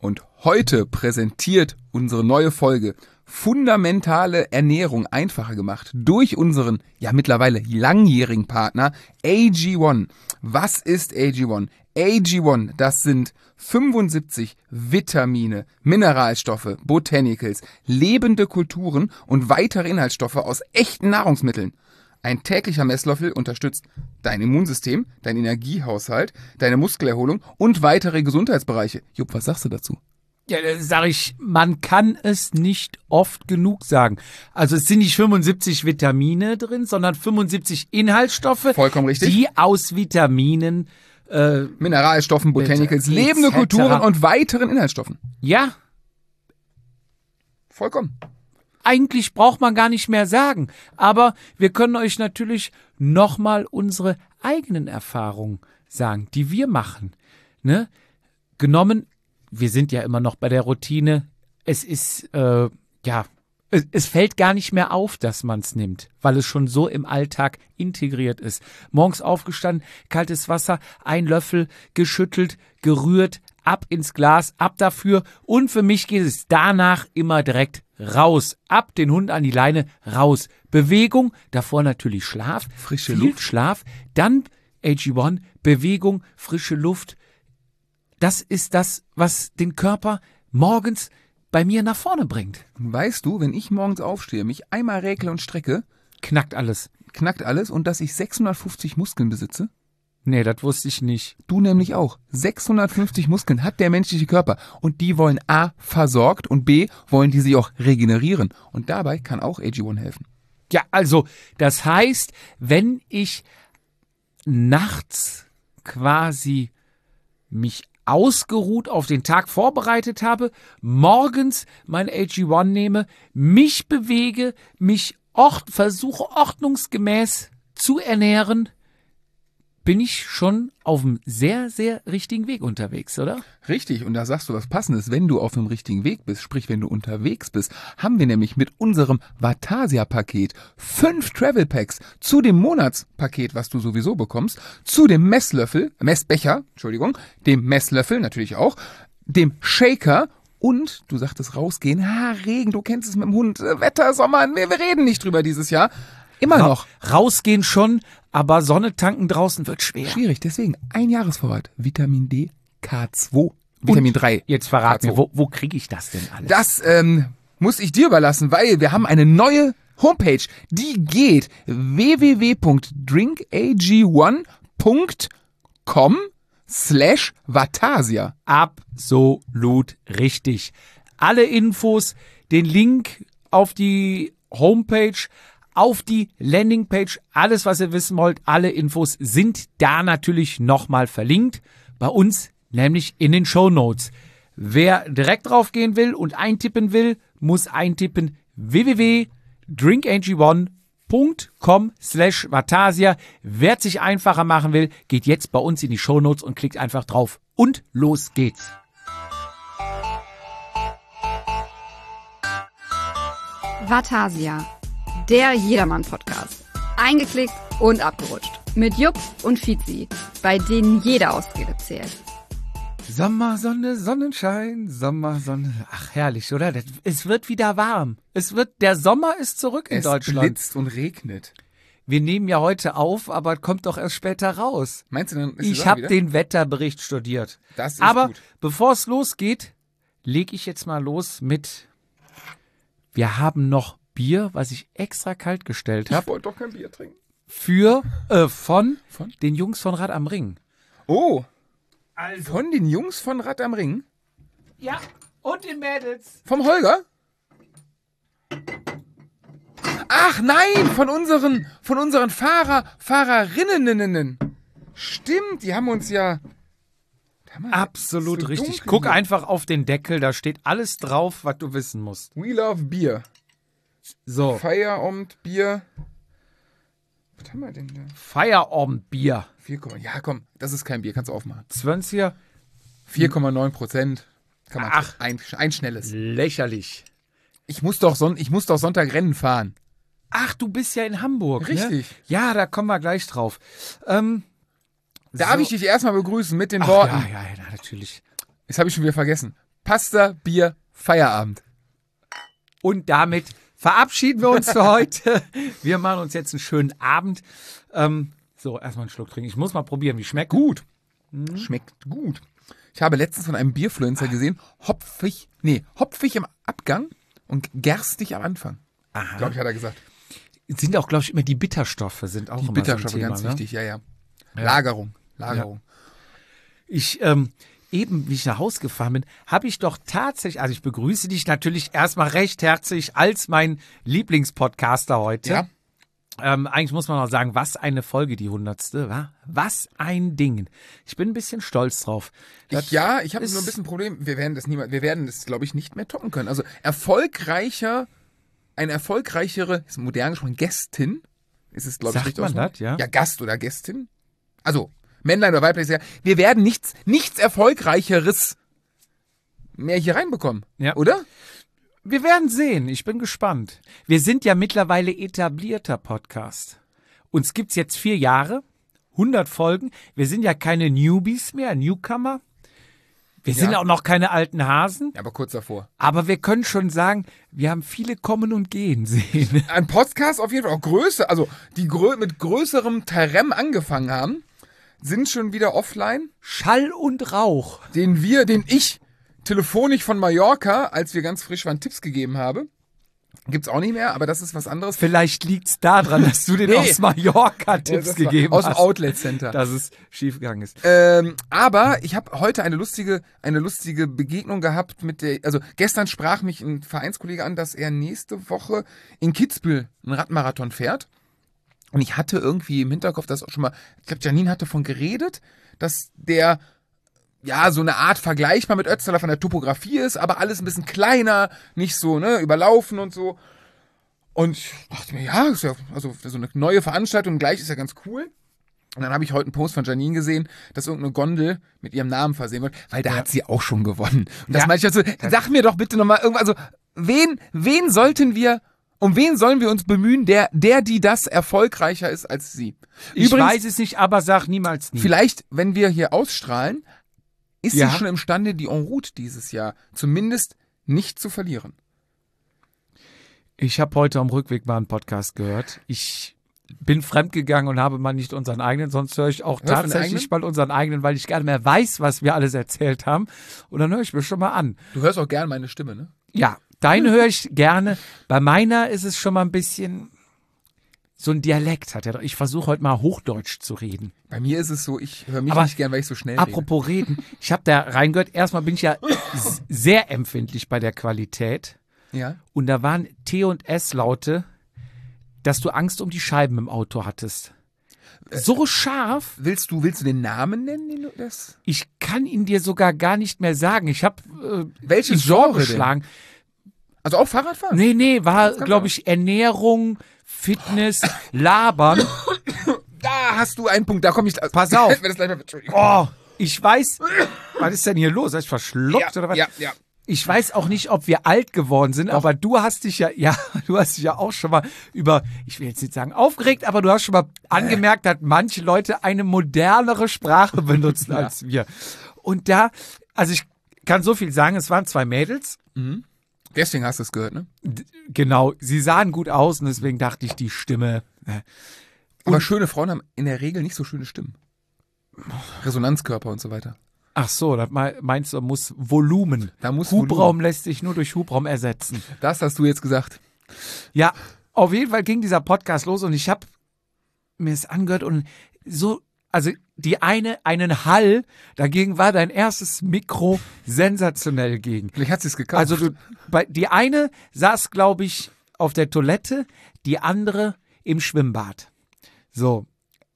Und heute präsentiert unsere neue Folge fundamentale Ernährung einfacher gemacht durch unseren, ja mittlerweile langjährigen Partner AG1. Was ist AG1? AG1, das sind 75 Vitamine, Mineralstoffe, Botanicals, lebende Kulturen und weitere Inhaltsstoffe aus echten Nahrungsmitteln. Ein täglicher Messlöffel unterstützt dein Immunsystem, dein Energiehaushalt, deine Muskelerholung und weitere Gesundheitsbereiche. Jupp, was sagst du dazu? Ja, sag ich, man kann es nicht oft genug sagen. Also es sind nicht 75 Vitamine drin, sondern 75 Inhaltsstoffe, Vollkommen richtig. Die aus Vitaminen, Mineralstoffen, Botanicals, lebende Kulturen und weiteren Inhaltsstoffen. Ja. Vollkommen. Eigentlich braucht man gar nicht mehr sagen. Aber wir können euch natürlich nochmal unsere eigenen Erfahrungen sagen, die wir machen. Ne? Genommen, wir sind ja immer noch bei der Routine. Es ist, es fällt gar nicht mehr auf, dass man es nimmt, weil es schon so im Alltag integriert ist. Morgens aufgestanden, kaltes Wasser, ein Löffel, geschüttelt, gerührt, ab ins Glas, ab dafür. Und für mich geht es danach immer direkt raus. Ab den Hund an die Leine, raus. Bewegung, davor natürlich Schlaf. Frische viel Luft. Schlaf. Dann AG1, Bewegung, frische Luft. Das ist das, was den Körper morgens bei mir nach vorne bringt. Weißt du, wenn ich morgens aufstehe, mich einmal räkle und strecke, knackt alles und dass ich 650 Muskeln besitze? Nee, das wusste ich nicht. Du nämlich auch. 650 Muskeln hat der menschliche Körper und die wollen A, versorgt und B, wollen die sich auch regenerieren. Und dabei kann auch AG1 helfen. Ja, also, das heißt, wenn ich nachts quasi mich ausgeruht auf den Tag vorbereitet habe, morgens mein AG1 nehme, mich bewege, mich versuche ordnungsgemäß zu ernähren, bin ich schon auf einem sehr, sehr richtigen Weg unterwegs, oder? Richtig, und da sagst du was Passendes. Wenn du auf dem richtigen Weg bist, sprich wenn du unterwegs bist, haben wir nämlich mit unserem Vatasia-Paket 5 Travel Packs zu dem Monatspaket, was du sowieso bekommst, zu dem Messbecher, dem Messlöffel natürlich auch, dem Shaker und, du sagtest rausgehen, Regen, du kennst es mit dem Hund, Wetter, Sommer, wir reden nicht drüber dieses Jahr. Immer noch. Rausgehen schon, aber Sonne tanken draußen wird schwer. Schwierig, deswegen ein Jahresvorrat. Vitamin D, K2, Vitamin 3. Jetzt verrat mir, K2. wo kriege ich das denn alles? Das muss ich dir überlassen, weil wir haben eine neue Homepage. Die geht www.drinkag1.com/Vatasia. Absolut richtig. Alle Infos, den Link auf die Homepage, auf die Landingpage, alles, was ihr wissen wollt, alle Infos sind da natürlich nochmal verlinkt. Bei uns nämlich in den Shownotes. Wer direkt drauf gehen will und eintippen will, muss eintippen www.drinkag1.com/Vatasia. Wer es sich einfacher machen will, geht jetzt bei uns in die Shownotes und klickt einfach drauf. Und los geht's. Vatasia, der Jedermann-Podcast. Eingeklickt und abgerutscht. Mit Jupp und Fizi, bei denen jede Ausrede zählt. Sommer, Sonne, Sonnenschein, Sommer, Sonne. Ach, herrlich, oder? Es wird wieder warm. Der Sommer ist zurück in Deutschland. Es blitzt und regnet. Wir nehmen ja heute auf, aber kommt doch erst später raus. Meinst du, dann ist Ich habe den Wetterbericht studiert. Das ist aber gut. Bevor es losgeht, lege ich jetzt mal los mit, wir haben noch Bier, was ich extra kalt gestellt Ich habe, wollte doch kein Bier trinken. von den Jungs von Rad am Ring. Oh, Also. von den Jungs von Rad am Ring? Ja, und den Mädels. Vom Holger? Ach nein, von unseren Fahrerinnen. Stimmt, die haben uns ja... Absolut So richtig. dunkel Guck hier. einfach auf den Deckel, da steht alles drauf, was du wissen musst. We love Bier. So, Feierabend, Bier. Was haben wir denn da? Feierabendbier. 4, ja komm, das ist kein Bier, kannst du aufmachen. 20er, 4,9%. Kann man Ach. ein schnelles. lächerlich. Ich muss doch Sonntag Rennen fahren. Ach, du bist ja in Hamburg, Richtig. Ne? Ja, da kommen wir gleich drauf. Darf ich dich erstmal begrüßen mit den Ach, Worten? ja, natürlich. Das habe ich schon wieder vergessen. Pasta, Bier, Feierabend. Und damit verabschieden wir uns für heute. Wir machen uns jetzt einen schönen Abend. So, erstmal einen Schluck trinken. Ich muss mal probieren, wie schmeckt. Gut. Schmeckt gut. Ich habe letztens von einem Bierfluencer gesehen, hopfig im Abgang und gerstig am Anfang. Aha. Glaube ich, hat er gesagt. Sind auch, glaube ich, immer die Bitterstoffe sind auch Die immer Bitterstoffe, so ein Thema, ganz ne? wichtig, ja. Lagerung. Ich, eben, wie ich nach Hause gefahren bin, habe ich doch tatsächlich, also ich begrüße dich natürlich erstmal recht herzlich als mein Lieblingspodcaster heute. Ja. Eigentlich muss man auch sagen, was eine Folge, die 100. Wa? Was ein Ding. Ich bin ein bisschen stolz drauf. Ich habe nur ein bisschen Problem. Wir werden das, glaube ich, nicht mehr toppen können. Also eine erfolgreichere, ist modern gesprochen, Gästin, ist es, glaube ich, Sagt richtig man ausgesprochen? das, ja? Ja, Gast oder Gästin. Also, Männlein oder Weiblich, wir werden nichts Erfolgreicheres mehr hier reinbekommen, Ja. oder? Wir werden sehen. Ich bin gespannt. Wir sind ja mittlerweile etablierter Podcast. Uns gibt's jetzt 4 Jahre, 100 Folgen. Wir sind ja keine Newbies mehr, Newcomer. Wir sind Ja. auch noch keine alten Hasen. Ja, aber kurz davor. Aber wir können schon sagen, wir haben viele kommen und gehen sehen. Ein Podcast auf jeden Fall auch größer, also die mit größerem Terrain angefangen haben, sind schon wieder offline, Schall und Rauch. den ich telefonisch von Mallorca, als wir ganz frisch waren, Tipps gegeben habe. Gibt's auch nicht mehr, aber das ist was anderes. Vielleicht liegt's daran, dass du den Nee. aus Mallorca Tipps Das war gegeben aus dem hast. Outlet Center. Dass es schiefgegangen ist. Aber ich habe heute eine lustige Begegnung gehabt also gestern sprach mich ein Vereinskollege an, dass er nächste Woche in Kitzbühel einen Radmarathon fährt. Und ich hatte irgendwie im Hinterkopf, das auch schon mal, ich glaube, Janine hatte davon geredet, dass der so eine Art vergleichbar mit Ötztaler von der Topografie ist, aber alles ein bisschen kleiner, nicht so, überlaufen und so. Und ich dachte mir, ist ja, also für so eine neue Veranstaltung gleich ist ja ganz cool. Und dann habe ich heute einen Post von Janine gesehen, dass irgendeine Gondel mit ihrem Namen versehen wird, weil da hat sie auch schon gewonnen. Und das Ja. meinte ich also, sag mir doch bitte nochmal irgendwas, also wen sollen wir uns bemühen, die das erfolgreicher ist als sie? Ich weiß es nicht, aber sag niemals nie. Vielleicht, wenn wir hier ausstrahlen, ist Ja. sie schon imstande, die En route dieses Jahr zumindest nicht zu verlieren. Ich habe heute am Rückweg mal einen Podcast gehört. Ich bin fremdgegangen und habe mal nicht unseren eigenen, sonst höre ich auch Hörst du den tatsächlich eigenen? mal unseren eigenen, weil ich gar nicht mehr weiß, was wir alles erzählt haben. Und dann höre ich mir schon mal an. Du hörst auch gern meine Stimme, ne? Ja, deine höre ich gerne. Bei meiner ist es schon mal ein bisschen so ein Dialekt hat er. Ich versuche heute mal Hochdeutsch zu reden. Bei mir ist es so, ich höre mich Aber nicht gern, weil ich so schnell rede. Apropos reden, ich habe da reingehört. Erstmal bin ich ja sehr empfindlich bei der Qualität. Ja. Und da waren T- und S-Laute, dass du Angst um die Scheiben im Auto hattest. So scharf, Willst du den Namen nennen? Den du das? ich kann ihn dir sogar gar nicht mehr sagen. Ich habe Welches Genre Genre denn? geschlagen. Also auch Fahrradfahren? Nee, war, kann glaube ich, Ernährung, Fitness, Labern. Da hast du einen Punkt, da komme ich. Pass auf. Das gleich mal, Entschuldigung. Oh, ich weiß, was ist denn hier los? Hast du verschluckt oder was? Ja. Ich weiß auch nicht, ob wir alt geworden sind, aber du hast dich ja auch schon mal über, ich will jetzt nicht sagen aufgeregt, aber du hast schon mal angemerkt, dass manche Leute eine modernere Sprache benutzen als wir. Und da, also ich kann so viel sagen, es waren 2 Mädels. Deswegen hast du es gehört, ne? Genau, sie sahen gut aus und deswegen dachte ich, die Stimme. Aber schöne Frauen haben in der Regel nicht so schöne Stimmen. Resonanzkörper und so weiter. Ach so, das meinst du, muss Volumen. Da muss Hubraum Volumen. lässt sich nur durch Hubraum ersetzen. Das hast du jetzt gesagt. Ja, auf jeden Fall ging dieser Podcast los und ich habe mir es angehört und so, also die einen Hall, dagegen war dein erstes Mikro sensationell gegen. Vielleicht hat sie es gekauft. Also die eine saß, glaube ich, auf der Toilette, die andere im Schwimmbad. So,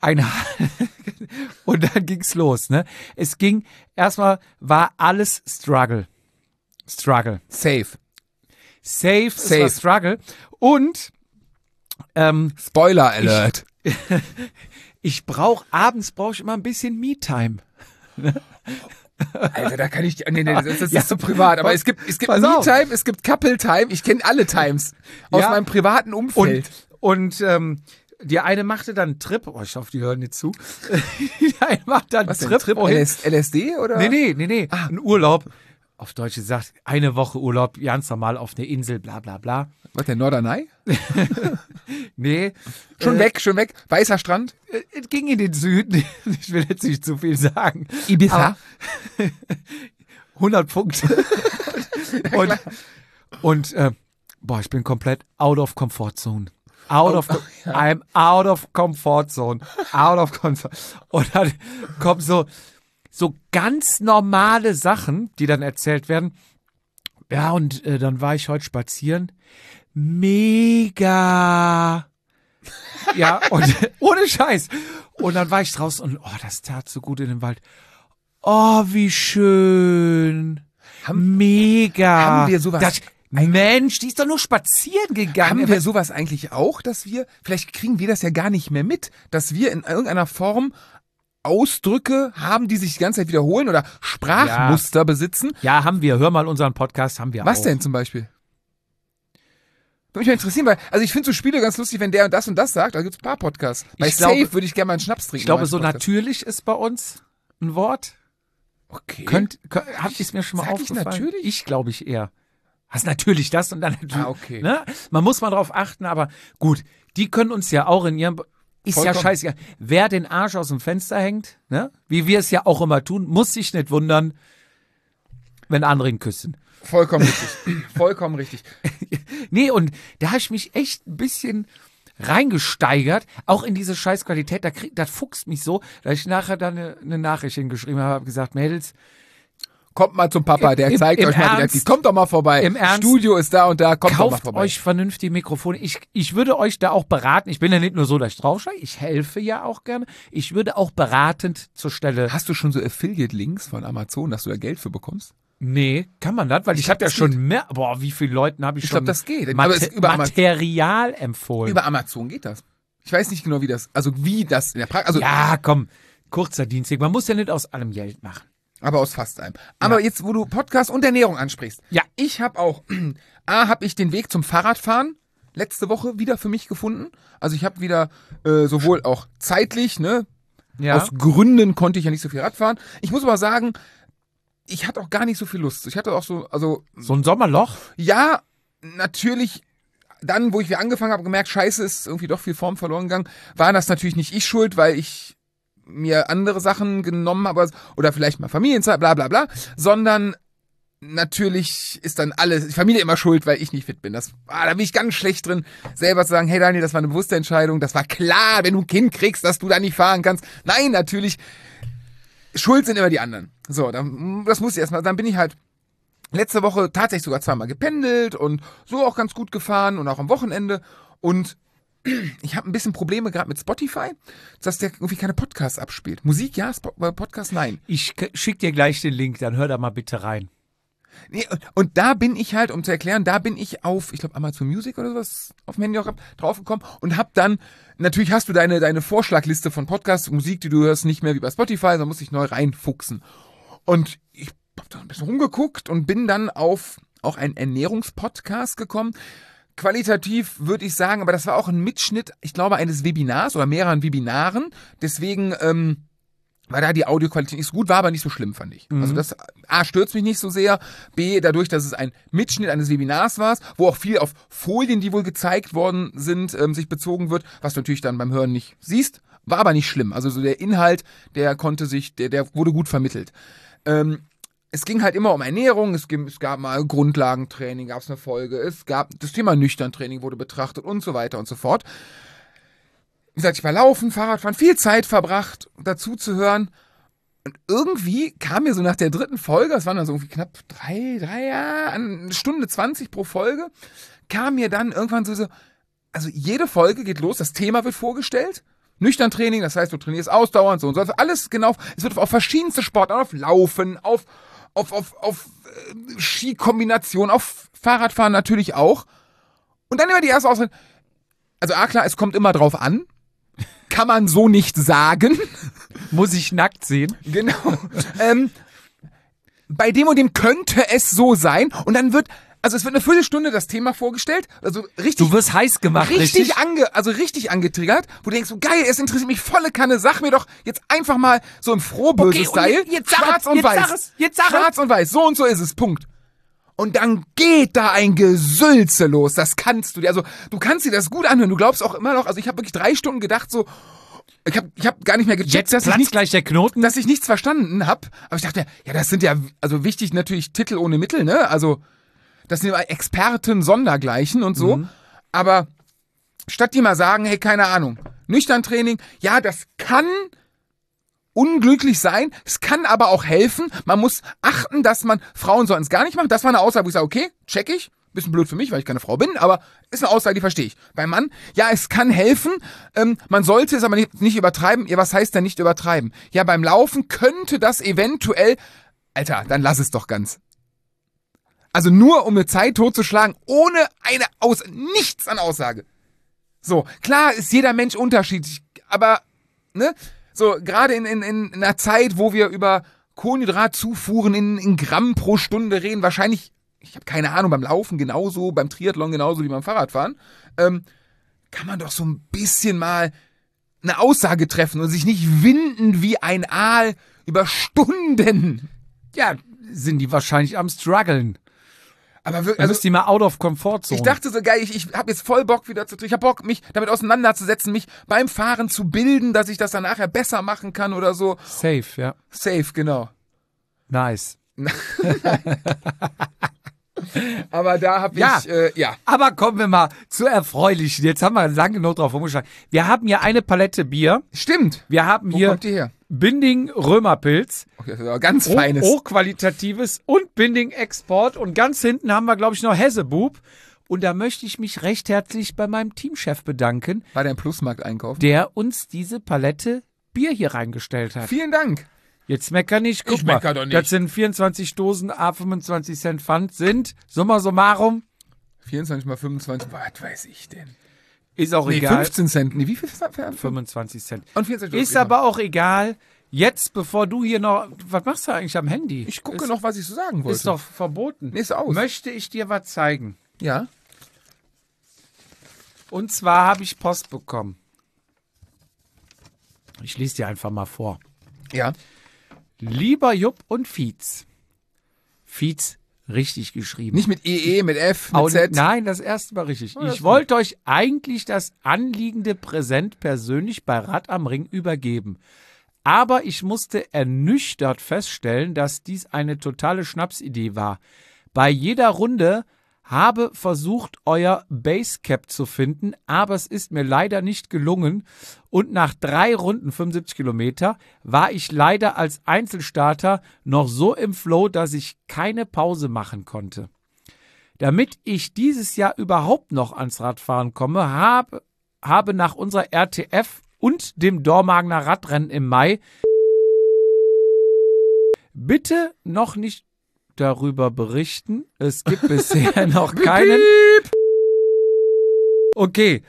und dann ging's los, ne? Es ging, erstmal war alles Struggle. Safe. Safe. Es war Struggle. Und Spoiler Alert. abends brauche ich immer ein bisschen Me-Time. Alter, da kann ich. Nee, das ist zu privat. Aber es gibt Pass auf. Me-Time, es gibt Couple-Time. Ich kenne alle Times aus Ja. meinem privaten Umfeld. Und die eine machte dann einen Trip. Oh, ich hoffe, die hören nicht zu. Die eine macht dann Was einen denn? Trip. Trip LSD oder? Nee. Ein Urlaub. auf Deutsch gesagt, eine Woche Urlaub, ganz normal auf der Insel, bla bla bla. Was, der Norderney? Nee. Schon weg. Weißer Strand? Es ging in den Süden. Ich will jetzt nicht zu viel sagen. Ibiza? Aber 100 Punkte. und ich bin komplett out of comfort zone. I'm out of comfort zone. Und dann kommen so ganz normale Sachen, die dann erzählt werden. Ja, und dann war ich heute spazieren. Mega. Ja, und ohne Scheiß. Und dann war ich draußen und das tat so gut in dem Wald. Oh, wie schön. Mega. Haben wir sowas? Mensch, die ist doch nur spazieren gegangen. Haben wir sowas eigentlich auch, dass vielleicht kriegen wir das ja gar nicht mehr mit, dass wir in irgendeiner Form Ausdrücke haben, die sich die ganze Zeit wiederholen oder Sprachmuster besitzen? Ja, haben wir. Hör mal unseren Podcast, haben wir auch. Was denn zum Beispiel? Würde mich mal interessieren, weil, also ich finde so Spiele ganz lustig, wenn der und das sagt, da gibt's ein paar Podcasts. Bei Safe würde ich gerne mal einen Schnaps trinken. Ich glaube, so natürlich ist bei uns ein Wort. Okay. Habt ihr es mir schon mal aufgefallen? Natürlich? Ich glaube ich eher. Hast natürlich das und dann natürlich. Okay. Ne? Man muss mal drauf achten, aber gut, die können uns ja auch in ihrem. Ist Vollkommen. Ja scheißegal. Wer den Arsch aus dem Fenster hängt, ne? Wie wir es ja auch immer tun, muss sich nicht wundern, wenn andere ihn küssen. Vollkommen richtig. Vollkommen richtig. Nee, und da habe ich mich echt ein bisschen reingesteigert, auch in diese Scheißqualität. Das fuchst mich so, dass ich nachher dann eine Nachricht hingeschrieben habe, gesagt, Mädels, kommt mal zum Papa, der zeigt euch mal, wie das geht. Kommt doch mal vorbei. Im Ernst? Studio ist da und da, kommt doch mal Kauft vorbei. euch vernünftige Mikrofone. Ich würde euch da auch beraten. Ich bin ja nicht nur so, dass ich draufsteige. Ich helfe ja auch gerne. Ich würde auch beratend zur Stelle. Hast du schon so Affiliate-Links von Amazon, dass du da Geld für bekommst? Nee, kann man das? Weil ich habe ja das schon geht. mehr. Boah, wie viele Leuten habe ich Ich schon glaube, das geht. Aber es ist über Material empfohlen. Über Amazon geht das. Ich weiß nicht genau, wie das in der Praxis, also ja, komm, kurzer Dienstweg. Man muss ja nicht aus allem Geld machen. aber aus fast allem. Aber jetzt, wo du Podcast und Ernährung ansprichst. Ja. Ich habe auch, habe ich den Weg zum Fahrradfahren letzte Woche wieder für mich gefunden. Also ich habe wieder sowohl auch zeitlich, ne, Ja. aus Gründen konnte ich ja nicht so viel Radfahren. Ich muss aber sagen, ich hatte auch gar nicht so viel Lust. Ich hatte auch so ein Sommerloch? ja, natürlich, dann, wo ich wieder angefangen habe, gemerkt, scheiße, ist irgendwie doch viel Form verloren gegangen, war das natürlich nicht ich schuld, weil ich mir andere Sachen genommen habe, oder vielleicht mal Familienzeit, bla bla bla, sondern natürlich ist dann die Familie immer schuld, weil ich nicht fit bin. Da bin ich ganz schlecht drin, selber zu sagen, hey Daniel, das war eine bewusste Entscheidung, das war klar, wenn du ein Kind kriegst, dass du da nicht fahren kannst. Nein, natürlich, schuld sind immer die anderen. So, das muss ich erstmal, dann bin ich halt letzte Woche tatsächlich sogar zweimal gependelt und so auch ganz gut gefahren und auch am Wochenende. Und ich habe ein bisschen Probleme gerade mit Spotify, dass der irgendwie keine Podcasts abspielt. Musik ja, Podcast nein. Ich schick dir gleich den Link, dann hör da mal bitte rein. Nee, und da bin ich halt, um zu erklären, da bin ich auf, ich glaube Amazon Music oder sowas auf dem Handy auch draufgekommen und hab dann, natürlich hast du deine Vorschlagliste von Podcasts, Musik, die du hörst, nicht mehr wie bei Spotify, sondern musst dich neu reinfuchsen. Und ich hab da ein bisschen rumgeguckt und bin dann auf auch einen Ernährungspodcast gekommen. Qualitativ würde ich sagen, aber das war auch ein Mitschnitt, ich glaube, eines Webinars oder mehreren Webinaren. Deswegen war da die Audioqualität nicht so gut, war aber nicht so schlimm, fand ich. Also das A, stört mich nicht so sehr, B, dadurch, dass es ein Mitschnitt eines Webinars war, wo auch viel auf Folien, die wohl gezeigt worden sind, sich bezogen wird, was du natürlich dann beim Hören nicht siehst, war aber nicht schlimm. Also so der Inhalt, der wurde gut vermittelt. Es ging halt immer um Ernährung, es gab mal Grundlagentraining, gab es eine Folge, es gab das Thema Nüchterntraining wurde betrachtet und so weiter und so fort. Wie gesagt, ich war laufen, Fahrradfahren, viel Zeit verbracht, dazu zu hören. Und irgendwie kam mir so nach der dritten Folge, das waren dann so irgendwie knapp eine Stunde 20 pro Folge, kam mir dann irgendwann so, also jede Folge geht los, das Thema wird vorgestellt. Nüchterntraining, das heißt, du trainierst ausdauernd, so und so. Alles genau, es wird auf verschiedenste Sportarten, auf Laufen, auf Skikombination, auf Fahrradfahren natürlich auch. Und dann immer die erste Ausrede. Also klar, es kommt immer drauf an. Kann man so nicht sagen. Muss ich nackt sehen? Genau. Bei dem und dem könnte es so sein. Und dann wird Also es wird eine Viertelstunde das Thema vorgestellt, also richtig. Du wirst heiß gemacht, richtig? Richtig angetriggert, wo du denkst, so geil, es interessiert mich volle Kanne, sag mir doch jetzt einfach mal so im Frohböse-Style, schwarz und weiß. Schwarz und weiß, so und so ist es, Punkt. Und dann geht da ein Gesülze los, das kannst du dir, also du kannst dir das gut anhören, du glaubst auch immer noch, also ich habe wirklich 3 Stunden gedacht so, ich hab gar nicht mehr gecheckt, Jetzt platzt gleich der Knoten. dass ich nichts verstanden habe, aber ich dachte, ja, das sind ja, also wichtig natürlich Titel ohne Mittel, ne, also das sind immer Experten sondergleichen und so, aber statt die mal sagen, hey, keine Ahnung, Nüchterntraining, ja, das kann unglücklich sein, es kann aber auch helfen, man muss achten, dass Frauen sollen es gar nicht machen, das war eine Aussage, wo ich sage, okay, check ich, bisschen blöd für mich, weil ich keine Frau bin, aber ist eine Aussage, die verstehe ich. Beim Mann, ja, es kann helfen, man sollte es aber nicht übertreiben. Ja, was heißt denn nicht übertreiben? Ja, beim Laufen könnte das eventuell, Alter, dann lass es doch ganz. Also nur, um eine Zeit totzuschlagen, ohne nichts an Aussage. So, klar ist jeder Mensch unterschiedlich, aber, ne, so, gerade in einer Zeit, wo wir über Kohlenhydratzufuhren in Gramm pro Stunde reden, wahrscheinlich, ich habe keine Ahnung, beim Laufen genauso, beim Triathlon genauso wie beim Fahrradfahren, kann man doch so ein bisschen mal eine Aussage treffen und sich nicht winden wie ein Aal über Stunden. Ja, sind die wahrscheinlich am struggeln. Aber wirklich, Also ist die mal out of comfort zone. Ich dachte so, geil, ich habe jetzt voll Bock wieder ich habe Bock, mich damit auseinanderzusetzen, mich beim Fahren zu bilden, dass ich das dann nachher besser machen kann oder so. Safe, ja. Safe, genau. Nice. Aber da habe ich, ja. Aber kommen wir mal zu erfreulichen. Jetzt haben wir lange genug drauf rumgeschlagen. Wir haben hier eine Palette Bier. Stimmt. Wir haben Wo hier kommt die her? Binding Römerpilz. Okay, das ist aber ganz feines. Hochqualitatives und Binding Export. Und ganz hinten haben wir, glaube ich, noch Hessebub. Und da möchte ich mich recht herzlich bei meinem Teamchef bedanken, War der im Plusmarkt-Einkauf? der uns diese Palette Bier hier reingestellt hat. Vielen Dank. Jetzt mecker nicht. Guck Ich mal, mecker doch nicht. das sind 24 Dosen, a 25 Cent Pfand sind, summa summarum, 24 mal 25, was weiß ich denn? ist auch Nee, egal. 15 Cent. Nee, wie viel? 25 Cent. Und 24 Ist aber auch egal. Jetzt, bevor du hier noch, was machst du eigentlich am Handy? Ich gucke noch, was ich so sagen wollte. Ist doch verboten. Nee, ist aus. Möchte ich dir was zeigen. Ja. Und zwar habe ich Post bekommen. Ich lese dir einfach mal vor. Ja. Lieber Jupp und Fietz. Fietz richtig geschrieben. Nicht mit EE, mit F, mit Au- Z. Nein, das erste war richtig. das Ich wollte euch eigentlich das anliegende Präsent persönlich bei Rad am Ring übergeben. Aber ich musste ernüchtert feststellen, dass dies eine totale Schnapsidee war. Bei jeder Runde habe versucht, euer Basecap zu finden, aber es ist mir leider nicht gelungen. Und nach 3 Runden, 75 Kilometer, war ich leider als Einzelstarter noch so im Flow, dass ich keine Pause machen konnte. Damit ich dieses Jahr überhaupt noch ans Radfahren komme, habe nach unserer RTF und dem Dormagener Radrennen im Mai bitte noch nicht darüber berichten. Es gibt bisher noch keinen. Okay,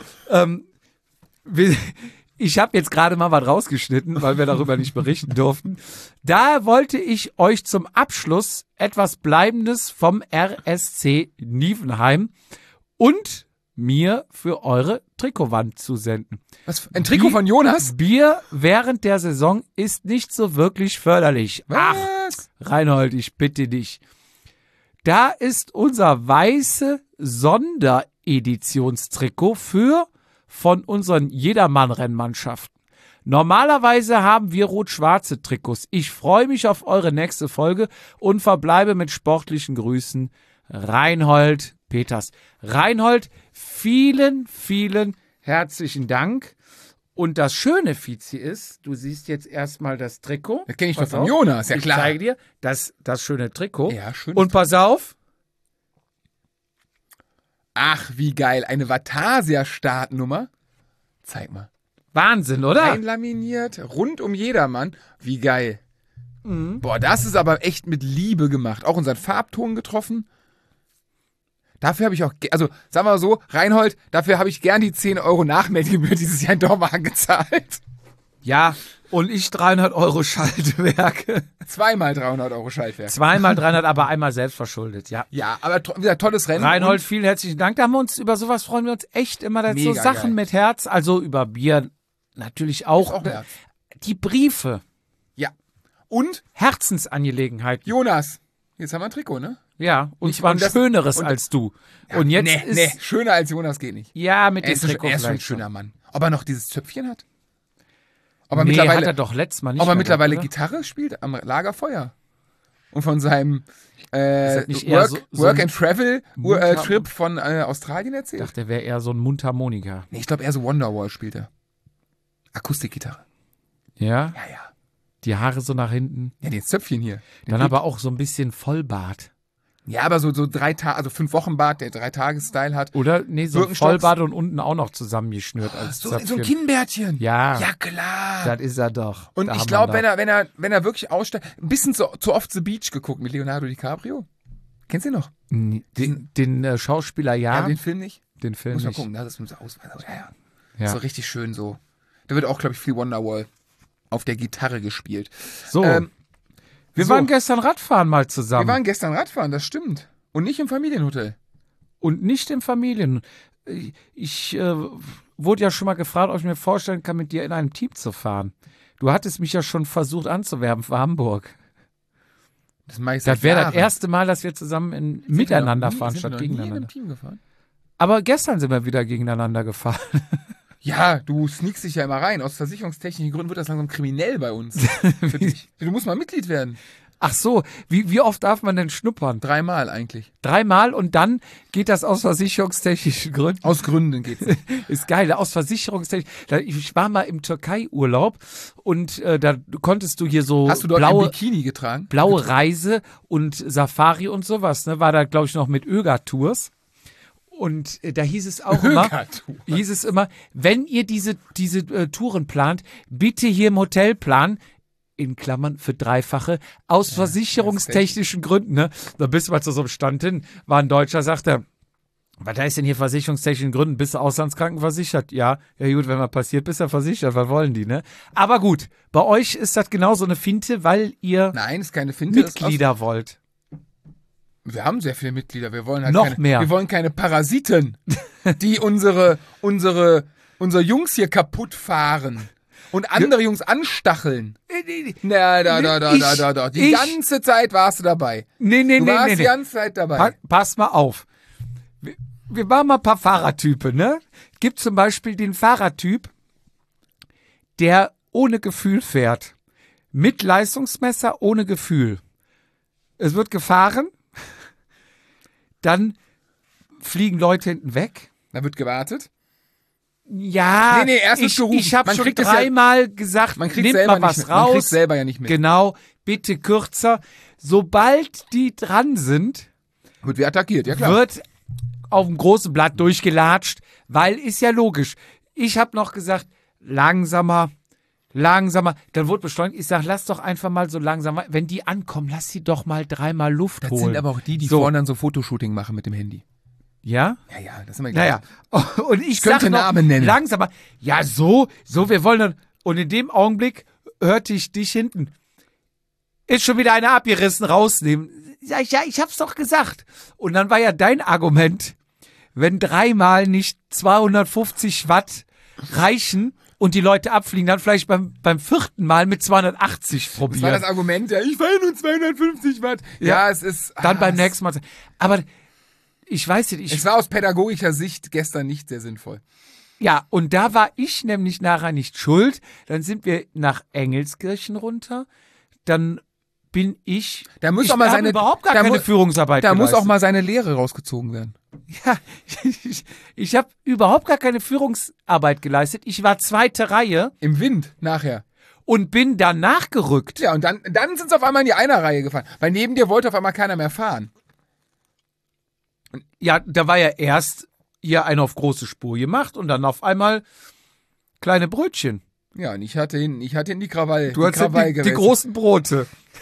ich habe jetzt gerade mal was rausgeschnitten, weil wir darüber nicht berichten durften. Da wollte ich euch zum Abschluss etwas Bleibendes vom RSC Nievenheim und mir für eure Trikotwand zusenden. Was, ein Trikot von Jonas? Bier während der Saison ist nicht so wirklich förderlich. Ach, Was? Reinhold, ich bitte dich. Da ist unser weiße Sondereditionstrikot von unseren Jedermann-Rennmannschaften. Normalerweise haben wir rot-schwarze Trikots. Ich freue mich auf eure nächste Folge und verbleibe mit sportlichen Grüßen. Reinhold Peters. Reinhold, vielen, vielen herzlichen Dank. Und das Schöne, Fizi, ist, du siehst jetzt erstmal das Trikot. Das kenne ich doch Pass von auf. Jonas, ja Ich klar. zeige dir das schöne Trikot. Ja, schön. Und pass auf, Ach, wie geil. Eine Vatasia-Startnummer. Zeig mal. Wahnsinn, oder? Einlaminiert, rund um jedermann. Wie geil. Boah, das ist aber echt mit Liebe gemacht. Auch unseren Farbton getroffen. Dafür habe ich auch, also sagen wir mal so, Reinhold, dafür habe ich gern die 10 € Nachmeldegebühr dieses Jahr in Dormagen gezahlt. Ja, Und ich 300 Euro Schaltwerke. Zweimal 300 Euro Schaltwerk. Zweimal 300, aber einmal selbst verschuldet, ja. Ja, aber wieder tolles Rennen. Reinhold, Und vielen herzlichen Dank. Da haben wir uns, über sowas freuen wir uns echt immer. Das so Mega Sachen geil. mit Herz, also über Bier natürlich auch. Ist auch Herz. Die Briefe, Ja. Und Herzensangelegenheiten. Jonas. Jetzt haben wir ein Trikot, ne? Ja, und zwar ein und das- schöneres und- als du. Und jetzt ist, Nee, schöner als Jonas geht nicht. ja, mit Er dem ist, Trikot er ist schon ein vielleicht schöner Mann. Ob er noch dieses Zöpfchen hat? Ob er Nee, hat er mittlerweile, doch letztes Mal nicht ob er mehr mittlerweile gehabt, Gitarre spielt am Lagerfeuer. Und von seinem das nicht eher Work, so Work ein and Travel Mundharm- Trip von Australien oder? erzählt? Ich dachte, der wäre eher so ein Mundharmonika. Nee, ich glaube eher so Wonderwall spielt er. Akustikgitarre. Ja? Ja, ja. Die Haare so nach hinten. Ja, den Zöpfchen hier. Den Dann Hut. aber auch so ein bisschen Vollbart. Ja, aber so 3 Tage, also 5 Wochen Bart, der 3-Tages-Style hat. Oder? Nee, so ein Birkenstocks. Vollbart und unten auch noch zusammengeschnürt als So ein Zöpfchen. Kinnbärtchen. Ja, Ja, klar. das ist er doch. Und Da ich haben glaube, wir wenn er wirklich aussteigt, ein bisschen zu oft The Beach geguckt mit Leonardo DiCaprio. Kennst du ihn noch? den Schauspieler ja, Den Film nicht? den Film Muss man nicht. gucken, das ist unser Ausweis. Ja, ja. Ja. So richtig schön so. Da wird auch, glaube ich, viel Wonderwall auf der Gitarre gespielt. So, wir so. waren gestern Radfahren mal Wir zusammen waren gestern Radfahren, das stimmt. Und nicht im Familienhotel. und nicht in Familien. Ich wurde ja schon mal gefragt, ob ich mir vorstellen kann, mit dir in einem Team zu fahren. Du hattest mich ja schon versucht anzuwerben für Hamburg. Das mache ich Das seit wäre das Jahren. erste Mal, dass wir zusammen Sind wir miteinander noch nie- fahren, sind wir statt noch nie in gegeneinander. einem Team gefahren? Aber gestern sind wir wieder gegeneinander gefahren. Ja, du sneakst dich ja immer rein. Aus versicherungstechnischen Gründen wird das langsam kriminell bei uns. Für dich. Du musst mal Mitglied werden. Ach so, wie oft darf man denn schnuppern? 3-mal eigentlich. 3-mal und dann geht das aus versicherungstechnischen Gründen. Aus Gründen geht's nicht. Ist geil, aus Versicherungstechnik. Ich war mal im Türkei-Urlaub und da konntest du hier so Hast du dort ein blaue Bikini getragen? Reise und Safari und sowas. Ne? War da, glaube ich, noch mit Öga-Tours. Und da hieß es auch immer, wenn ihr diese Touren plant, bitte hier im Hotel planen, in Klammern für Dreifache, aus versicherungstechnischen Gründen. Ne? Da bist du mal zu so einem Stand hin, war ein Deutscher, sagte, was heißt denn hier versicherungstechnischen Gründen? Bist du auslandskrankenversichert? Ja, gut, wenn mal passiert, bist du versichert. Was wollen die, ne? Aber gut, bei euch ist das genau so eine Finte, weil ihr Nein, ist keine Finte. ist Mitglieder wollt. wir haben sehr viele Mitglieder. Wir wollen halt Noch mehr. Wir wollen keine Parasiten, die unsere Jungs hier kaputt fahren und andere Jungs anstacheln. Na, da. Die ganze Zeit warst du dabei. Nee. Du warst die ganze Zeit dabei. Pass mal auf. Wir waren mal ein paar Fahrertypen, ne? Gibt zum Beispiel den Fahrertyp, der ohne Gefühl fährt. Mit Leistungsmesser, ohne Gefühl. Es wird gefahren, dann fliegen Leute hinten weg. Da wird gewartet. Ja, Nee, erst wird gerufen. ich habe Man schon kriegt es ja- dreimal gesagt, Man kriegt nehmt selber mal was nicht mit. Man kriegt raus. selber ja nicht mit. Genau, bitte kürzer. Sobald die dran sind, Wird wie attackiert, ja klar. wird auf dem großen Blatt durchgelatscht, weil ist ja logisch. Ich habe noch gesagt, langsamer. Dann wurde beschleunigt. Ich sage, lass doch einfach mal so langsam. Wenn die ankommen, lass sie doch mal 3-mal Luft Das holen. sind aber auch die So. vorne dann so Fotoshooting machen mit dem Handy. Ja? Ja, das sind wir Naja. Und ich könnte sag noch, Namen nennen. langsamer. Ja, so, wir wollen dann. Und in dem Augenblick hörte ich dich hinten. Ist schon wieder einer abgerissen, rausnehmen. Ja, ich hab's doch gesagt. Und dann war ja dein Argument, wenn 3-mal nicht 250 Watt reichen und die Leute abfliegen, dann vielleicht beim 4. Mal mit 280 Das war das probieren. Argument, ja, ich fahre nur 250 Watt. Ja, es ist... Dann beim nächsten Mal. Aber ich weiß nicht, Es war aus pädagogischer Sicht gestern nicht sehr sinnvoll. ja, und da war ich nämlich nachher nicht schuld. Dann sind wir nach Engelskirchen runter. Dann bin ich. Da muss ich auch mal habe seine- überhaupt gar da keine mu- Führungsarbeit Da muss geleistet. auch mal seine Lehre rausgezogen werden. Ja, ich habe überhaupt gar keine Führungsarbeit geleistet. Ich war 2. Reihe Im Wind nachher. und bin danach gerückt. Ja, und dann sind sie auf einmal in die Einer-Reihe gefahren. Weil neben dir wollte auf einmal keiner mehr fahren. Ja, da war ja erst hier einer auf große Spur gemacht und dann auf einmal kleine Brötchen. Ja, und ich hatte hinten die Krawall. Du hast die großen Brote.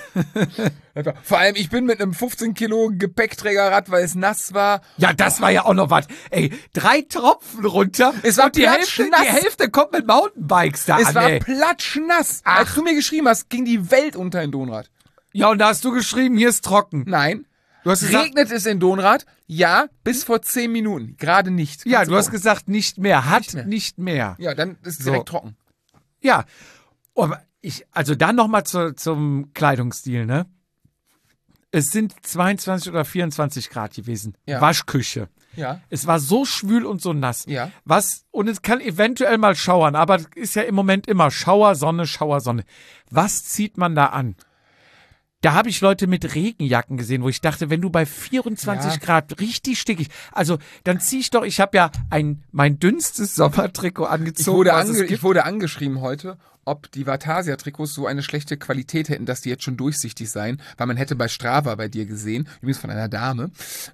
Vor allem, ich bin mit einem 15 Kilo Gepäckträgerrad, weil es nass war. Ja, das war ja auch noch was. Ey, 3 Tropfen runter. Es war und die Hälfte kommt mit Mountainbikes da Es an, war ey. platschnass. Als du mir geschrieben hast, ging die Welt unter in Donrad. Ja, und da hast du geschrieben, hier ist trocken. Nein. Du hast gesagt, Regnet es in Donrad? Ja, bis vor 10 Minuten. Gerade nicht. ja, Kannst du hast gucken. gesagt, nicht mehr. Hat Nicht mehr. nicht mehr. Ja, dann ist es So. direkt trocken. Ja. Aber also dann nochmal zum Kleidungsstil, ne? Es sind 22 oder 24 Grad gewesen. Ja. Waschküche. Ja. Es war so schwül und so nass. Ja. Und es kann eventuell mal schauern, aber es ist ja im Moment immer Schauer, Sonne, Schauer, Sonne. Was zieht man da an? Da habe ich Leute mit Regenjacken gesehen, wo ich dachte, wenn du bei 24 Ja. Grad richtig stickig, also dann zieh ich doch, ich habe ja mein dünnstes Sommertrikot Ich angezogen. wurde, was es ich gibt. wurde angeschrieben heute, ob die Vatasia-Trikots so eine schlechte Qualität hätten, dass die jetzt schon durchsichtig seien, weil man hätte bei Strava bei dir gesehen, übrigens von einer Dame,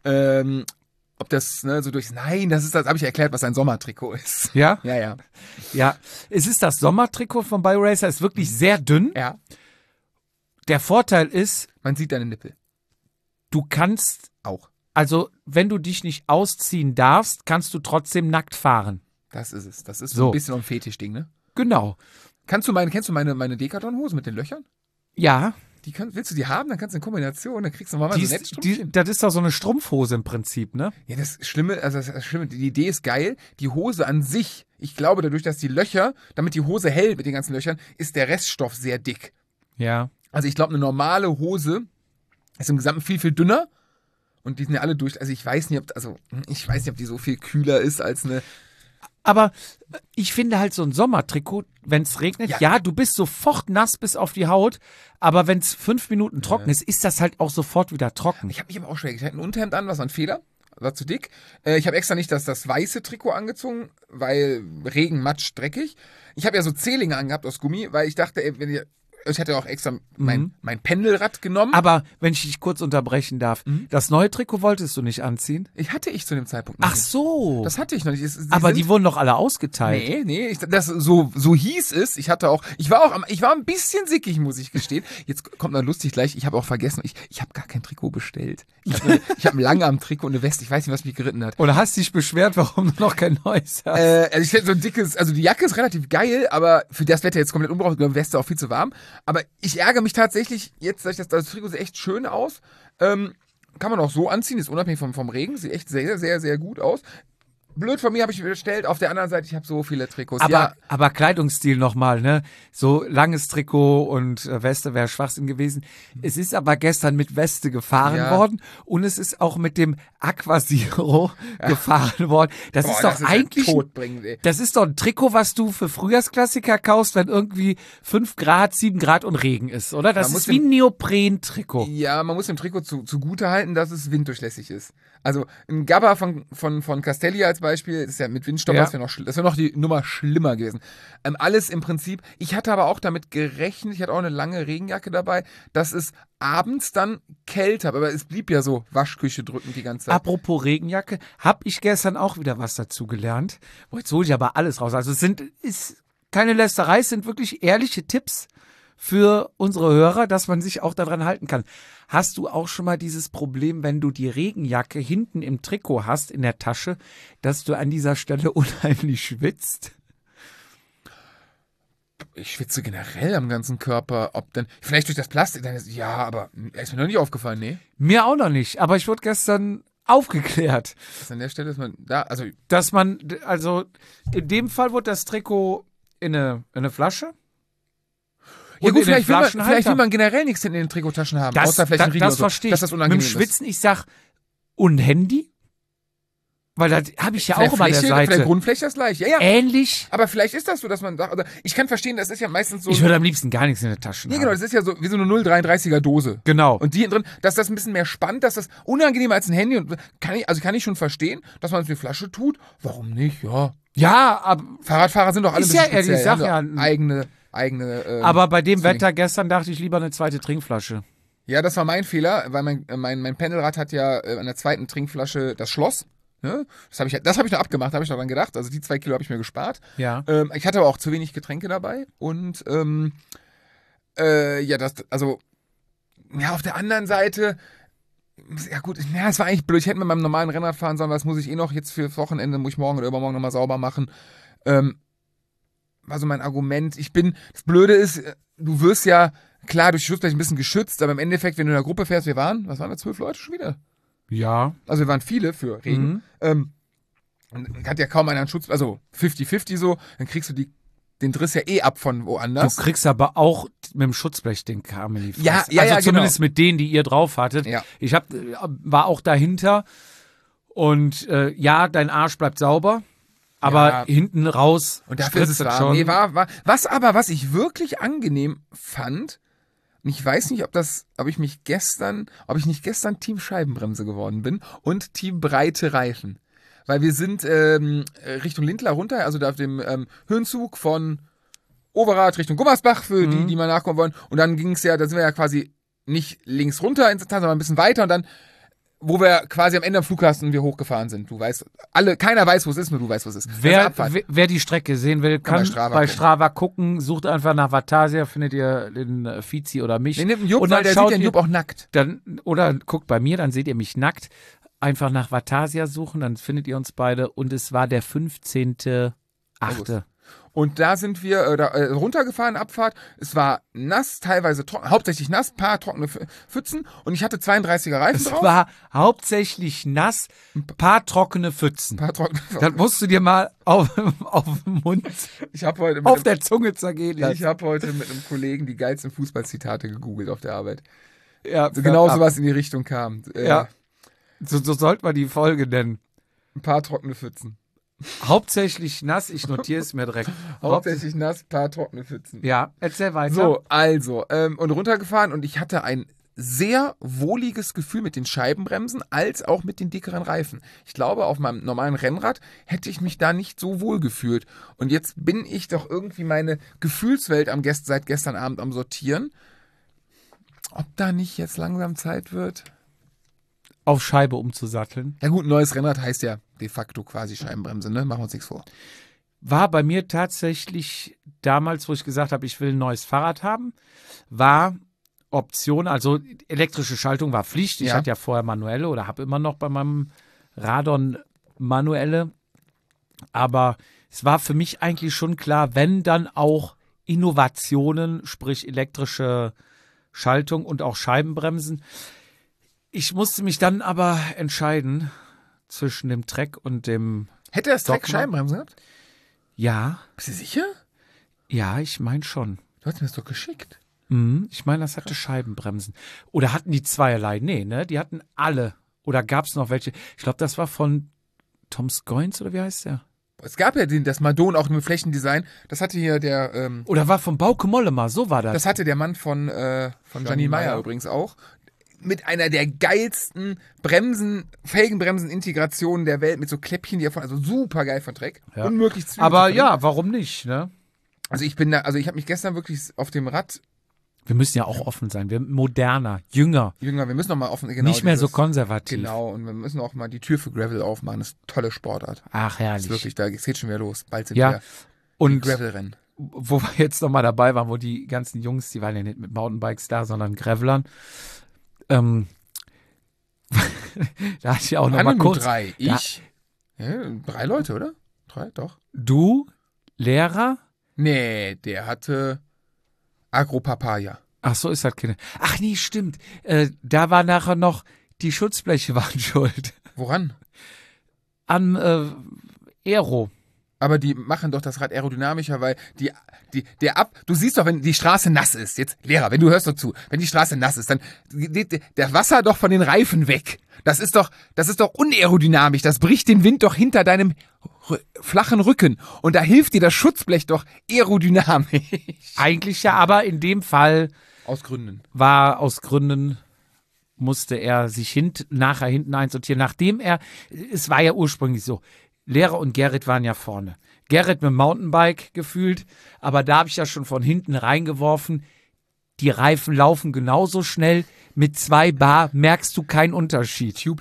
ob das so nein, das habe ich erklärt, was ein Sommertrikot ist. Ja? Ja, ja. Ja, es ist das Sommertrikot von BioRacer, ist wirklich sehr dünn. Ja, Der Vorteil ist, man sieht deine Nippel du kannst, auch. also wenn du dich nicht ausziehen darfst, kannst du trotzdem nackt fahren. Das ist es. Das ist So. so ein bisschen ein Fetischding, ne? Genau. Kennst du meine Decathlon-Hose mit den Löchern? Ja, Willst du die haben? Dann kannst du in Kombination, dann kriegst du nochmal so Netzstrümpfchen. das ist doch so eine Strumpfhose im Prinzip, ne? Ja, das Schlimme, die Idee ist geil. Die Hose an sich, ich glaube dadurch, dass die Löcher, damit die Hose hält mit den ganzen Löchern, ist der Reststoff sehr dick. Ja. Also ich glaube, eine normale Hose ist im Gesamten viel, viel dünner. Und die sind ja alle durch. Also ich weiß nicht, ob die so viel kühler ist als eine. Aber ich finde halt so ein Sommertrikot, wenn es regnet, Ja. ja, du bist sofort nass bis auf die Haut, aber wenn es 5 Minuten trocken ist, ist das halt auch sofort wieder trocken. Ich habe mich aber auch schwer. Ich hatte ein Unterhemd an, was war ein Fehler. War zu dick. Ich habe extra nicht das weiße Trikot angezogen, weil Regen, Matsch, dreckig. Ich habe ja so Zehlinge angehabt aus Gummi, weil ich dachte, ich hätte auch extra mein Pendelrad genommen. Aber wenn ich dich kurz unterbrechen darf, das neue Trikot wolltest du nicht anziehen? Hatte ich zu dem Zeitpunkt noch Ach nicht. so. Das hatte ich noch nicht. Aber die wurden doch alle ausgeteilt. Nee, so hieß es. Ich war ein bisschen sickig, muss ich gestehen. Jetzt kommt noch lustig gleich, ich habe auch vergessen, ich habe gar kein Trikot bestellt. Ich habe ein Langarm-Trikot und eine Weste, ich weiß nicht, was mich geritten hat. Oder hast dich beschwert, warum du noch kein neues hast? Also ich hätte so ein dickes, also die Jacke ist relativ geil, aber für das Wetter jetzt komplett unbrauchbar, die Weste auch viel zu warm. Aber ich ärgere mich tatsächlich, jetzt das Trikot sieht echt schön aus. Kann man auch so anziehen, ist unabhängig vom Regen, sieht echt sehr, sehr, sehr gut aus. Blöd von mir, habe ich bestellt. Auf der anderen Seite, ich habe so viele Trikots. Aber Kleidungsstil nochmal, ne? So langes Trikot und Weste wäre Schwachsinn gewesen. Es ist aber gestern mit Weste gefahren worden und es ist auch mit dem Aquasiro gefahren worden. Das ist doch eigentlich, das ist doch ein Trikot, was du für Frühjahrsklassiker kaufst, wenn irgendwie 5 Grad, 7 Grad und Regen ist, oder? Das ist wie ein Neopren-Trikot. Ja, man muss dem Trikot zugute halten, dass es winddurchlässig ist. Also ein Gabba von Castelli als Beispiel, das ist ja mit Windstopp, Ja. das wäre noch die Nummer schlimmer gewesen. Alles im Prinzip, ich hatte aber auch damit gerechnet, ich hatte auch eine lange Regenjacke dabei, dass es abends dann kälter, aber es blieb ja so Waschküche drückend die ganze Zeit. Apropos Regenjacke, habe ich gestern auch wieder was dazu gelernt. Oh, jetzt hole ich aber alles raus. Also ist keine Lästerei, es sind wirklich ehrliche Tipps für unsere Hörer, dass man sich auch daran halten kann. Hast du auch schon mal dieses Problem, wenn du die Regenjacke hinten im Trikot hast, in der Tasche, dass du an dieser Stelle unheimlich schwitzt? Ich schwitze generell am ganzen Körper, ob denn, vielleicht durch das Plastik, ja, aber ist mir noch nicht aufgefallen, nee. Mir auch noch nicht, aber ich wurde gestern aufgeklärt, An der Stelle ist man da, also dass man, also in dem Fall wurde das Trikot in eine Flasche. ja Und gut, in den vielleicht will man generell nichts in den Trikottaschen haben, außer vielleicht ein Riegel das oder so, verstehe ich. dass das Mit unangenehm dem Schwitzen, ich sag, und Handy? Weil da habe ich ja ist. auch immer an der Von der Seite. Grundfläche das gleich, ja. Ähnlich. Aber vielleicht ist das so, dass man sagt, also ich kann verstehen, das ist ja meistens so. Ich würde am liebsten gar nichts in der Tasche nee, haben. genau, das ist ja so wie so eine 0,33er Dose. Genau. Und die hinten drin, dass das ein bisschen mehr spannt, dass das unangenehmer als ein Handy und kann ich schon verstehen, dass man es in die Flasche tut. Warum nicht? Ja. Ja, aber, Fahrradfahrer sind doch alle Ist ein bisschen ja ehrlich, speziell, sag haben ja, eigene aber bei dem deswegen. Wetter gestern dachte ich lieber eine zweite Trinkflasche. Ja, das war mein Fehler, weil mein Pendelrad hat ja an der zweiten Trinkflasche das Schloss. Ne? Das hab ich noch abgemacht, habe ich noch dran gedacht. Also die 2 Kilo habe ich mir gespart. Ja. Ich hatte aber auch zu wenig Getränke dabei. Und auf der anderen Seite, ja gut, ja, es war eigentlich blöd. Ich hätte mit meinem normalen Rennrad fahren sollen, das muss ich noch jetzt für Wochenende, muss ich morgen oder übermorgen nochmal sauber machen. War so mein Argument. Das Blöde ist, du wirst ja, klar, durch die Schutzblech ein bisschen geschützt, aber im Endeffekt, wenn du in der Gruppe fährst, was waren wir, 12 Leute schon wieder? Ja. Also wir waren viele für Regen. Und hat ja kaum einer einen Schutz, also 50-50 so, dann kriegst du den Driss ja ab von woanders. Du kriegst aber auch mit dem Schutzblech den Kram in die Fresse. Ja, zumindest genau. mit denen, die ihr drauf hattet. Ja. Ich war auch dahinter und dein Arsch bleibt sauber, aber Ja. hinten raus Und dafür ist es spritzt warm. schon. Nee, was ich wirklich angenehm fand, und ich weiß nicht, ob ich nicht gestern Team Scheibenbremse geworden bin und Team breite Reifen. Weil wir sind Richtung Lindlar runter, also da auf dem Höhenzug von Overath Richtung Gummersbach, für die mal nachkommen wollen. Und dann da sind wir ja quasi nicht links runter ins Tal, sondern ein bisschen weiter und dann, wo wir quasi am Ende am Flughafen wir hochgefahren sind. Du weißt, keiner weiß, wo es ist, nur du weißt, wo es ist. Wer die Strecke sehen will, kann bei Strava gucken. Sucht einfach nach Vatasia, findet ihr den Fizi oder mich. Nee, nehmt einen Jupp, und dann weil der schaut sieht den Jupp auch nackt. Oder guckt bei mir, dann seht ihr mich nackt. Einfach nach Vatasia suchen, dann findet ihr uns beide. Und es war der 15.8. Und da sind wir runtergefahren, Abfahrt. Es war nass, teilweise hauptsächlich nass, paar trockene Pfützen. Und ich hatte 32er Reifen Es drauf. war hauptsächlich nass, paar trockene Pfützen. Das musst du dir mal auf dem Mund, Ich habe heute auf der Zunge zergehen lassen. Ich habe heute mit einem Kollegen die geilsten Fußballzitate gegoogelt auf der Arbeit. Ja, Genau sowas in die Richtung kam. Ja. So sollte man die Folge nennen. Ein paar trockene Pfützen. Hauptsächlich nass, ich notiere es mir direkt. Hauptsächlich nass, paar trockene Pfützen. Ja, erzähl weiter. So, also, und runtergefahren und ich hatte ein sehr wohliges Gefühl mit den Scheibenbremsen als auch mit den dickeren Reifen. Ich glaube, auf meinem normalen Rennrad hätte ich mich da nicht so wohl gefühlt. Und jetzt bin ich doch irgendwie meine Gefühlswelt seit gestern Abend am Sortieren. Ob da nicht jetzt langsam Zeit wird? Auf Scheibe umzusatteln. Ja gut, ein neues Rennrad heißt ja de facto quasi Scheibenbremse, ne? Machen wir uns nichts vor. War bei mir tatsächlich damals, wo ich gesagt habe, ich will ein neues Fahrrad haben, war Option, also elektrische Schaltung war Pflicht. Ich hatte ja vorher manuelle oder habe immer noch bei meinem Radon manuelle. Aber es war für mich eigentlich schon klar, wenn dann auch Innovationen, sprich elektrische Schaltung und auch Scheibenbremsen. Ich musste mich dann aber entscheiden zwischen dem Trek und dem Hätte das Trek Dogma. Scheibenbremsen gehabt? Ja, Bist du sicher? ja, ich meine schon. Du hast mir das doch geschickt. Ich meine, das hatte Scheibenbremsen. Oder hatten die zweierlei? Nee, ne? Die hatten alle. Oder gab es noch welche? Ich glaube, das war von Tom Scoins oder wie heißt der? Es gab ja das Madon auch mit Flächendesign. Das hatte hier der, Oder war von Bauke Mollema, so war das. das hatte der Mann von Janine Meyer übrigens auch. Mit einer der geilsten Felgenbremsen-Integrationen der Welt, mit so Kläppchen, die also super geil von Trek. Ja. Unmöglich zu Aber bringen. ja, warum nicht, ne? Also ich habe mich gestern wirklich auf dem Rad, Wir müssen ja auch offen sein. Wir moderner, jünger, Jünger, wir müssen noch mal offen, genau. nicht mehr so dieses- konservativ. Genau, und wir müssen auch mal die Tür für Gravel aufmachen. Das ist eine tolle Sportart. Ach, Das ist herrlich. wirklich, da geht schon wieder los. Bald sind Ja, wir und Gravel-Rennen. wo wir jetzt nochmal dabei waren, wo die ganzen Jungs, die waren ja nicht mit Mountainbikes da, sondern Gravelern. Da hatte ich auch nochmal nur kurz. 3. Ja. Ich? Ja, 3 Leute, oder? 3, doch. Du, Lehrer? Nee, der hatte Agro-Papaya. Ach so, ist das keine. Ach nee, stimmt. Da war nachher noch, die Schutzbleche waren schuld. Woran? Am Aero. Aber die machen doch das Rad aerodynamischer, weil du siehst doch, wenn die Straße nass ist, jetzt Lehrer, wenn du hörst doch zu, wenn die Straße nass ist, dann geht der Wasser doch von den Reifen weg. Das ist doch unaerodynamisch, das bricht den Wind doch hinter deinem flachen Rücken und da hilft dir das Schutzblech doch aerodynamisch. Eigentlich ja, aber in dem Fall Aus Gründen. war aus Gründen, musste er sich nachher hinten einsortieren, nachdem es war ja ursprünglich so, Lehrer und Gerrit waren ja vorne. Gerrit mit dem Mountainbike gefühlt, aber da habe ich ja schon von hinten reingeworfen, die Reifen laufen genauso schnell, mit 2 Bar merkst du keinen Unterschied. Tubeless.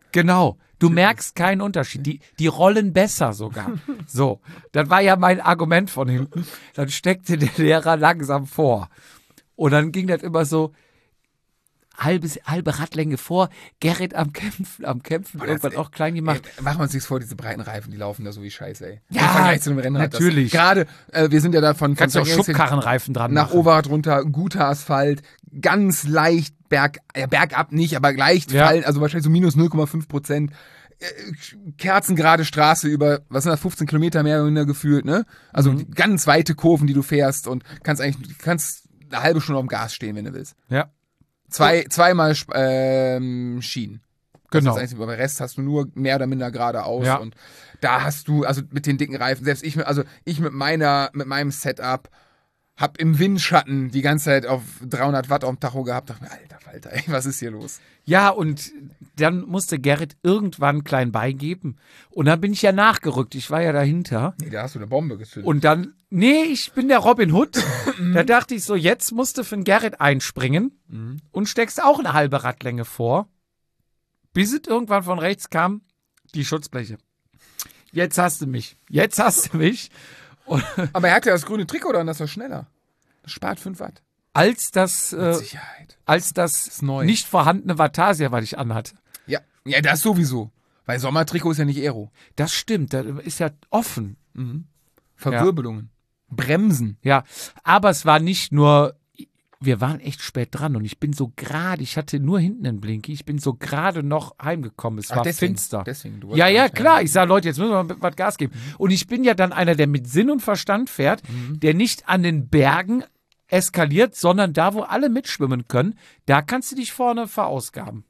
Genau. Du merkst keinen Unterschied. Die rollen besser sogar. So, das war ja mein Argument von hinten. Dann steckte der Lehrer langsam vor. Und dann ging das immer so halbe Radlänge vor. Gerrit am Kämpfen, irgendwann auch klein gemacht. Ey, machen wir uns nichts vor, diese breiten Reifen, die laufen da so wie Scheiße, ey. Ja, im Vergleich zu einem Rennrad. natürlich. Gerade, wir sind ja da von Kannst du auch Schubkarrenreifen dran nach machen. Overath runter, guter Asphalt, ganz leicht bergab nicht, aber leicht fallen, also wahrscheinlich so minus 0,5%. Kerzengerade Straße über, was sind das, 15 Kilometer mehr oder weniger gefühlt, ne? Also ganz weite Kurven, die du fährst und kannst eine halbe Stunde auf dem Gas stehen, wenn du willst. Ja. Zweimal Schienen. Genau. Das heißt, beim Rest hast du nur mehr oder minder geradeaus. Ja. Und da hast du, also mit den dicken Reifen, selbst ich mit meinem Setup hab im Windschatten die ganze Zeit auf 300 Watt auf dem Tacho gehabt. Dachte mir, alter Falter, ey, was ist hier los? Ja, und dann musste Gerrit irgendwann klein beigeben. Und dann bin ich ja nachgerückt. Ich war ja dahinter. Nee, da hast du eine Bombe gezündet. Und dann, ich bin der Robin Hood. Da dachte ich so, jetzt musst du für den Gerrit einspringen und steckst auch eine halbe Radlänge vor. Bis es irgendwann von rechts kam, die Schutzbleche. Jetzt hast du mich. Und aber er hatte ja das grüne Trikot dann, das war schneller. Das spart 5 Watt. als das, Mit Sicherheit. als das ist neu. nicht vorhandene Vatasia, was ich anhatte. Ja, das sowieso. Weil Sommertrikot ist ja nicht Aero. Das stimmt, das ist ja offen. Verwirbelungen. Bremsen. Ja, aber es war nicht nur, wir waren echt spät dran und ich hatte nur hinten einen Blinky, ich bin so gerade noch heimgekommen, es war finster. Deswegen, du Ja, klar, ich sag, Leute, jetzt müssen wir mal was Gas geben. Und ich bin ja dann einer, der mit Sinn und Verstand fährt, der nicht an den Bergen eskaliert, sondern da, wo alle mitschwimmen können, da kannst du dich vorne verausgaben.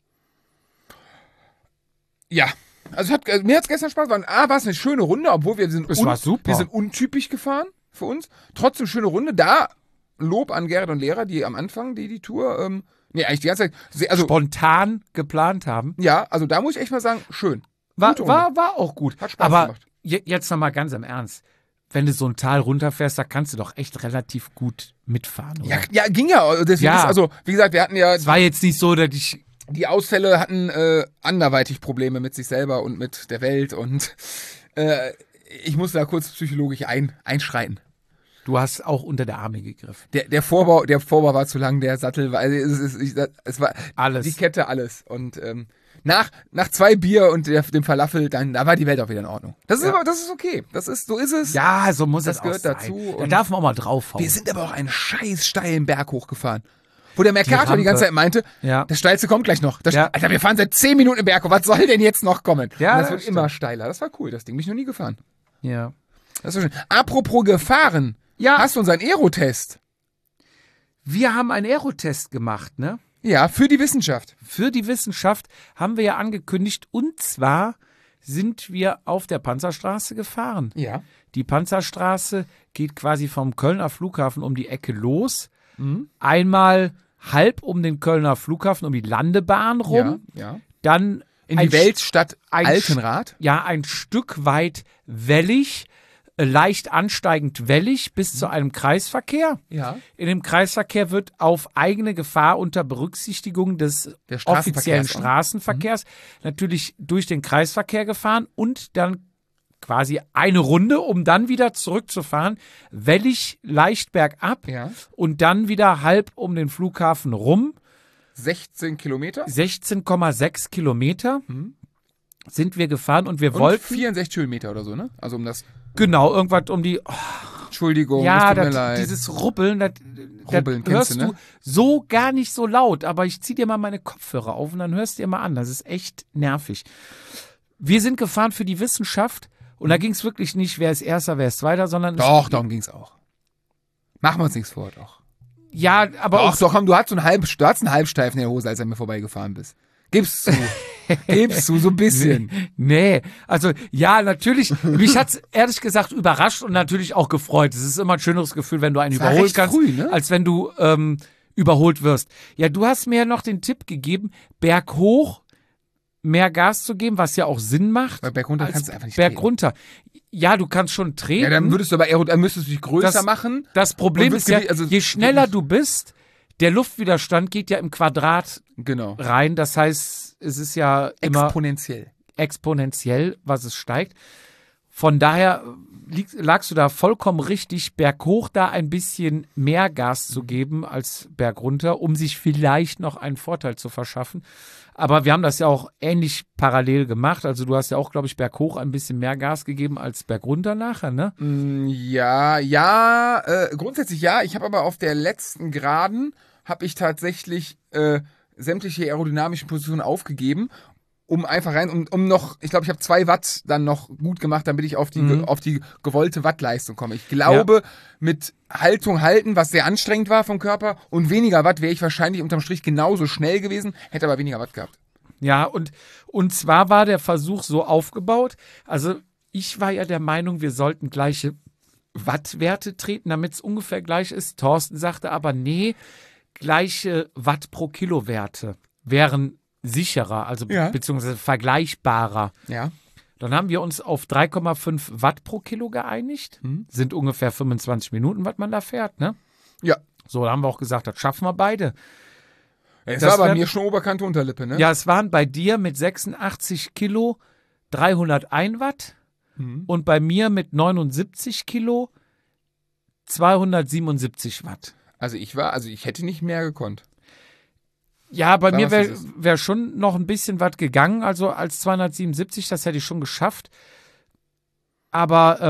Ja. Also mir hat's gestern Spaß gemacht. War es eine schöne Runde, obwohl wir sind, Es war super. wir sind untypisch gefahren für uns. Trotzdem schöne Runde. Da Lob an Gerrit und Lehrer, die am Anfang die Tour, eigentlich die ganze Zeit, also Spontan geplant haben. ja, also da muss ich echt mal sagen, schön. War Gute Runde. auch gut. Hat Spaß Aber gemacht. jetzt nochmal ganz im Ernst. Wenn du so ein Tal runterfährst, da kannst du doch echt relativ gut mitfahren, oder? Ja, ging ja. Deswegen Ja. also, wie gesagt, wir hatten ja, Es war jetzt nicht so, dass ich die Ausfälle hatten anderweitig Probleme mit sich selber und mit der Welt und ich musste da kurz psychologisch einschreiten. Du hast auch unter der Arme gegriffen. Der Vorbau war zu lang, der Sattel war, es war Alles. die Kette, alles. Und nach 2 Bier und dem Falafel, da war die Welt auch wieder in Ordnung. Das ist aber, das ist okay. So ist es. Ja, so muss Das es gehört auch sein. dazu Da und darf man auch mal draufhauen. Wir sind aber auch einen scheiß steilen Berg hochgefahren. Wo der Mercator die ganze Rampe. Zeit meinte, Ja. das Steilste kommt gleich noch. Ja. Alter, wir fahren seit 10 Minuten im Berg hoch. Was soll denn jetzt noch kommen? Ja, und das das wird stimmt. immer steiler. Das war cool. Das Ding bin ich noch nie gefahren. Ja. Das war schön. Apropos gefahren. Ja. Hast du unseren Aerotest? Wir haben einen Aerotest gemacht, ne? Ja, für die Wissenschaft. Für die Wissenschaft haben wir ja angekündigt. Und zwar sind wir auf der Panzerstraße gefahren. Ja. Die Panzerstraße geht quasi vom Kölner Flughafen um die Ecke los. Einmal halb um den Kölner Flughafen, um die Landebahn rum. Ja. Dann In ein die Weltstadt ein Altenrath. ein Stück weit wellig, leicht ansteigend wellig bis zu einem Kreisverkehr. Ja. In dem Kreisverkehr wird auf eigene Gefahr unter Berücksichtigung des Der Straßenverkehrs offiziellen auch. Straßenverkehrs natürlich durch den Kreisverkehr gefahren und dann quasi eine Runde, um dann wieder zurückzufahren, wellig leicht bergab Ja. und dann wieder halb um den Flughafen rum. 16 Kilometer. 16,6 Kilometer sind wir gefahren und wir Und wollten 64 Höhenmeter oder so, ne? Also um das. genau irgendwas um die Entschuldigung, ja, es tut mir leid. dieses Rubbeln, das Rubbeln, hörst kennst du, ne? so gar nicht so laut, aber ich zieh dir mal meine Kopfhörer auf und dann hörst du dir mal an. Das ist echt nervig. Wir sind gefahren für die Wissenschaft und da ging es wirklich nicht, wer ist Erster, wer ist Zweiter, sondern Doch, darum ging's auch. Machen wir uns nichts vor, doch. ja, aber Doch, auch doch, komm, du hattest einen Halbsteifen in der Hose, als er mir vorbeigefahren bist. Gib's zu. Gib's zu, so ein bisschen. nee, also ja, natürlich, mich hat's ehrlich gesagt überrascht und natürlich auch gefreut. Es ist immer ein schöneres Gefühl, wenn du einen war überholen recht kannst, früh, ne? als wenn du überholt wirst. Ja, du hast mir ja noch den Tipp gegeben, berghoch mehr Gas zu geben, was ja auch Sinn macht. Weil bergunter als kannst du einfach nicht bergunter. Ja, du kannst schon treten. Ja, dann würdest du aber dann müsstest du dich größer machen. Das Problem und ist ja, also- je schneller du bist, der Luftwiderstand geht ja im Quadrat Genau. rein. Das heißt, es ist ja immer exponentiell, was es steigt. Von daher lagst du da vollkommen richtig, berghoch da ein bisschen mehr Gas zu geben als bergunter, um sich vielleicht noch einen Vorteil zu verschaffen. Aber wir haben das ja auch ähnlich parallel gemacht. Also du hast ja auch, glaube ich, berghoch ein bisschen mehr Gas gegeben als bergunter nachher, ne? Ja, grundsätzlich ja. Ich habe aber auf der letzten Geraden habe ich tatsächlich sämtliche aerodynamischen Positionen aufgegeben, um einfach rein, um noch, ich glaube, ich habe 2 Watt dann noch gut gemacht, damit ich auf die gewollte Wattleistung komme. Ich glaube, mit Haltung halten, was sehr anstrengend war vom Körper, und weniger Watt wäre ich wahrscheinlich unterm Strich genauso schnell gewesen, hätte aber weniger Watt gehabt. Ja, und zwar war der Versuch so aufgebaut, also ich war ja der Meinung, wir sollten gleiche Wattwerte treten, damit es ungefähr gleich ist. Thorsten sagte aber, nee, gleiche Watt pro Kilowerte wären sicherer, also beziehungsweise vergleichbarer. Ja. Dann haben wir uns auf 3,5 Watt pro Kilo geeinigt. Sind ungefähr 25 Minuten, was man da fährt, ne? Ja. So, da haben wir auch gesagt, das schaffen wir beide. Es war bei mir schon Oberkante Unterlippe, ne? Ja, es waren bei dir mit 86 Kilo 301 Watt und bei mir mit 79 Kilo 277 Watt. Also ich hätte nicht mehr gekonnt. Ja, bei mir wäre schon noch ein bisschen was gegangen, also als 277, das hätte ich schon geschafft. Aber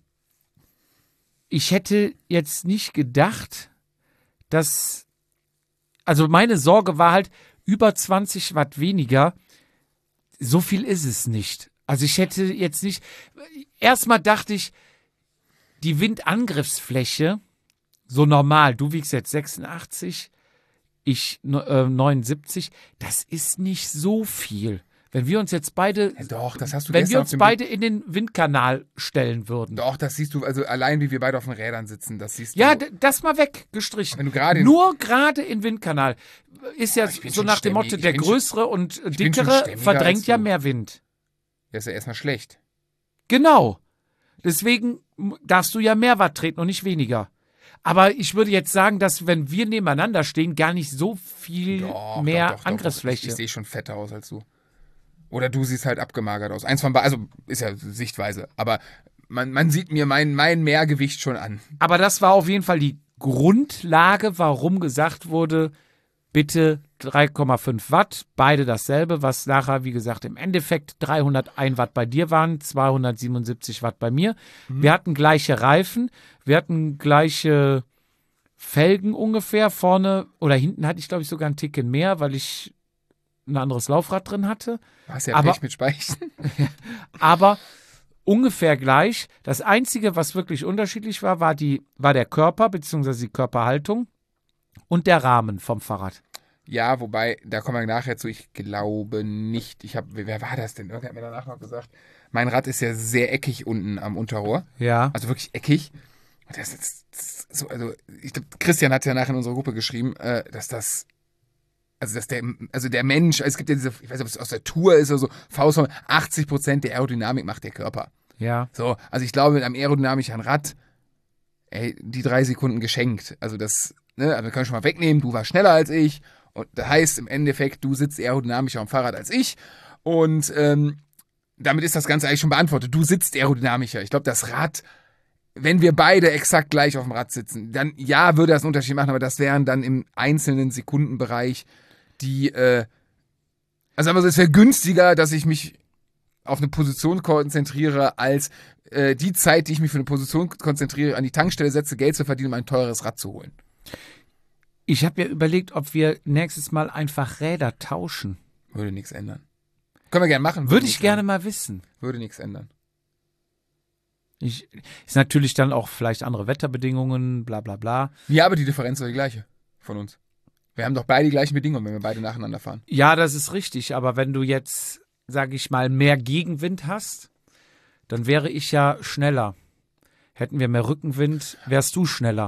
ich hätte jetzt nicht gedacht, dass, also meine Sorge war halt, über 20 Watt weniger, so viel ist es nicht. Also ich hätte jetzt nicht, erstmal dachte ich, die Windangriffsfläche, so normal, du wiegst jetzt 86, ich 79, das ist nicht so viel. Wenn wir uns jetzt beide, doch, das hast du wenn wir uns beide in den Windkanal stellen würden. Doch, das siehst du, also allein wie wir beide auf den Rädern sitzen, das siehst du. Ja, das mal weggestrichen. Wenn du gerade nur gerade in Windkanal ist ja so nach dem Motto, der größere und dickere verdrängt ja mehr Wind. Das ist ja erstmal schlecht. Genau. Deswegen darfst du ja mehr Watt treten und nicht weniger. Aber ich würde jetzt sagen, dass wenn wir nebeneinander stehen, gar nicht so viel mehr Angriffsfläche. Ich sehe schon fetter aus als du. Oder du siehst halt abgemagert aus. Eins von beiden, also ist ja Sichtweise. Aber man sieht mir mein Mehrgewicht schon an. Aber das war auf jeden Fall die Grundlage, warum gesagt wurde, bitte 3,5 Watt, beide dasselbe, was nachher, wie gesagt, im Endeffekt 301 Watt bei dir waren, 277 Watt bei mir. Wir hatten gleiche Reifen, wir hatten gleiche Felgen ungefähr, vorne oder hinten hatte ich, glaube ich, sogar einen Ticken mehr, weil ich ein anderes Laufrad drin hatte. Du hast ja Pech mit Speichen. Aber ungefähr gleich. Das Einzige, was wirklich unterschiedlich war, war der Körper bzw. die Körperhaltung und der Rahmen vom Fahrrad. Ja, wobei, da kommen wir nachher zu, ich glaube nicht. Wer war das denn? Irgendwer hat mir danach noch gesagt, mein Rad ist ja sehr eckig unten am Unterrohr. Ja. Also wirklich eckig. Das ist so, also ich glaube, Christian hat ja nachher in unserer Gruppe geschrieben, dass der Mensch, es gibt ja diese, ich weiß nicht, ob es aus der Tour ist oder so, Faustformel, 80% der Aerodynamik macht der Körper. Ja. So, also ich glaube, mit einem aerodynamischen Rad, die 3 Sekunden geschenkt. Also das, ne, also wir können schon mal wegnehmen, du warst schneller als ich. Und das heißt im Endeffekt, du sitzt aerodynamischer am Fahrrad als ich. Und damit ist das Ganze eigentlich schon beantwortet. Du sitzt aerodynamischer. Ich glaube, das Rad, wenn wir beide exakt gleich auf dem Rad sitzen, dann ja, würde das einen Unterschied machen, aber das wären dann im einzelnen Sekundenbereich also es wäre günstiger, dass ich mich auf eine Position konzentriere, als die Zeit, die ich mich für eine Position konzentriere, an die Tankstelle setze, Geld zu verdienen, um ein teures Rad zu holen. Ich habe ja überlegt, ob wir nächstes Mal einfach Räder tauschen. Würde nichts ändern. Können wir gerne machen. Würde ich gerne mal wissen. Würde nichts ändern. Ist natürlich dann auch vielleicht andere Wetterbedingungen, bla bla bla. Ja, aber die Differenz ist die gleiche von uns. Wir haben doch beide die gleichen Bedingungen, wenn wir beide nacheinander fahren. Ja, das ist richtig. Aber wenn du jetzt, sage ich mal, mehr Gegenwind hast, dann wäre ich ja schneller. Hätten wir mehr Rückenwind, wärst du schneller.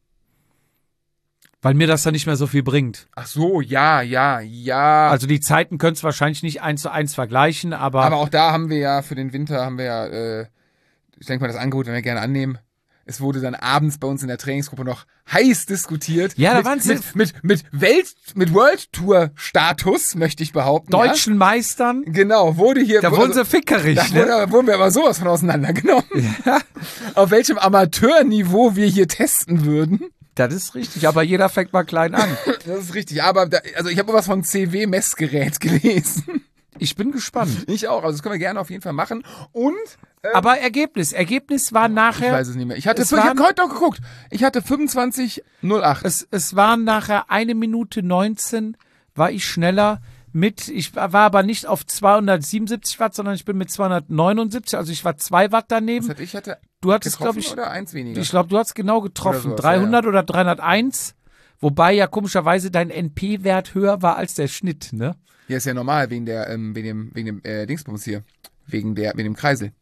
Weil mir das dann nicht mehr so viel bringt. Ach so, ja. Also die Zeiten können es wahrscheinlich nicht 1:1 vergleichen, aber... Aber auch da haben wir ja, für den Winter ich denke mal, das Angebot werden wir gerne annehmen. Es wurde dann abends bei uns in der Trainingsgruppe noch heiß diskutiert. Ja, da mit, waren sie mit World Tour Status, möchte ich behaupten. Deutschen Meistern. Genau, wurde hier. Da wurden sie fickerig, Da wurden wir aber sowas von auseinandergenommen. Ja. Auf welchem Amateurniveau wir hier testen würden. Das ist richtig, aber jeder fängt mal klein an. Das ist richtig, aber ich habe was von CW-Messgerät gelesen. Ich bin gespannt. Ich auch, also das können wir gerne auf jeden Fall machen. Und Aber Ergebnis war nachher. ich weiß es nicht mehr. Ich habe heute noch geguckt. Ich hatte 25,08. Es waren nachher 1 Minute 19, war ich schneller ich war aber nicht auf 277 Watt, sondern ich bin mit 279, also ich war 2 Watt daneben. Ich hatte Du hattest, glaube ich, oder eins weniger. ich glaube, du hast genau getroffen. Oder sowas, 300 oder 301, wobei ja komischerweise dein NP-Wert höher war als der Schnitt, ne? Ja, ist ja normal, wegen dem Dingsbums hier. Wegen dem Kreisel.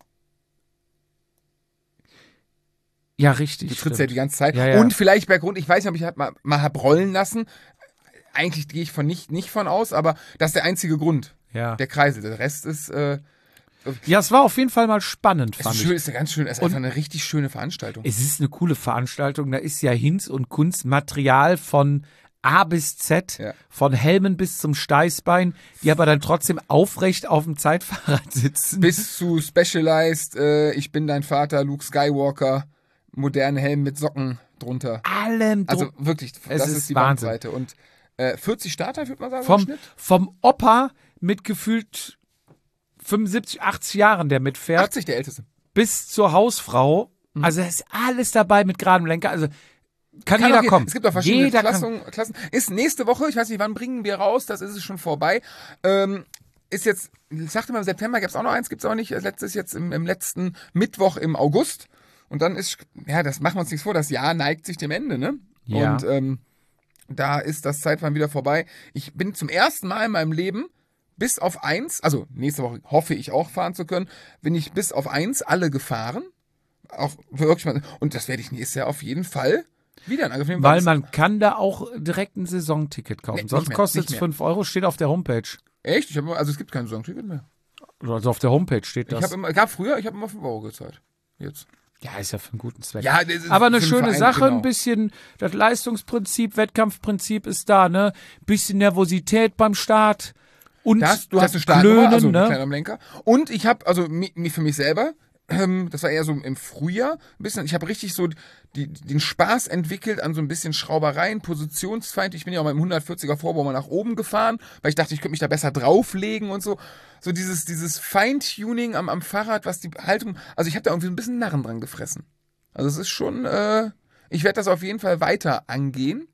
Ja, richtig. Du trittst ja die ganze Zeit. Ja. Und vielleicht bergrund, ich weiß nicht, ob ich mal hab rollen lassen. Eigentlich gehe ich nicht von aus, aber das ist der einzige Grund. Ja. Der Kreisel. Der Rest ist, Ja, es war auf jeden Fall mal spannend, es fand ist ich. schön, ist ja ganz schön, es ist einfach eine richtig schöne Veranstaltung. Es ist eine coole Veranstaltung. Da ist ja Hinz und Kunst Material von A bis Z, Ja. von Helmen bis zum Steißbein, die aber dann trotzdem aufrecht auf dem Zeitfahrrad sitzen. Bis zu Specialized, ich bin dein Vater, Luke Skywalker, moderne Helm mit Socken drunter. Allem Also wirklich, Es das ist ist die Wahnsinn. Bandbreite. Und 40 Starter, würde man sagen, im Schnitt? vom Opa mit gefühlt 75, 80 Jahren, der mitfährt, 80 der Älteste. bis zur Hausfrau. Also es ist alles dabei mit geradem Lenker. Also kann jeder kommen. Es gibt auch verschiedene Jeder Klassen. Ist nächste Woche, ich weiß nicht, wann bringen wir raus, das ist es schon vorbei. Ist jetzt, ich sagte mal, im September gab es auch noch eins, gibt es auch nicht. Das letzte ist jetzt im letzten Mittwoch im August. Und dann ist, ja, das machen wir uns nichts vor, das Jahr neigt sich dem Ende, ne? Ja. Und da ist das Zeitfahren wieder vorbei. Ich bin zum ersten Mal in meinem Leben bis auf 1, also nächste Woche hoffe ich auch fahren zu können, bin ich bis auf 1 alle gefahren. Auch wirklich mal, und das werde ich nächstes Jahr auf jeden Fall wieder in Angriff nehmen. Weil man kann da auch direkt ein Saisonticket kaufen. Nee, Sonst nicht mehr, kostet es nicht mehr. 5 Euro, steht auf der Homepage. Echt? Also es gibt kein Saisonticket mehr. Also auf der Homepage steht Ich das. habe immer 5 Euro gezahlt. Jetzt. Ja, ist ja für einen guten Zweck. Ja, das ist Aber eine für den schöne Verein, Sache, genau. ein bisschen das Leistungsprinzip, Wettkampfprinzip ist da, ne? Bisschen Nervosität beim Start und Du hast eine das Startnummer, Klönen, also ne? ein kleiner Lenker. Und ich habe, also für mich selber, das war eher so im Frühjahr, ein bisschen, ich habe richtig so den Spaß entwickelt an so ein bisschen Schraubereien, Positionsfeind. Ich bin ja auch mit dem 140er Vorbau mal nach oben gefahren, weil ich dachte, ich könnte mich da besser drauflegen und so. So dieses Feintuning am Fahrrad, was die Haltung, also ich habe da irgendwie so ein bisschen Narren dran gefressen. Also es ist schon, ich werde das auf jeden Fall weiter angehen.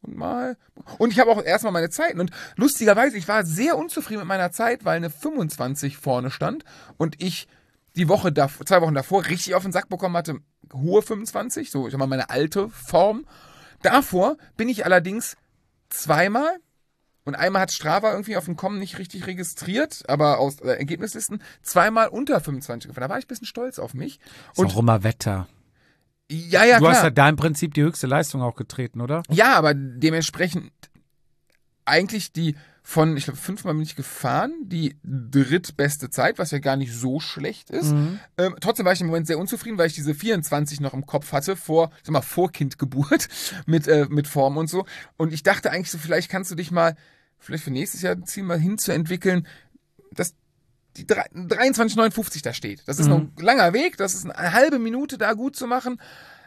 Und ich habe auch erstmal meine Zeiten. Und lustigerweise, ich war sehr unzufrieden mit meiner Zeit, weil eine 25 vorne stand und ich 2 Wochen davor richtig auf den Sack bekommen hatte, hohe 25, so ich sag mal meine alte Form. Davor bin ich allerdings zweimal und einmal hat Strava irgendwie auf dem Kommen nicht richtig registriert, aber aus Ergebnislisten zweimal unter 25 gefahren. Da war ich ein bisschen stolz auf mich. Ist auch immer Wetter. Ja, Du klar. hast ja da im Prinzip die höchste Leistung auch getreten, oder? Ja, aber dementsprechend eigentlich ich glaube 5-mal bin ich gefahren, die drittbeste Zeit, was ja gar nicht so schlecht ist. Trotzdem war ich im Moment sehr unzufrieden, weil ich diese 24 noch im Kopf hatte, vor Kindgeburt mit Form und so. Und ich dachte eigentlich so, vielleicht kannst du dich mal, vielleicht für nächstes Jahr ein Ziel mal hinzuentwickeln, dass die 23,59 da steht. Das ist noch ein langer Weg, das ist eine halbe Minute da gut zu machen.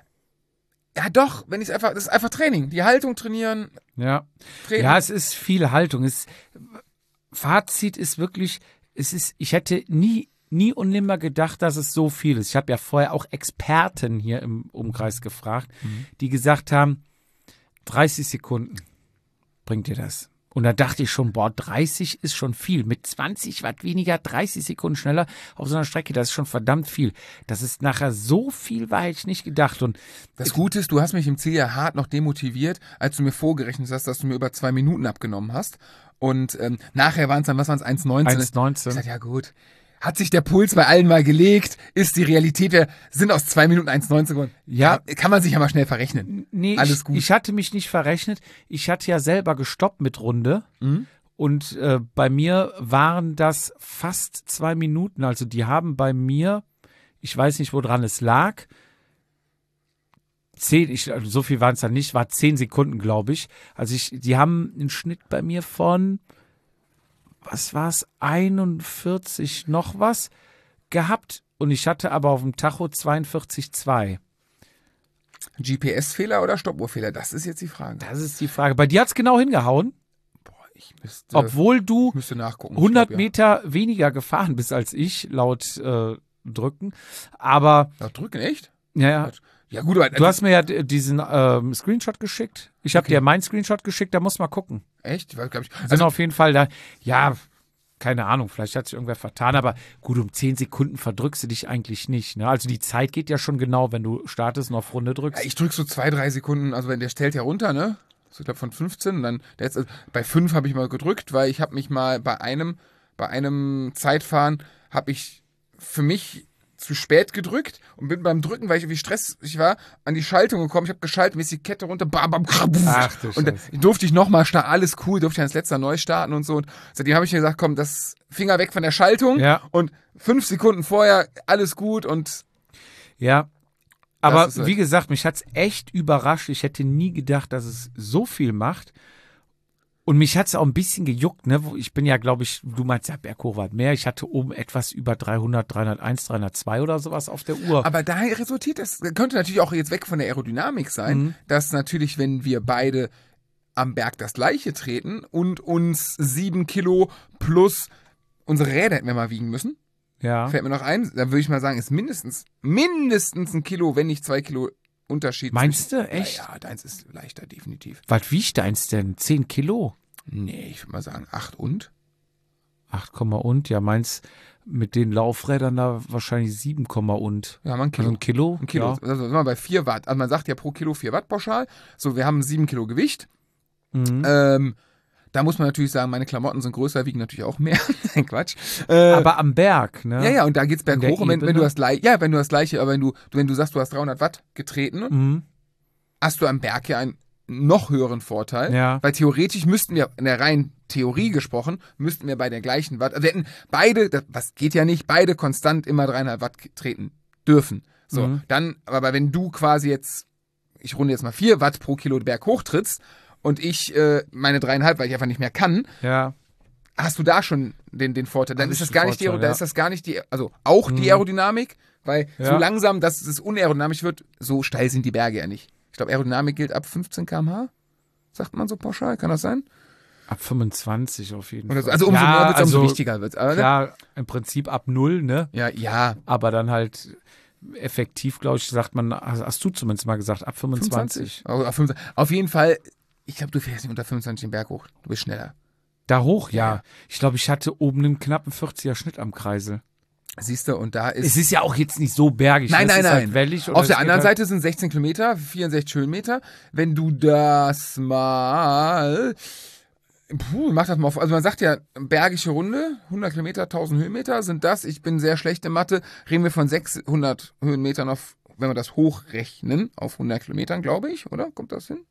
Ja doch, das ist einfach Training. Die Haltung trainieren. Ja. Training. Ja, es ist viel Haltung. Fazit ist wirklich, ich hätte nie und nimmer gedacht, dass es so viel ist. Ich habe ja vorher auch Experten hier im Umkreis gefragt, die gesagt haben, 30 Sekunden bringt dir das. Und da dachte ich schon, 30 ist schon viel. Mit 20 Watt weniger, 30 Sekunden schneller auf so einer Strecke, das ist schon verdammt viel. Dass es nachher so viel war, hätte ich nicht gedacht. Und Das Gute ist, du hast mich im Ziel ja hart noch demotiviert, als du mir vorgerechnet hast, dass du mir über 2 Minuten abgenommen hast. Und nachher waren es dann, 1,19? 1,19. Ich sag, ja gut. Hat sich der Puls bei allen mal gelegt? Ist die Realität, sind aus 2 Minuten 1,19 geworden? Ja. Kann man sich ja mal schnell verrechnen. Nee, Alles gut. Ich hatte mich nicht verrechnet. Ich hatte ja selber gestoppt mit Runde. Und bei mir waren das fast 2 Minuten. Also die haben bei mir, ich weiß nicht, woran es lag, so viel waren es dann nicht, war 10 Sekunden, glaube ich. Also die haben einen Schnitt bei mir von, was war es, 41 noch was gehabt und ich hatte aber auf dem Tacho 42,2. GPS-Fehler oder Stoppuhrfehler? Das ist jetzt die Frage. Das ist die Frage. Bei dir hat's genau hingehauen, obwohl du müsste nachgucken. 100 Ich glaub, Meter weniger gefahren bist als ich, laut Drücken. Aber ja. Drücken, echt? ja, Ja gut, aber du hast mir ja diesen Screenshot geschickt. Ich habe dir meinen Screenshot geschickt, da muss mal gucken. echt? Glaub ich. Sind auf jeden Fall da, ja, keine Ahnung, vielleicht hat sich irgendwer vertan, aber gut, um 10 Sekunden verdrückst du dich eigentlich nicht. Ne? Also die Zeit geht ja schon genau, wenn du startest und auf Runde drückst. Ja, ich drück so 2-3 Sekunden, also wenn der stellt ja runter, ne? So, ich glaube von 15 und dann, bei 5 habe ich mal gedrückt, weil ich habe mich mal bei einem Zeitfahren, habe ich für mich zu spät gedrückt und bin beim Drücken, weil ich irgendwie stressig war, an die Schaltung gekommen. Ich habe geschaltet, mir ist die Kette runter, bam, bam, Ach du und dann durfte ich nochmal starten, alles cool, durfte ich als letzter neu starten und so. Und seitdem habe ich mir gesagt, komm, das Finger weg von der Schaltung und 5 Sekunden vorher, alles gut und ja, aber halt wie gesagt, mich hat's echt überrascht. Ich hätte nie gedacht, dass es so viel macht. Und mich hat's auch ein bisschen gejuckt, ne? Ich bin ja, glaube ich, du meinst ja, berghoch war mehr. Ich hatte oben etwas über 300, 301, 302 oder sowas auf der Uhr. Aber daher resultiert das, könnte natürlich auch jetzt weg von der Aerodynamik sein, dass natürlich, wenn wir beide am Berg das Gleiche treten und uns 7 Kilo plus unsere Räder hätten wir mal wiegen müssen, ja. fällt mir noch ein, dann würde ich mal sagen, ist mindestens 1 Kilo, wenn nicht 2 Kilo Unterschied. Meinst du, echt? Ja, deins ist leichter, definitiv. Was wiegt deins denn? 10 Kilo? Nee, ich würde mal sagen 8 und? 8, und? Ja, meins mit den Laufrädern da wahrscheinlich 7, und. Ja, mal ein Kilo. Also ein Kilo? Ein Kilo. Ja. Also sind wir bei 4 Watt. Also man sagt ja pro Kilo 4 Watt pauschal. So, wir haben 7 Kilo Gewicht. Da muss man natürlich sagen, meine Klamotten sind größer, wiegen natürlich auch mehr. Nein, Quatsch. Aber am Berg, ne? Ja, und da geht's berghoch. Und wenn Ebene. du das gleiche, aber wenn du sagst, du hast 300 Watt getreten, hast du am Berg ja einen noch höheren Vorteil. Ja. Weil theoretisch müssten wir, in der reinen Theorie gesprochen, müssten wir bei der gleichen Watt, also wir hätten beide, was geht ja nicht, beide konstant immer 3,5 Watt treten dürfen. So, dann, aber wenn du quasi jetzt, ich runde jetzt mal 4 Watt pro Kilo berghoch trittst, und ich meine 3,5, weil ich einfach nicht mehr kann, Ja. hast du da schon den Vorteil. Dann ist das gar nicht Vorteil, dann ist das gar nicht die, also auch die Aerodynamik, weil so Ja. langsam, dass es unaerodynamisch wird, so steil sind die Berge ja nicht. Ich glaube, Aerodynamik gilt ab 15 km/h, sagt man so pauschal, kann das sein? Ab 25 auf jeden Oder Fall. so. Also umso mehr wird es, umso wichtiger wird es. Klar, im Prinzip ab 0, ne? Ja. Aber dann halt effektiv, glaube ich, sagt man, hast du zumindest mal gesagt, ab 25. Auf jeden Fall, ich glaube, du fährst nicht unter 25 den Berg hoch. Du bist schneller. Da hoch, ja. Ja. Ich glaube, ich hatte oben einen knappen 40er Schnitt am Kreisel. Siehst du, und da ist... Es ist ja auch jetzt nicht so bergig. Nein, ne? Es nein, ist nein. Halt wellig, Auf der anderen Seite sind 16 Kilometer, 64 Höhenmeter. Wenn du das mal... mach das mal auf. Also man sagt ja, bergische Runde, 100 Kilometer, 1000 Höhenmeter sind das. Ich bin sehr schlecht in Mathe. Reden wir von 600 Höhenmetern auf, wenn wir das hochrechnen, auf 100 Kilometern, glaube ich, oder? Kommt das hin?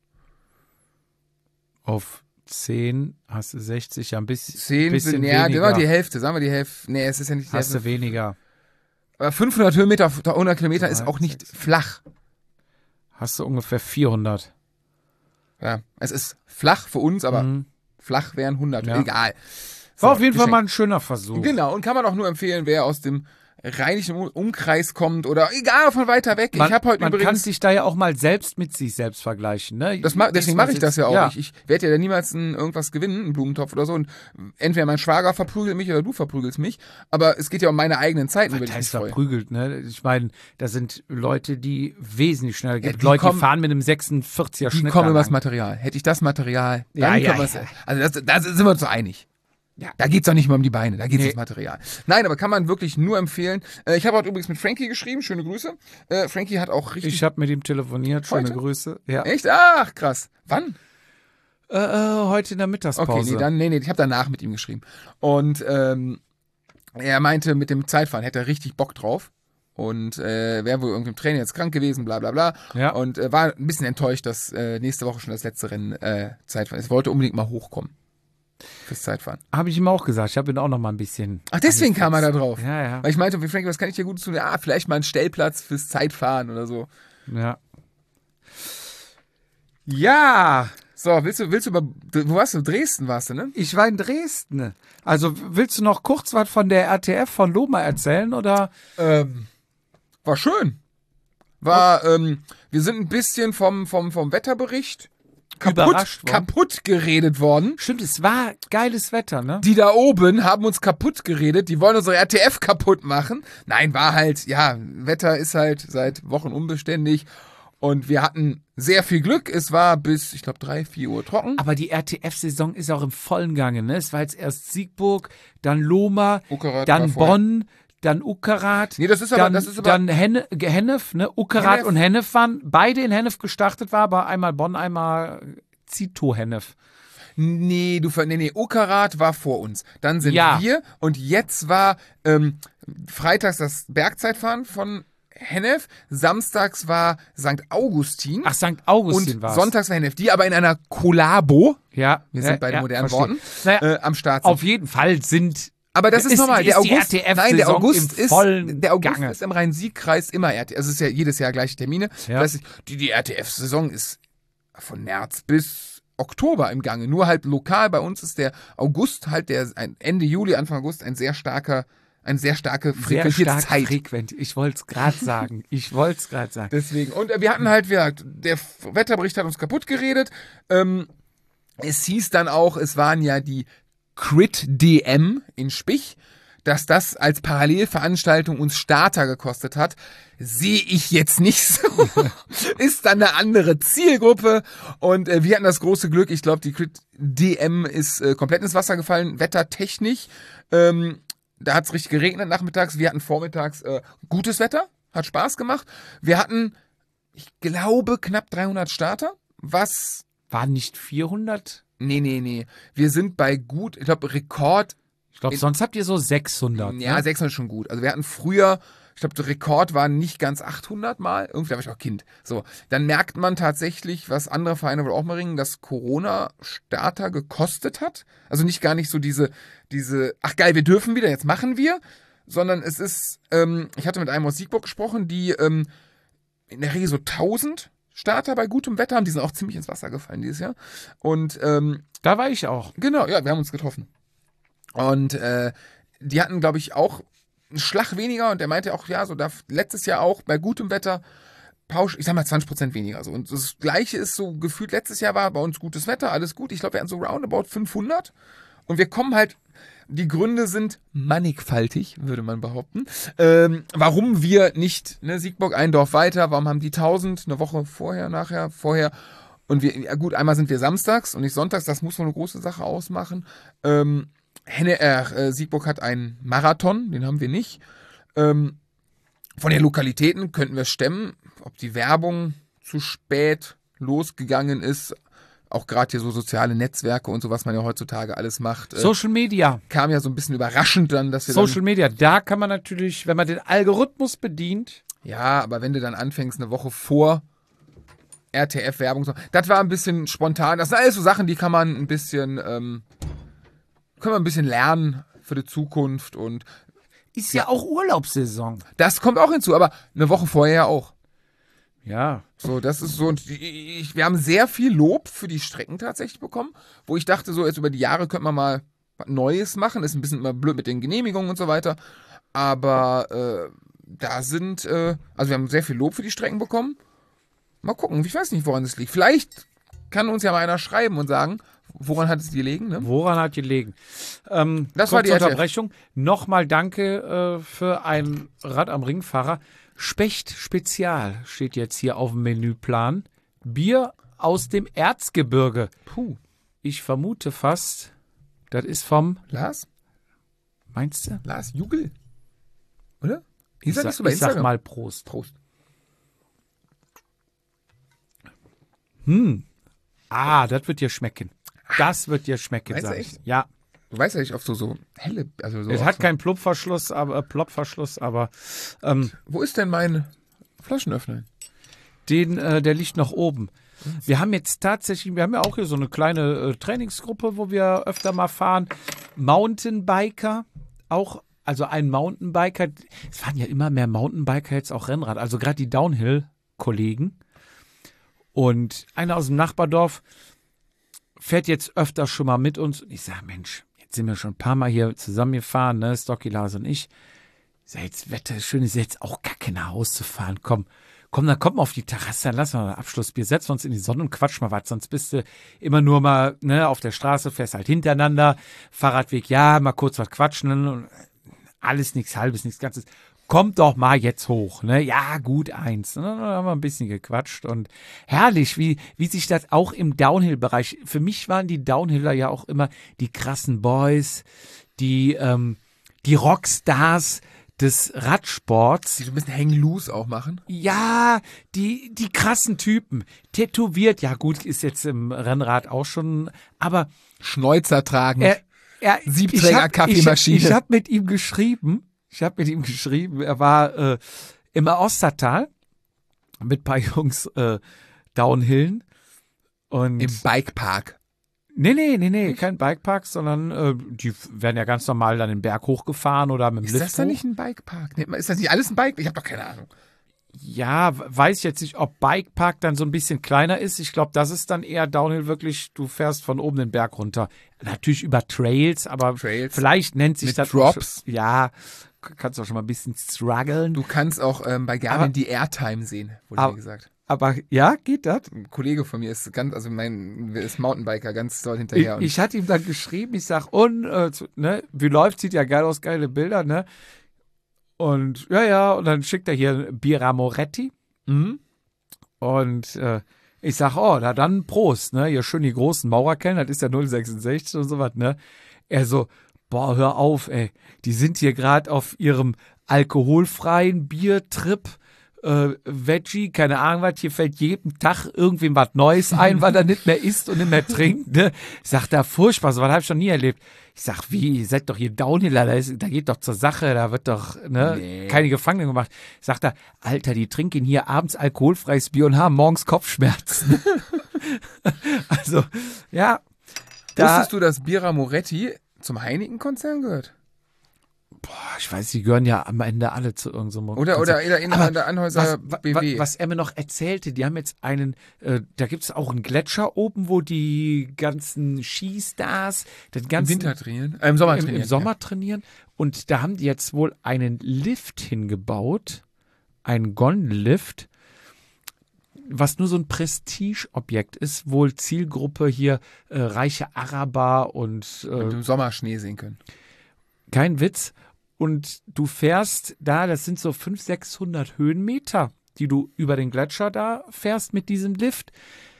Auf 10 hast du 60, ja, ein bisschen, 10 bisschen sind, ja, weniger. die Hälfte, sagen wir die Hälfte. Nee, es ist ja nicht die Hast Hälfte. du weniger. Aber 500 Höhenmeter auf 100 Kilometer ist auch nicht 6. flach. Hast du ungefähr 400. Ja, es ist flach für uns, aber flach wären 100. Ja. Egal. War auf jeden Fall geschenkt. mal ein schöner Versuch. Genau, und kann man auch nur empfehlen, wer aus dem rheinischen Umkreis kommt oder egal, von weiter weg. Man, Ich habe heute man kann übrigens... sich da ja auch mal selbst mit sich selbst vergleichen. Ne? Deswegen mache ich das ja auch. Ja. Ich werde ja niemals irgendwas gewinnen, einen Blumentopf oder so. Und entweder mein Schwager verprügelt mich oder du verprügelst mich. Aber es geht ja um meine eigenen Zeiten, über die ich mich heißt freue. verprügelt, ne? Ich meine, da sind Leute, die wesentlich schneller gibt. die Leute, kommen- die fahren mit einem 46er Die Schnitt. kommen da übers lang. Material. Hätte ich das Material, dann Ja, können ja, wir's- ja. Also da sind wir uns so einig. Ja. Da geht's doch nicht mehr um die Beine, da geht's Nee. ums Material. Nein, aber kann man wirklich nur empfehlen. Ich habe heute übrigens mit Frankie geschrieben, schöne Grüße. Frankie hat auch richtig... Ich habe mit ihm telefoniert, schöne Heute? Grüße. Ja. Echt? Ach, krass. Wann? Heute in der Mittagspause. Okay, nee, ich habe danach mit ihm geschrieben. Und er meinte, mit dem Zeitfahren hätte er richtig Bock drauf. Und wäre wohl irgendwie im Training jetzt krank gewesen, bla bla bla. Ja. Und war ein bisschen enttäuscht, dass nächste Woche schon das letzte Rennen Zeitfahren ist. Wollte unbedingt mal hochkommen fürs Zeitfahren. Habe ich ihm auch gesagt. Ich habe ihn auch noch mal ein bisschen... Ach, deswegen kam er da drauf. Ja, ja. Weil ich meinte, wie Frankie, was kann ich dir gut tun? Ja, vielleicht mal einen Stellplatz fürs Zeitfahren oder so. Ja. Ja, So, willst du wo warst du? Dresden warst du, ne? ich war in Dresden. Also willst du noch kurz was von der RTF von Lohmer erzählen oder? War schön. Wir sind ein bisschen vom Wetterbericht Überrascht worden. kaputt geredet worden. Stimmt, es war geiles Wetter, ne? Die da oben haben uns kaputt geredet, die wollen unsere RTF kaputt machen. Nein, war halt, ja, Wetter ist halt seit Wochen unbeständig und wir hatten sehr viel Glück. Es war bis, ich glaube, 3-4 Uhr trocken. Aber die RTF-Saison ist auch im vollen Gange, ne? Es war jetzt erst Siegburg, dann Lohmer, Uckerath war dann vorher. Bonn, dann Uckerath, Nee, das ist aber- dann Hennef, ne? Uckerath Hennef. und Hennef waren beide in Hennef gestartet, war aber einmal Bonn, einmal Zito-Hennef. Nee, Uckerath war vor uns. Dann sind Ja. wir und jetzt war freitags das Bergzeitfahren von Hennef, samstags war St. Augustin Ach, St. Augustin und war's. sonntags war Hennef. Die aber in einer Kollabo, Ja. wir sind bei den modernen verstehe. Worten, Naja, am Start sind. auf jeden Fall sind. Aber das ist normal. Der ist die August, RTF-Saison nein, der August im vollen Gange. ist im Rhein-Sieg-Kreis immer RTF. Also es ist ja jedes Jahr gleiche Termine. Ja. Das heißt, die RTF-Saison ist von März bis Oktober im Gange. Nur halt lokal. Bei uns ist der August halt Ende Juli, Anfang August eine sehr starke frequentierte Sehr stark Zeit. frequent. Ich wollte es gerade sagen. Deswegen. Und wir hatten halt, der Wetterbericht hat uns kaputt geredet. Es hieß dann auch, es waren ja die Crit DM in Spich, dass das als Parallelveranstaltung uns Starter gekostet hat. Sehe ich jetzt nicht so. Ist dann eine andere Zielgruppe. Und wir hatten das große Glück, ich glaube, die Crit DM ist komplett ins Wasser gefallen, wettertechnisch. Da hat es richtig geregnet nachmittags. Wir hatten vormittags gutes Wetter, hat Spaß gemacht. Wir hatten, ich glaube, knapp 300 Starter, was... Waren nicht 400? Nee. Wir sind bei gut, ich glaube, Rekord. Ich glaube, sonst habt ihr so 600. Ja, ne? 600 ist schon gut. Also wir hatten früher, ich glaube, der Rekord war nicht ganz 800 Mal. Irgendwie war ich auch Kind. So, dann merkt man tatsächlich, was andere Vereine wohl auch mal ringen, dass Corona-Starter gekostet hat. Also nicht gar nicht so diese, ach geil, wir dürfen wieder, jetzt machen wir. Sondern es ist, ich hatte mit einem aus Siegburg gesprochen, die in der Regel so 1000 Starter bei gutem Wetter haben. Die sind auch ziemlich ins Wasser gefallen dieses Jahr. Und Da war ich auch. genau, ja, wir haben uns getroffen. Und die hatten, glaube ich, auch einen Schlag weniger. Und der meinte auch, ja, so letztes Jahr auch bei gutem Wetter, ich sag mal 20% weniger. So. Und das Gleiche ist so gefühlt, letztes Jahr war bei uns gutes Wetter, alles gut. Ich glaube, wir hatten so roundabout 500. Und wir kommen halt, die Gründe sind mannigfaltig, würde man behaupten. Warum wir nicht, ne, Siegburg, ein Dorf weiter, warum haben die 1000, eine Woche vorher. Und wir, ja gut, einmal sind wir samstags und nicht sonntags, das muss wohl eine große Sache ausmachen. Siegburg hat einen Marathon, den haben wir nicht. Von den Lokalitäten könnten wir es stemmen, ob die Werbung zu spät losgegangen ist. Auch gerade hier so soziale Netzwerke und so, was man ja heutzutage alles macht. Social Media. Kam ja so ein bisschen überraschend dann, dass wir Social Media, da kann man natürlich, wenn man den Algorithmus bedient. Ja, aber wenn du dann anfängst, eine Woche vor RTF-Werbung, so, das war ein bisschen spontan. Das sind alles so Sachen, die kann man ein bisschen, können wir ein bisschen lernen für die Zukunft. Und Ist ja auch Urlaubssaison. das kommt auch hinzu, aber eine Woche vorher ja auch. Ja. So, das ist so, und wir haben sehr viel Lob für die Strecken tatsächlich bekommen, wo ich dachte, so jetzt über die Jahre könnte man mal was Neues machen. Ist ein bisschen immer blöd mit den Genehmigungen und so weiter. Aber da sind, also wir haben sehr viel Lob für die Strecken bekommen. Mal gucken, ich weiß nicht, woran es liegt. Vielleicht kann uns ja mal einer schreiben und sagen, woran hat es gelegen, ne? Woran hat gelegen? Das war die RTF. Unterbrechung. Nochmal danke für ein Rad am Ringfahrer. Specht Spezial steht jetzt hier auf dem Menüplan. Bier aus dem Erzgebirge. Puh. Ich vermute fast, das ist vom, Lars? meinst du? Lars Jugel? Oder? Ich sag mal Prost. Prost. Das wird dir schmecken. Das wird dir schmecken, Meinst du sag ich. echt? Ja. Du weißt ja nicht, oft so helle, also so. Es hat keinen Plopverschluss, aber Wo ist denn mein Flaschenöffner? der liegt noch oben. Wir haben jetzt tatsächlich, wir haben ja auch hier so eine kleine Trainingsgruppe, wo wir öfter mal fahren. Mountainbiker, auch, also ein Mountainbiker. Es fahren ja immer mehr Mountainbiker jetzt auch Rennrad, also gerade die Downhill-Kollegen. Und einer aus dem Nachbardorf fährt jetzt öfter schon mal mit uns. Und ich sage, Mensch, jetzt sind wir schon ein paar Mal hier zusammengefahren, ne? Stocky, Lars und ich. Ich sage, jetzt Wetter ist schön, ist jetzt auch kacke nach Hause zu fahren. Komm, dann kommt mal auf die Terrasse, dann lassen wir mal ein Abschlussbier, setzen wir uns in die Sonne und quatsch mal was. Sonst bist du immer nur mal auf der Straße, fährst halt hintereinander. Fahrradweg, ja, mal kurz was quatschen. Und alles nichts Halbes, nichts Ganzes. Kommt doch mal jetzt hoch, ne? Ja, gut, 1. Und dann haben wir ein bisschen gequatscht und herrlich, wie sich das auch im Downhill-Bereich, für mich waren die Downhiller ja auch immer die krassen Boys, die Rockstars des Radsports. Die so ein bisschen hang loose auch machen. Ja, die krassen Typen. Tätowiert, ja gut, ist jetzt im Rennrad auch schon, aber Schnäuzer tragen. Siebträger, Kaffeemaschine. Ich hab mit ihm geschrieben, er war im Ostertal mit ein paar Jungs downhillen. Und im Bikepark. Nee, kein Bikepark, sondern die werden ja ganz normal dann den Berg hochgefahren oder mit dem Lift hoch. Ist das dann nicht ein Bikepark? Ist das nicht alles ein Bike? Ich habe doch keine Ahnung. Ja, weiß jetzt nicht, ob Bikepark dann so ein bisschen kleiner ist. Ich glaube, das ist dann eher Downhill wirklich, du fährst von oben den Berg runter. Natürlich über Trails, aber vielleicht nennt sich mit das Drops. Auch, ja, kannst auch schon mal ein bisschen strugglen. Du kannst auch bei Garmin die Airtime sehen, wurde mir gesagt. Aber ja, geht das? Ein Kollege von mir ist ist Mountainbiker, ganz doll hinterher. Ich hatte ihm dann geschrieben, ich sag, wie läuft, sieht ja geil aus, geile Bilder, ne? Und ja, und dann schickt er hier Birra Moretti. Mhm. Und ich sag, na dann Prost, ne? Hier schön die großen Maurerkellen, das ist ja 0,66 und sowas, ne? Er so, boah, hör auf, ey. Die sind hier gerade auf ihrem alkoholfreien Biertrip. Veggie, keine Ahnung was, hier fällt jeden Tag irgendwem was Neues ein, weil er nicht mehr isst und nicht mehr trinkt, ne? Ich sag, da furchtbar, so was habe ich schon nie erlebt. Ich sag, wie, ihr seid doch hier Downhiller, da geht doch zur Sache, da wird doch, keine Gefangenen gemacht. Ich sag da, Alter, die trinken hier abends alkoholfreies Bier und haben morgens Kopfschmerzen. Also, ja. Wusstest du, dass Birra Moretti zum Heineken-Konzern gehört? Boah, ich weiß, die gehören ja am Ende alle zu irgendeinem Oder in der Anhäuser BW. Was er mir noch erzählte, die haben jetzt da gibt es auch einen Gletscher oben, wo die ganzen Skistars im Winter trainieren, im Sommer trainieren. Im Sommer trainieren. Und da haben die jetzt wohl einen Lift hingebaut, einen Gondellift, was nur so ein Prestigeobjekt ist, wohl Zielgruppe hier reiche Araber und im Sommer Schnee sehen können. Kein Witz. Und du fährst da, das sind so 500, 600 Höhenmeter, die du über den Gletscher da fährst mit diesem Lift.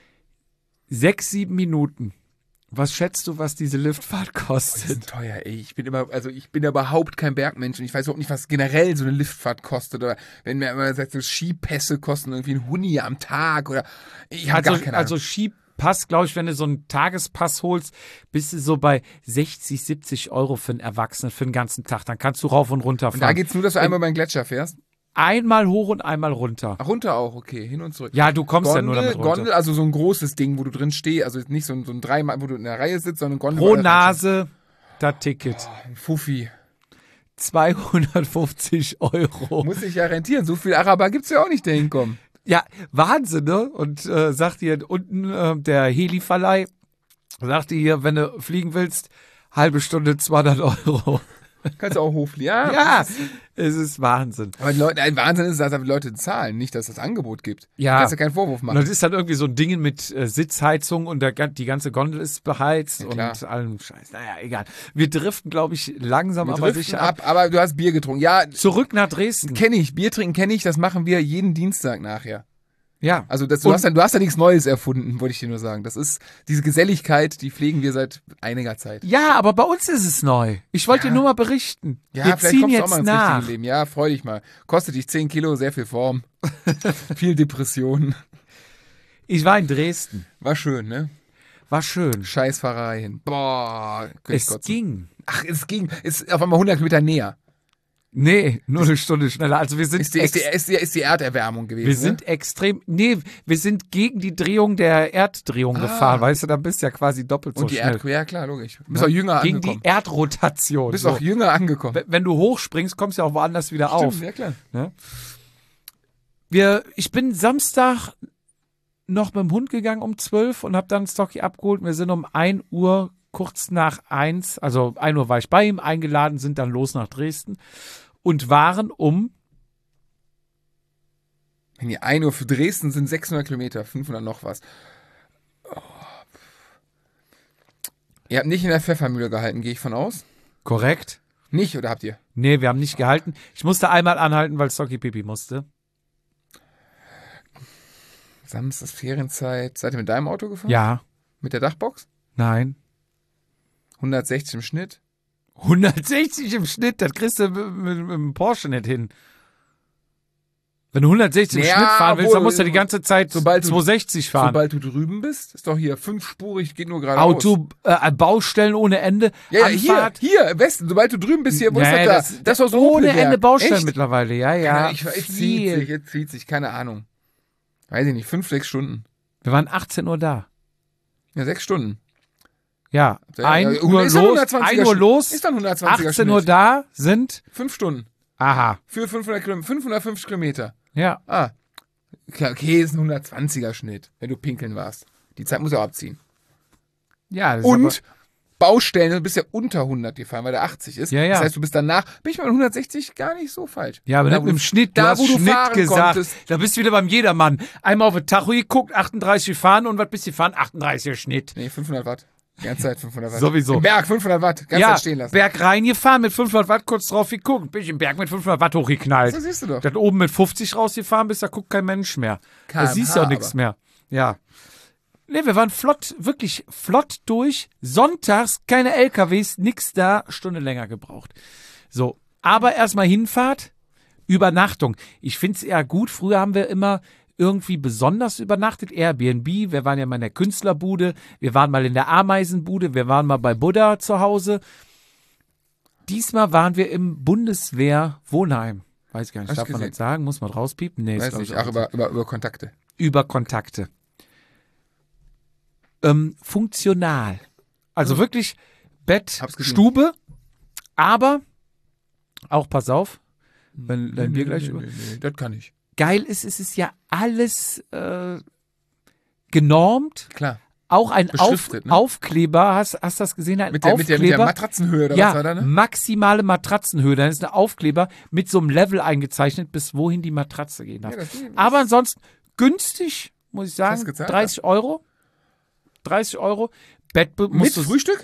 6, 7 Minuten. Was schätzt du, was diese Liftfahrt kostet? Das ist teuer, ey. Ich bin ja überhaupt kein Bergmensch und ich weiß überhaupt nicht, was generell so eine Liftfahrt kostet. Oder wenn mir immer sagt, so Skipässe kosten irgendwie ein Huni am Tag oder ich habe gar keine Ahnung. Also Skipass, glaube ich, wenn du so einen Tagespass holst, bist du so bei 60, 70 Euro für einen Erwachsenen für den ganzen Tag. Dann kannst du rauf und runter fahren. Und da geht's nur, dass du einmal über den Gletscher fährst? Einmal hoch und einmal runter. Ach, runter auch, okay, hin und zurück. Ja, du kommst ja nur damit runter. Gondel, also so ein großes Ding, wo du drin stehst, also nicht so ein dreimal, wo du in der Reihe sitzt, sondern Gondel. Pro Nase das Ticket. Ein Fuffi. 250 Euro. Muss sich ja rentieren, so viel Araber gibt's ja auch nicht, der hinkommen. Ja, Wahnsinn, ne? Und sagt hier unten der Heli-Verleih, sagt hier, wenn du fliegen willst, halbe Stunde 200 Euro. Kannst du auch hochfliegen. Ja, es ist Wahnsinn. Aber ein Wahnsinn ist, dass die Leute zahlen, nicht, dass es das Angebot gibt. Ja. Kannst du keinen Vorwurf machen. Und das ist dann irgendwie so ein Ding mit Sitzheizung und die ganze Gondel ist beheizt und allem Scheiß. Naja, egal. Wir driften, glaube ich, langsam, aber sicher ab. Aber du hast Bier getrunken. Ja. Zurück nach Dresden. Bier trinken kenne ich, das machen wir jeden Dienstag nachher. Ja. Also du hast ja nichts Neues erfunden, wollte ich dir nur sagen. Das ist diese Geselligkeit, die pflegen wir seit einiger Zeit. Ja, aber bei uns ist es neu. Ich wollte dir nur mal berichten. Ja, wir vielleicht ziehen kommst du jetzt auch mal ins nach. richtige Leben. Ja, freu dich mal. Kostet dich 10 Kilo, sehr viel Form. Viel Depression. Ich war in Dresden. War schön, ne? War schön. Scheißfahrerei hin. Boah. Es ging. Ach, es ging. Ist auf einmal 100 Meter näher. Nee, nur eine Stunde schneller. Also wir sind ist die Erderwärmung gewesen. Wir sind extrem. Nee, wir sind gegen die Drehung der Erddrehung gefahren. Weißt du, dann bist du ja quasi doppelt so schnell. Ja, klar, logisch. Du bist auch jünger gegen angekommen. Gegen die Erdrotation. Du bist auch jünger angekommen. Wenn du hochspringst, kommst du ja auch woanders wieder auf. Ja, klar. Ne? Ich bin Samstag noch mit dem Hund gegangen um 12 und habe dann Stocky abgeholt. Wir sind um 1 Uhr, kurz nach 1, also 1 Uhr war ich bei ihm, eingeladen, sind dann los nach Dresden und waren Wenn die 1 Uhr für Dresden sind 600 Kilometer, 500 noch was. Oh. Ihr habt nicht in der Pfeffermühle gehalten, gehe ich von aus? korrekt. Nicht, oder habt ihr? Nee, wir haben nicht gehalten. Ich musste einmal anhalten, weil Stocky Pipi musste. Samstags Ferienzeit. Seid ihr mit deinem Auto gefahren? Ja, Mit der Dachbox? nein. 160 im Schnitt? 160 im Schnitt, das kriegst du mit dem Porsche nicht hin. Wenn du 160 im Ja, Schnitt fahren willst, dann obwohl, musst du die ganze Zeit sobald du- 260 fahren. Sobald du drüben bist, ist doch hier 5-spurig, geht nur geradeaus. Baustellen ohne Ende, Ja, Anfahrt. hier, im Westen, sobald du drüben bist, hier, wo ist Nee, das da? Das ist aus ohne Opelberg. Ende Baustellen Echt? mittlerweile, ja. Jetzt zieht sich, keine Ahnung. Weiß ich nicht, 5, 6 Stunden. Wir waren 18 Uhr da. Ja, 6 Stunden. Ja, Ja, 1 ja, Uhr ist doch los, 120er 1 Uhr los, Ist dann 120er 18 Uhr Schnitt. da sind, 5 Stunden. aha, Für 550 Kilometer. ja. Ah. Okay, ist ein 120er Schnitt, wenn du pinkeln warst. Die Zeit muss ja auch abziehen. Ja, das ist Und Baustellen, du bist ja unter 100 gefahren, weil der 80 ist. Ja, ja. Das heißt, du bist danach, bin ich mal mit 160 gar nicht so falsch. ja, aber Da, nicht wo mit dem du- Schnitt, du da, hast wo du Schnitt fahren gesagt. konntest. Da bist du wieder beim Jedermann. Einmal auf den Tacho geguckt, 38 gefahren und was bist du gefahren? 38 Schnitt. Nee, 500 Watt. Die ganze Zeit 500 Watt. Sowieso. Im Berg 500 Watt. Ganze Ja, Zeit stehen lassen. Berg reingefahren mit 500 Watt, kurz drauf geguckt. Bin ich im Berg mit 500 Watt hochgeknallt. Das siehst du doch. Dann oben mit 50 rausgefahren bist, da guckt kein Mensch mehr. Da kmh siehst du auch nichts aber. mehr. Ja. Nee, wir waren flott, wirklich flott durch. Sonntags keine LKWs, nix da, Stunde länger gebraucht. So, aber erstmal Hinfahrt, Übernachtung. Ich find's eher gut. Früher haben wir immer irgendwie besonders übernachtet. Airbnb, wir waren ja mal in der Künstlerbude, wir waren mal in der Ameisenbude, wir waren mal bei Buddha zu Hause. Diesmal waren wir im Bundeswehr-Wohnheim. Weiß ich gar nicht, Hast du darf man gesehen? das sagen? Muss man rauspiepen? Nee, ist, Weiß glaub nicht, ich, ach, auch über Kontakte. über Kontakte. Funktional. Also wirklich Bett, Hab's gesehen. Stube, aber auch, pass auf, wenn dein Bier gleich über. Nee, das kann ich. Geil ist, es ist ja alles genormt. Klar. Auch ein Beschriftet, ne? Aufkleber, hast du das gesehen? Ein Mit der Aufkleber. Matratzenhöhe oder was Ja, war da, ne? maximale Matratzenhöhe. Dann ist ein Aufkleber mit so einem Level eingezeichnet, bis wohin die Matratze gehen darf. Ja, das- Aber ansonsten günstig, muss ich sagen. hast du gezahlt? 30 Euro. 30 Euro. Bett Mit musst du. Frühstück?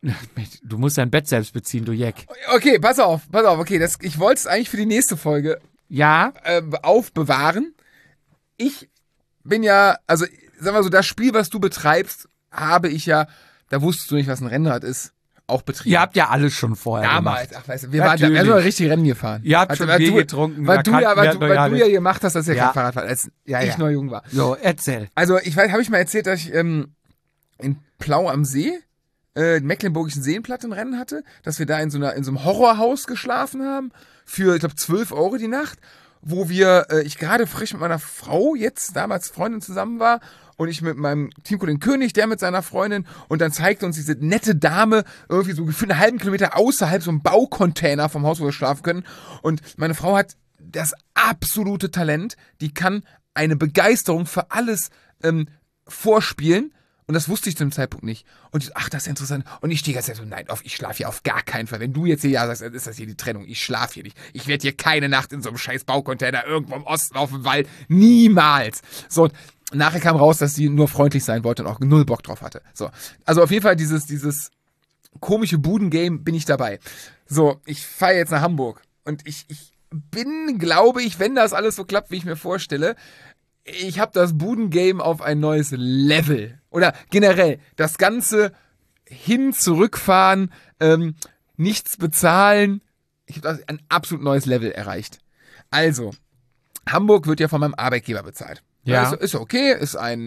Du musst dein Bett selbst beziehen, du Jack. Okay, pass auf. Okay, ich wollte es eigentlich für die nächste Folge Ja, aufbewahren. Ich bin ja, also sagen wir so, das Spiel, was du betreibst, habe ich ja, da wusstest du nicht, was ein Rennrad ist, auch betrieben. ihr habt ja alles schon vorher damals, gemacht. ach weißt du, wir haben Natürlich. mal richtig Rennen gefahren. Ihr habt schon Bier getrunken, Weil da du kannten ja, wir weil noch du alles. ja gemacht hast, dass er Ja. kein Fahrrad fährt, als Ja, ich ja. noch jung war. So, erzähl. Also ich weiß, habe ich mal erzählt, dass ich in Plau am See Mecklenburgischen Seenplatte ein Rennen hatte, dass wir da in so einem Horrorhaus geschlafen haben für, ich glaube, 12 Euro die Nacht, wo ich gerade frisch mit meiner Frau, jetzt damals Freundin zusammen war und ich mit meinem Teamkollegen König, der mit seiner Freundin, und dann zeigte uns diese nette Dame irgendwie so gefühlt einen halben Kilometer außerhalb so einem Baucontainer vom Haus, wo wir schlafen können, und meine Frau hat das absolute Talent, die kann eine Begeisterung für alles vorspielen. Und das wusste ich zu dem Zeitpunkt nicht. Und ich so, ach, das ist interessant. Und ich stehe ganz so, nein, ich schlafe hier auf gar keinen Fall. Wenn du jetzt hier ja sagst, dann ist das hier die Trennung. Ich schlafe hier nicht. Ich werde hier keine Nacht in so einem scheiß Baucontainer irgendwo im Osten auf dem Wald. Niemals. So, und nachher kam raus, dass sie nur freundlich sein wollte und auch null Bock drauf hatte. So, also auf jeden Fall dieses komische Budengame bin ich dabei. So, ich fahre jetzt nach Hamburg. Und ich bin, glaube ich, wenn das alles so klappt, wie ich mir vorstelle, ich habe das Budengame auf ein neues Level. Oder generell, das Ganze zurückfahren, nichts bezahlen. Ich habe ein absolut neues Level erreicht. Also, Hamburg wird ja von meinem Arbeitgeber bezahlt. Ja. Ist okay, ist ein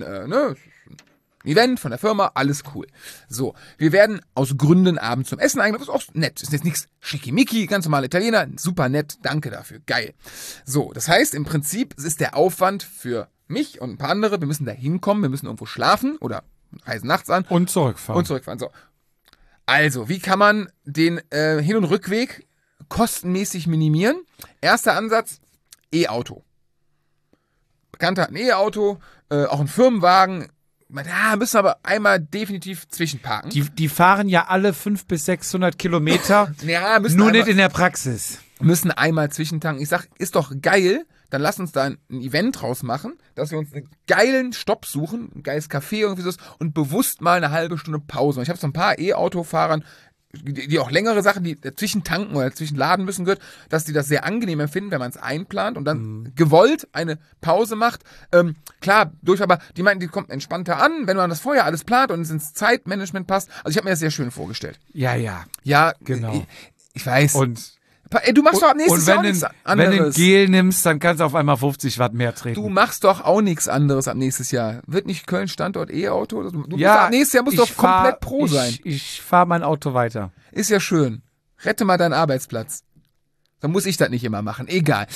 Event von der Firma, alles cool. So, wir werden aus Gründen abends zum Essen eingeladen, das ist auch nett. Ist jetzt nichts schickimicki, ganz normal Italiener, super nett, danke dafür, geil. So, das heißt, im Prinzip ist der Aufwand für mich und ein paar andere, wir müssen da hinkommen, wir müssen irgendwo schlafen oder reisen nachts an Und zurückfahren. und zurückfahren. So. Also, wie kann man den Hin- und Rückweg kostenmäßig minimieren? Erster Ansatz, E-Auto. Bekannter hat ein E-Auto, auch ein Firmenwagen. Ja, müssen aber einmal definitiv zwischenparken. Die fahren ja alle 500 bis 600 Kilometer, Ja, nur nicht in der Praxis. müssen einmal zwischentanken. Ich sag, ist doch geil, dann lass uns da ein Event draus machen, dass wir uns einen geilen Stopp suchen, ein geiles Café irgendwie so und bewusst mal eine halbe Stunde Pause. Und ich habe so ein paar E-Autofahrern, die auch längere Sachen, die dazwischen tanken oder dazwischen laden müssen, gehört, dass die das sehr angenehm empfinden, wenn man es einplant und dann gewollt eine Pause macht. Klar, aber die meinten, die kommt entspannter an, wenn man das vorher alles plant und es ins Zeitmanagement passt. Also ich habe mir das sehr schön vorgestellt. Ja. Ja, Genau. Ich weiß. Und Du machst doch nächstes Jahr auch nichts wenn du ein anderes. Gel nimmst, dann kannst du auf einmal 50 Watt mehr treten. Du machst doch auch nichts anderes ab nächstes Jahr. Wird nicht Köln Standort E-Auto? Nächstes Jahr musst du doch komplett pro sein. Ich fahre mein Auto weiter. Ist ja schön. Rette mal deinen Arbeitsplatz. Dann muss ich das nicht immer machen. Egal.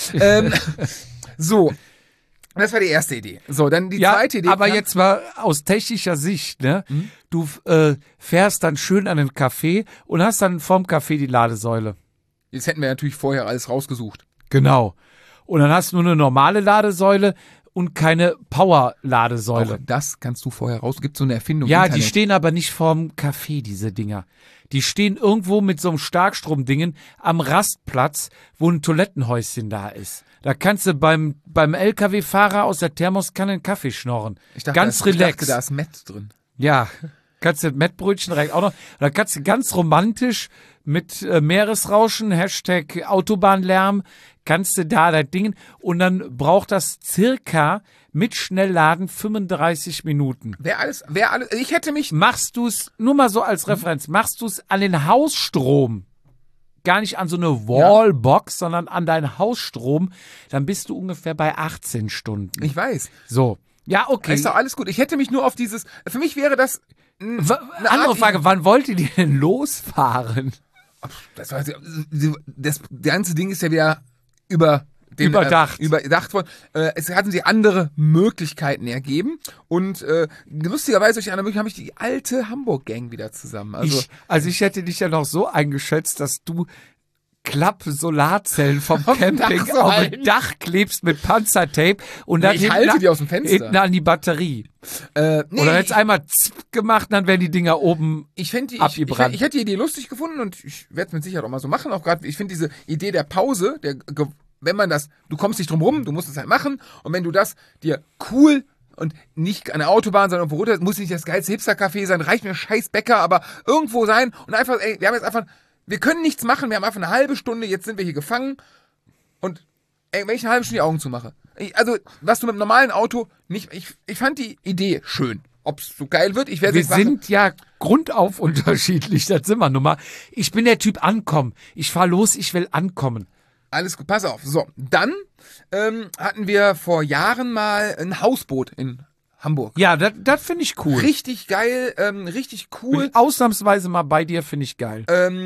So. Das war die erste Idee. So, dann die zweite Idee. Aber jetzt mal aus technischer Sicht, ne? Du fährst dann schön an den Café und hast dann vorm Café die Ladesäule. Jetzt hätten wir natürlich vorher alles rausgesucht. Genau. Und dann hast du nur eine normale Ladesäule und keine Power-Ladesäule. Auch das kannst du vorher raus. Gibt so eine Erfindung. Ja, Internet. die stehen aber nicht vorm Café, diese Dinger. Die stehen irgendwo mit so einem Starkstromdingen am Rastplatz, wo ein Toilettenhäuschen da ist. Da kannst du beim LKW-Fahrer aus der Thermoskanne einen Kaffee schnorren. Ganz relaxed. Ich dachte, da ist Met drin. Ja, kannst du Mettbrötchen direkt auch noch. Da kannst du ganz romantisch mit Meeresrauschen, Hashtag Autobahnlärm, kannst du da das Ding und dann braucht das circa mit Schnellladen 35 Minuten. Ich hätte mich. Machst du es, nur mal so als Referenz, machst du es an den Hausstrom, gar nicht an so eine Wallbox, sondern an deinen Hausstrom, dann bist du ungefähr bei 18 Stunden. Ich weiß. So. Ja, okay. Ist doch alles gut. Ich hätte mich nur auf dieses. Für mich wäre das. Andere Frage, wann wollt ihr denn losfahren? Das ganze Ding ist ja wieder überdacht worden. Es hatten sie andere Möglichkeiten ergeben und lustigerweise durch eine Möglichkeit habe ich die alte Hamburg-Gang wieder zusammen. Also ich hätte dich ja noch so eingeschätzt, dass du Klapp-Solarzellen vom Camping auf dem Dach klebst mit Panzertape und dann ich halte die aus dem Fenster. Hinten an die Batterie. Oder jetzt einmal gemacht, dann werden die Dinger oben abgebrannt. Ich hätte die Idee lustig gefunden und ich werde es mit Sicherheit auch mal so machen. Auch gerade, ich finde diese Idee der Pause, wenn man du kommst nicht drum rum, du musst es halt machen und wenn du das dir cool und nicht an der Autobahn, sondern irgendwo runter, muss nicht das geilste Hipster-Café sein, reicht mir scheiß Bäcker, aber irgendwo sein und einfach, wir können nichts machen, wir haben einfach eine halbe Stunde, jetzt sind wir hier gefangen und wenn ich eine halbe Stunde die Augen zumache. Was du mit einem normalen Auto nicht, ich fand die Idee schön. Ob es so geil wird, ich werde es nicht machen. Wir sind ja grundauf unterschiedlich, das sind wir nun mal. Ich bin der Typ ankommen. Ich fahr los, ich will ankommen. Alles gut, pass auf. So, dann hatten wir vor Jahren mal ein Hausboot in Hamburg. Ja, das finde ich cool. Richtig geil, richtig cool. Bin ausnahmsweise mal bei dir, finde ich geil.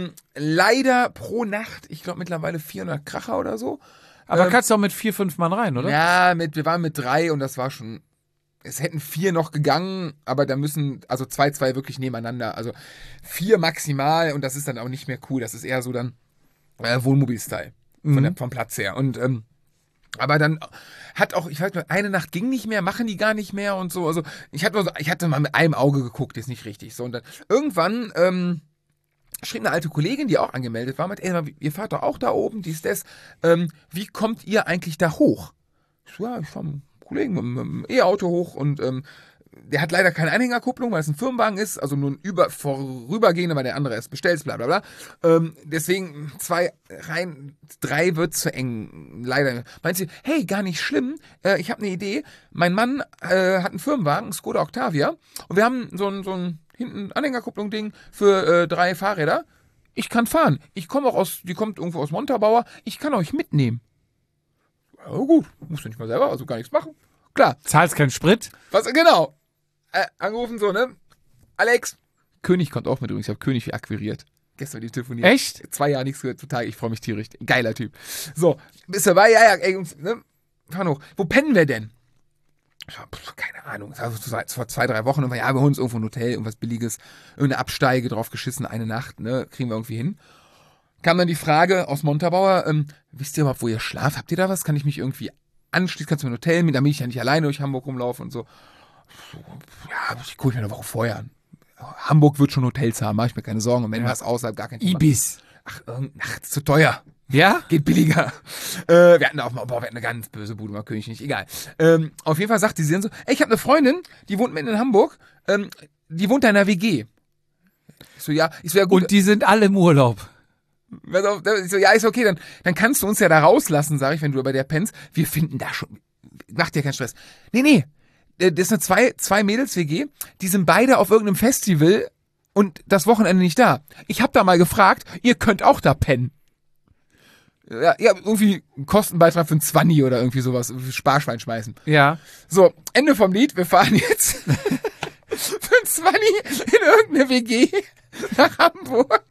Leider pro Nacht, ich glaube mittlerweile 400 Kracher oder so. Aber kannst du auch mit 4, 5 Mann rein, oder? Ja, wir waren mit 3 und das war schon, es hätten 4 noch gegangen, aber da müssen, also 2 wirklich nebeneinander, also 4 maximal und das ist dann auch nicht mehr cool, das ist eher so dann Wohnmobil-Style vom Platz her und aber dann hat auch, ich weiß nicht, eine Nacht ging nicht mehr, machen die gar nicht mehr und so. Also ich hatte mal mit einem Auge geguckt, ist nicht richtig. So, und dann irgendwann schrieb eine alte Kollegin, die auch angemeldet war, mit, ihr fahrt doch auch da oben, das. Wie kommt ihr eigentlich da hoch? Ich so, ja, ich fahre mit einem Kollegen mit dem E-Auto hoch und der hat leider keine Anhängerkupplung, weil es ein Firmenwagen ist, also nur ein vorübergehender, weil der andere erst bestellt, bla bla bla. Deswegen 2 rein, 3 wird zu eng, leider. Meint sie, hey, gar nicht schlimm, ich habe eine Idee. Mein Mann hat einen Firmenwagen, einen Skoda Octavia, und wir haben so ein hinten Anhängerkupplung-Ding für 3 Fahrräder. Ich kann fahren. Die kommt irgendwo aus Montabaur, ich kann euch mitnehmen. Ja gut, musst du nicht mal selber, also gar nichts machen. Klar. Zahlst keinen Sprit? Was, genau. Angerufen so, ne? Alex. König kommt auch mit übrigens. Ich habe König akquiriert. Gestern mit ihm telefoniert. Echt? 2 Jahre nichts gehört. Total, ich freue mich tierisch. Geiler Typ. So, bist du dabei? Ja, ey, Jungs, ne? Fahren hoch. Wo pennen wir denn? Keine Ahnung. Das war vor 2, 3 Wochen. Und wir holen uns irgendwo ein Hotel, irgendwas Billiges. Irgendeine Absteige drauf geschissen, eine Nacht, ne? Kriegen wir irgendwie hin. Kam dann die Frage aus Montabaur, wisst ihr überhaupt, wo ihr schlaft? Habt ihr da was? Kann ich mich irgendwie anschließend kannst du ein Hotel mit, damit ich ja nicht alleine durch Hamburg rumlaufe und so. Ja, ich gucke mir eine Woche vorher an. Hamburg wird schon Hotels haben, mache ich mir keine Sorgen. Und wenn was außerhalb, gar kein Thema. Ibis. Ach, ist zu teuer. Ja? Geht billiger. Wir hatten wir hatten eine ganz böse Bude, mal König nicht, egal. Auf jeden Fall sagt die dann so, ey, ich habe eine Freundin, die wohnt mitten in Hamburg, die wohnt da in einer WG. Ich so, ja gut. Und die sind alle im Urlaub. Ich so, ja, ist okay, dann kannst du uns ja da rauslassen, sag ich, wenn du bei der pennst. Wir finden da schon, mach dir keinen Stress. Nee, das ist eine zwei Mädels-WG, die sind beide auf irgendeinem Festival und das Wochenende nicht da. Ich hab da mal gefragt, ihr könnt auch da pennen. Ja, irgendwie einen Kostenbeitrag für ein 20 oder irgendwie sowas, Sparschwein schmeißen. Ja. So, Ende vom Lied, wir fahren jetzt für ein 20 in irgendeine WG nach Hamburg.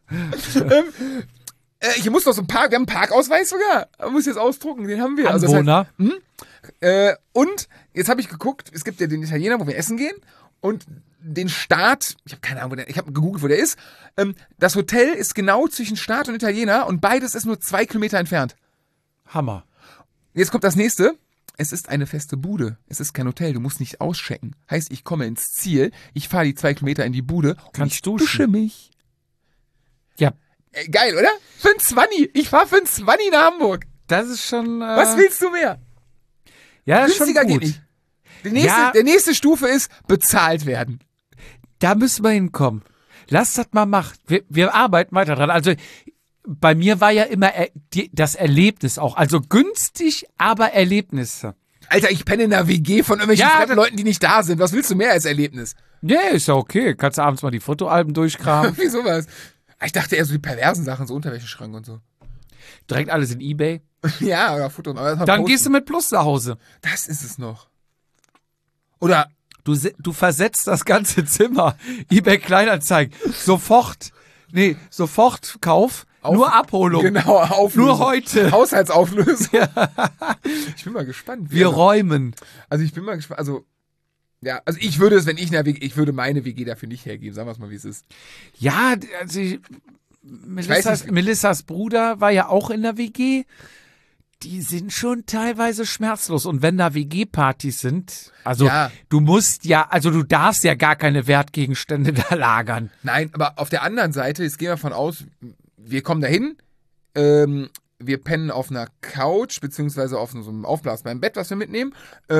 Ich muss noch so wir haben einen Parkausweis sogar. Ich muss jetzt ausdrucken, den haben wir. Anwohner. Also und jetzt habe ich geguckt, es gibt ja den Italiener, wo wir essen gehen und den Start, ich habe keine Ahnung, ich habe gegoogelt, wo der ist. Das Hotel ist genau zwischen Start und Italiener und beides ist nur 2 Kilometer entfernt. Hammer. Jetzt kommt das nächste. Es ist eine feste Bude. Es ist kein Hotel. Du musst nicht auschecken. Heißt, ich komme ins Ziel, ich fahre die 2 Kilometer in die Bude und ich dusche mich. Ja. Geil, oder? Für ein 20. Ich fahre für ein 20 nach Hamburg. Das ist schon... Was willst du mehr? Ja, das ist schon Günstiger gut. geht nicht. Der nächste Stufe ist bezahlt werden. Da müssen wir hinkommen. Lass das mal machen. Wir arbeiten weiter dran. Also bei mir war ja immer das Erlebnis auch. Also günstig, aber Erlebnisse. Alter, ich penne in einer WG von irgendwelchen fremden Leuten, die nicht da sind. Was willst du mehr als Erlebnis? Ja, ist ja okay. Kannst du abends mal die Fotoalben durchkramen. Wie sowas? Ich dachte eher so die perversen Sachen, so Unterwäscheschrank und so. Direkt alles in eBay. Ja, oder Foto. Dann gehst du mit Plus nach Hause. Das ist es noch. Oder du versetzt das ganze Zimmer. eBay Kleinanzeigen. Sofort Kauf. Nur Abholung. Genau, Auflösung. Nur heute. Haushaltsauflösung. Ich bin mal gespannt. Wir räumen. Also ich bin mal gespannt. Also ich würde es, wenn ich ich würde meine WG dafür nicht hergeben. Sagen wir es mal, wie es ist. Ja, also Melissas Bruder war ja auch in der WG. Die sind schon teilweise schmerzlos. Und wenn da WG-Partys sind, also du darfst ja gar keine Wertgegenstände da lagern. Nein, aber auf der anderen Seite, jetzt gehen wir davon aus, wir kommen dahin, wir pennen auf einer Couch, beziehungsweise auf so einem aufblasbaren Bett, was wir mitnehmen.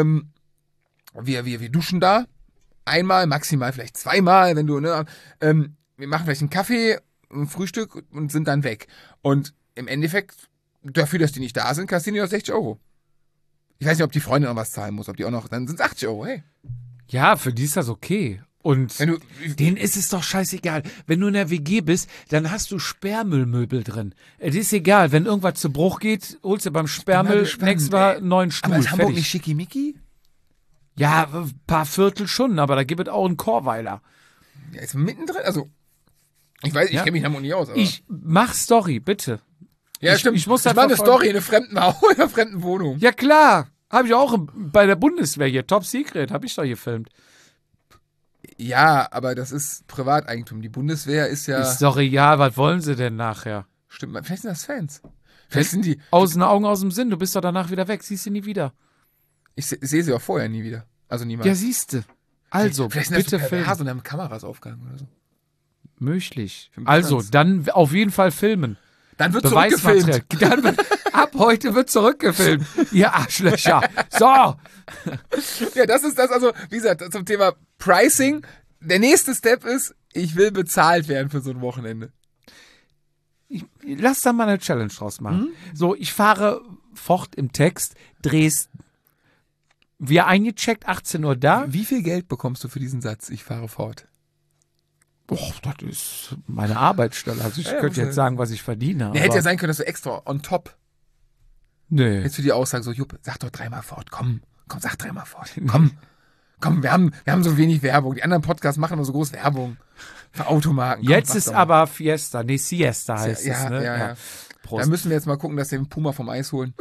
Wir duschen da einmal, maximal vielleicht zweimal, wenn du, wir machen vielleicht einen Kaffee, ein Frühstück und sind dann weg. Und im Endeffekt, dafür, dass die nicht da sind, kassieren die noch 60 Euro. Ich weiß nicht, ob die Freundin noch was zahlen muss, ob die auch noch, dann sind es 80 Euro, hey. Ja, für die ist das okay. Und denen ist es doch scheißegal. Wenn du in der WG bist, dann hast du Sperrmüllmöbel drin. Es ist egal, wenn irgendwas zu Bruch geht, holst du beim Sperrmüll nächstes Mal einen neuen Stuhl. Aber ist Hamburg fertig. nicht schickimicki? Ja, ein paar Viertel schon, aber da gibt es auch einen Chorweiler. Ja, ist mittendrin, also ich weiß, ich kenne mich in Hamburg nicht aus. Aber. Mach Story, bitte. Ja, stimmt. Ich mache eine Story in einer fremden Wohnung. Ja, klar. Habe ich auch bei der Bundeswehr hier. Top Secret, habe ich doch gefilmt. Ja, aber das ist Privateigentum. Die Bundeswehr ist ja... Ist doch egal, was wollen sie denn nachher? Stimmt, vielleicht sind das Fans. Vielleicht sind die... Aus den Augen, aus dem Sinn. Du bist doch danach wieder weg. Siehst du nie wieder. Ich sehe sie auch vorher nie wieder. Also niemals. Ja, siehst du. Also, vielleicht bitte sind das so filmen. und haben Kameras aufgehangen oder so. Möglich. Also, dann auf jeden Fall filmen. Dann wird zurückgefilmt. Ab heute wird zurückgefilmt. Ihr Arschlöcher. So. Ja, das ist das, also, wie gesagt, zum Thema Pricing. Der nächste Step ist, ich will bezahlt werden für so ein Wochenende. Lass da mal eine Challenge draus machen. So, ich fahre fort im Text, Dresden. Wir eingecheckt, 18 Uhr da. Wie viel Geld bekommst du für diesen Satz, ich fahre fort? Och, das ist meine Arbeitsstelle. Also ich könnte jetzt sagen, was ich verdiene. Der hätte ja sein können, dass du extra on top. Nee. Jetzt für die Aussage so, Jupp, sag doch 3-mal fort. Komm, sag 3-mal fort. Komm, wir haben so wenig Werbung. Die anderen Podcasts machen immer so groß Werbung für Automarken. Komm, jetzt ist aber Fiesta. Nee, Siesta heißt es. Ne? Ja. Da müssen wir jetzt mal gucken, dass wir den Puma vom Eis holen.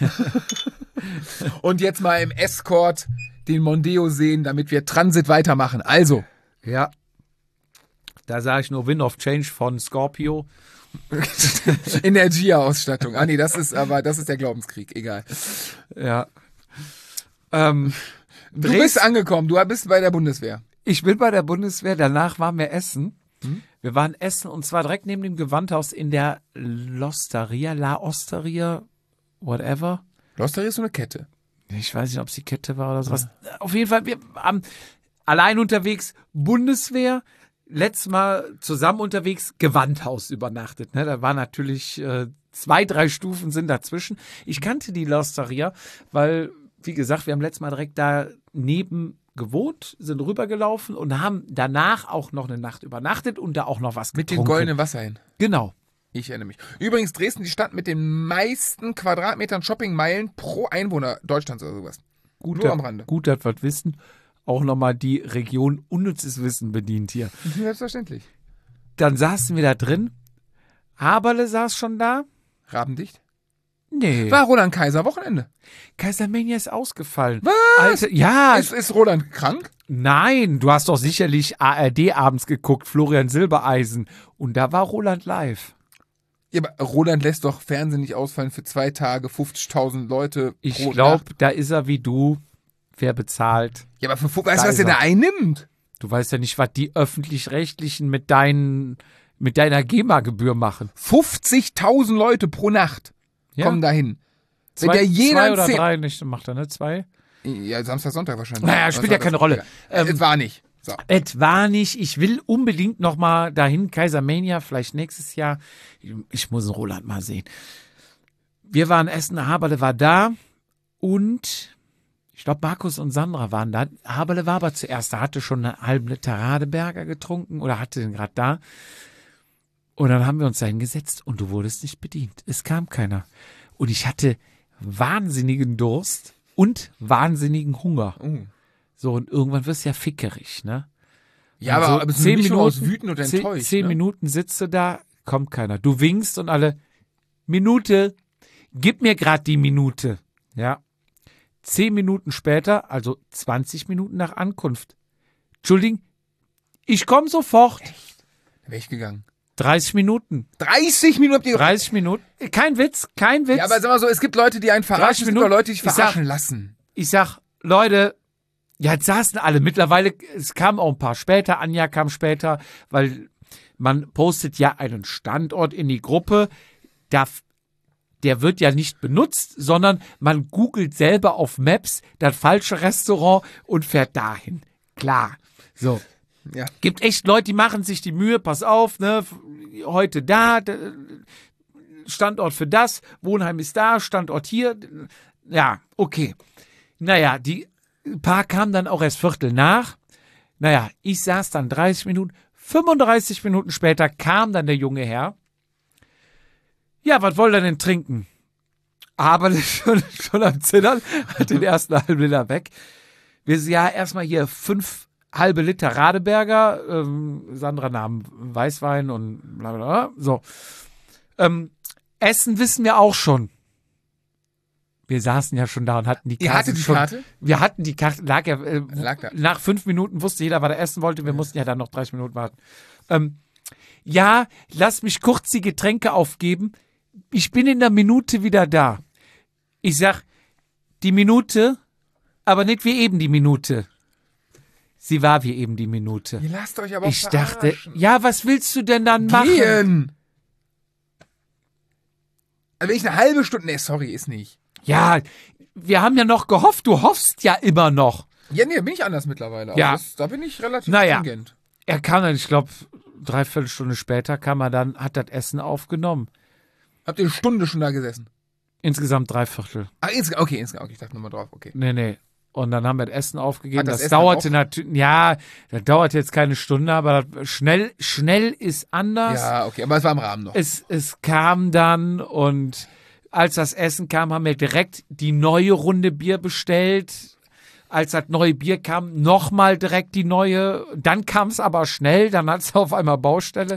Und jetzt mal im Escort den Mondeo sehen, damit wir Transit weitermachen. Also. Ja. Da sage ich nur Wind of Change von Scorpio. Energieausstattung. Ah nee, das ist der Glaubenskrieg, egal. Ja. Du bist angekommen, du bist bei der Bundeswehr. Ich bin bei der Bundeswehr, danach waren wir essen. Wir waren essen und zwar direkt neben dem Gewandhaus in der L'Osteria, La Osteria, whatever. L'Osteria ist so eine Kette. Ich weiß nicht, ob es die Kette war oder sowas. Auf jeden Fall, wir haben allein unterwegs Bundeswehr, letztes Mal zusammen unterwegs Gewandhaus übernachtet. Ne? Da war natürlich 2, 3 Stufen sind dazwischen. Ich kannte die L'Osteria, weil, wie gesagt, wir haben letztes Mal direkt daneben gewohnt, sind rübergelaufen und haben danach auch noch eine Nacht übernachtet und da auch noch was Mit getrunken. den goldenen Wasserhähnen. Genau. Ich erinnere mich. Übrigens, Dresden, die Stadt mit den meisten Quadratmetern Shoppingmeilen pro Einwohner Deutschlands oder sowas. Nur am Rande. Gut, dass wir wissen. Auch nochmal die Region unnützes Wissen bedient hier. Selbstverständlich. Dann saßen wir da drin. Haberle saß schon da. Rabendicht? Nee. War Roland Kaiser Wochenende. Kaisermania ist ausgefallen. Was? Alter, ja. Ist Roland krank? Nein, du hast doch sicherlich ARD abends geguckt, Florian Silbereisen. Und da war Roland live. Ja, aber Roland lässt doch Fernsehen nicht ausfallen für 2 Tage, 50.000 Leute Ich pro glaube, Nacht. da ist er wie du. Wer bezahlt? Ja, aber weißt du, Da was ist er da er. einnimmt? Du weißt ja nicht, was die Öffentlich-Rechtlichen mit deiner GEMA-Gebühr machen. 50.000 Leute pro Nacht Ja? kommen dahin. Wenn Zwei, der jeder 2 oder 10 3 nicht macht er, ne? 2? Ja, Samstag, Sonntag wahrscheinlich. Naja, spielt ja keine Rolle. Es war nicht. So. Es war nicht. Ich will unbedingt noch mal dahin. Kaisermania, vielleicht nächstes Jahr. Ich muss den Roland mal sehen. Wir waren essen, Haberle war da und ich glaube, Markus und Sandra waren da. Haberle war aber zuerst. Da hatte schon eine halbe Liter Radeberger getrunken oder hatte den gerade da. Und dann haben wir uns da hingesetzt und du wurdest nicht bedient. Es kam keiner. Und ich hatte wahnsinnigen Durst und wahnsinnigen Hunger. So, und irgendwann wirst du ja fickerig, ne? Ja, Und aber es ist 10 eine Mischung aus Minuten, wütend und 10 enttäuscht. 10 ne? Minuten sitzt du da, kommt keiner. Du winkst und alle, Minute, gib mir gerade die Minute. Ja. 10 Minuten später, also 20 Minuten nach Ankunft. Entschuldigung, ich komme sofort. Da wäre ich gegangen. 30 Minuten. 30 Minuten habt ihr... 30 Minuten. Kein Witz, kein Witz. Ja, aber sag mal so, es gibt Leute, die einen 30 verarschen, es gibt Minuten. auch Leute, die sich Ich sag- verarschen lassen. Ich sag, Leute, ja, jetzt saßen alle. Mittlerweile, es kamen auch ein paar später. Anja kam später, weil man postet ja einen Standort in die Gruppe. Der wird ja nicht benutzt, sondern man googelt selber auf Maps das falsche Restaurant und fährt dahin. Klar. So. Ja. Gibt echt Leute, die machen sich die Mühe, pass auf, ne, heute da, Standort für das, Wohnheim ist da, Standort hier. Ja, okay. Naja, die paar kamen dann auch erst Viertel nach. Naja, ich saß dann 30 Minuten, 35 Minuten später kam dann der junge Herr. Ja, was wollt ihr denn trinken? Aber schon am Zittern, hat den ersten halben Liter weg. Wir sind ja erstmal hier 5 halbe Liter Radeberger, Sandra nahm Weißwein und bla bla bla. So. Essen wissen wir auch schon. Wir saßen ja schon da und hatten die Karte. Ihr hattet die schon. Karte? Wir hatten die Karte, lag Lag da. nach 5 Minuten wusste jeder, was er essen wollte. Wir mussten ja dann noch 30 Minuten warten. Ja, lass mich kurz die Getränke aufgeben. Ich bin in der Minute wieder da. Ich sag, die Minute, aber nicht wie eben die Minute. Sie war wie eben die Minute. Ihr lasst euch aber Ich dachte, verarschen. ja, was willst du denn dann machen? Gehen! Also wenn ich eine halbe Stunde... Nee, sorry, ist nicht. Ja, wir haben ja noch gehofft. Du hoffst ja immer noch. Ja, nee, bin ich anders mittlerweile. Ja. Also da bin ich relativ Naja. stringent. Er kam dann, ich glaube, 3/4 Stunde später kam er dann, hat das Essen aufgenommen. Habt ihr eine Stunde schon da gesessen? Insgesamt 3/4. Ah, insgesamt, okay, ich dachte nochmal drauf, okay. Nee. Und dann haben wir das Essen aufgegeben. Hat das Das Essen dauerte auch- natürlich, ja, das dauert jetzt keine Stunde, aber schnell ist anders. Ja, okay, aber es war im Rahmen noch. Es kam dann und als das Essen kam, haben wir direkt die neue Runde Bier bestellt. Als das neue Bier kam, nochmal direkt die neue. Dann kam es aber schnell, dann hat es auf einmal Baustelle.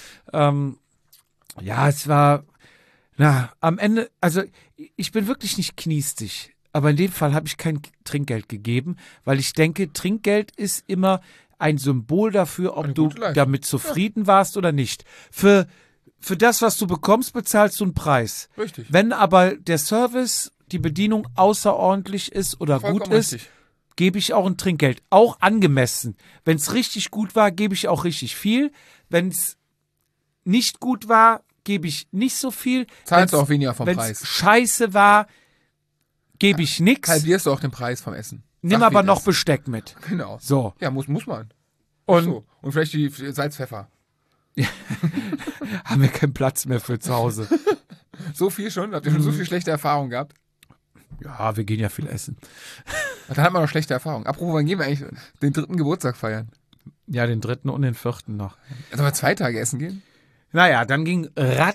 Ja, es war, am Ende, also ich bin wirklich nicht kniestig. Aber in dem Fall habe ich kein Trinkgeld gegeben, weil ich denke, Trinkgeld ist immer ein Symbol dafür, ob Eine du gute Leistung. damit zufrieden warst oder nicht. Für das, was du bekommst, bezahlst du einen Preis. Richtig. Wenn aber der Service, die Bedienung außerordentlich ist oder Vollkommen gut ist, richtig. gebe ich auch ein Trinkgeld. Auch angemessen. Wenn es richtig gut war, gebe ich auch richtig viel. Wenn es nicht gut war, gebe ich nicht so viel. Zahlst du Wenn's- auch weniger vom wenn's Preis. scheiße war, gebe ich nichts. Halbierst du auch den Preis vom Essen. Nimm Sag, aber wie noch es ist. Besteck mit. Genau. So. Ja, muss man. Und So. Und vielleicht die Salz, Pfeffer. haben wir keinen Platz mehr für zu Hause. So viel schon? Habt ihr schon so viel schlechte Erfahrungen gehabt? Ja, wir gehen ja viel essen. Dann hat man noch schlechte Erfahrungen. Apropos, wann gehen wir eigentlich den 3. Geburtstag feiern? Ja, den 3. und den 4. noch. Also wir 2 Tage essen gehen? Naja, dann ging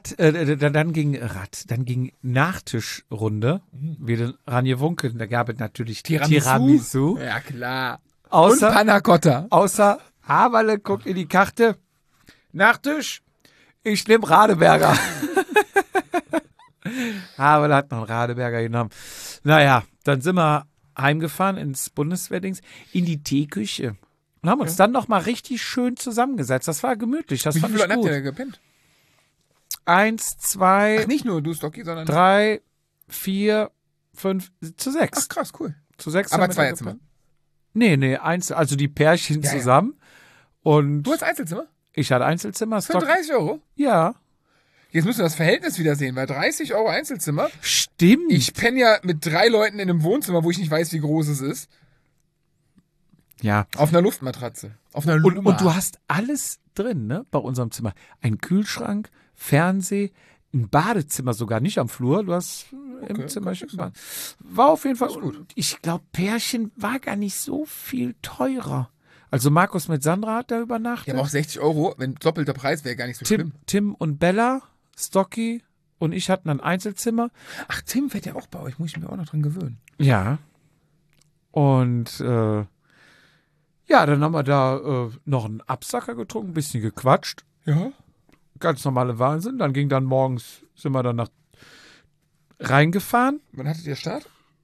dann ging Nachtischrunde. Wie den Ranje Wunkel. Da gab es natürlich Tiramisu. Ja, klar. Und Außer, Panna Cotta. Haberle guckt in die Karte. Nachtisch, ich nehme Radeberger. Haberle hat noch einen Radeberger genommen. Naja, dann sind wir heimgefahren ins Bundeswehrdings, in die Teeküche. Und haben uns dann noch mal richtig schön zusammengesetzt. Das war gemütlich, das Wie fand viele ich Leute habt gut. ihr da gepennt? 1, 2, Ach, nicht nur du, Stocky, sondern... 3, 4, 5, zu 6. Ach, krass, cool. Zu 6 Aber haben wir da Zweierzimmer. gepennt. Nee, also die Pärchen Ja, ja. zusammen. Und Du hast Einzelzimmer? ich hatte Einzelzimmer. Für 30 Euro? Ja. Jetzt müssen wir das Verhältnis wieder sehen, weil 30 Euro Einzelzimmer. Stimmt. Ich penne ja mit 3 Leuten in einem Wohnzimmer, wo ich nicht weiß, wie groß es ist. Ja. Auf einer Luftmatratze. Auf einer Und Luma. du hast alles drin, ne, bei unserem Zimmer. Ein Kühlschrank, Fernseh, ein Badezimmer sogar, nicht am Flur. Du hast im Zimmer schon Bad. War auf jeden Fall gut. Ich glaube, Pärchen war gar nicht so viel teurer. Also Markus mit Sandra hat da übernachtet. Ja, aber auch 60 Euro, wenn doppelter Preis wäre gar nicht so schlimm. Tim und Bella, Stocky und ich hatten ein Einzelzimmer. Ach, Tim fährt ja auch bei euch, muss ich mir auch noch dran gewöhnen. Ja. Und ja, dann haben wir da noch einen Absacker getrunken, ein bisschen gequatscht. Ja? Ganz normale Wahnsinn. Dann sind wir dann nach reingefahren. Wann hattet ihr Start?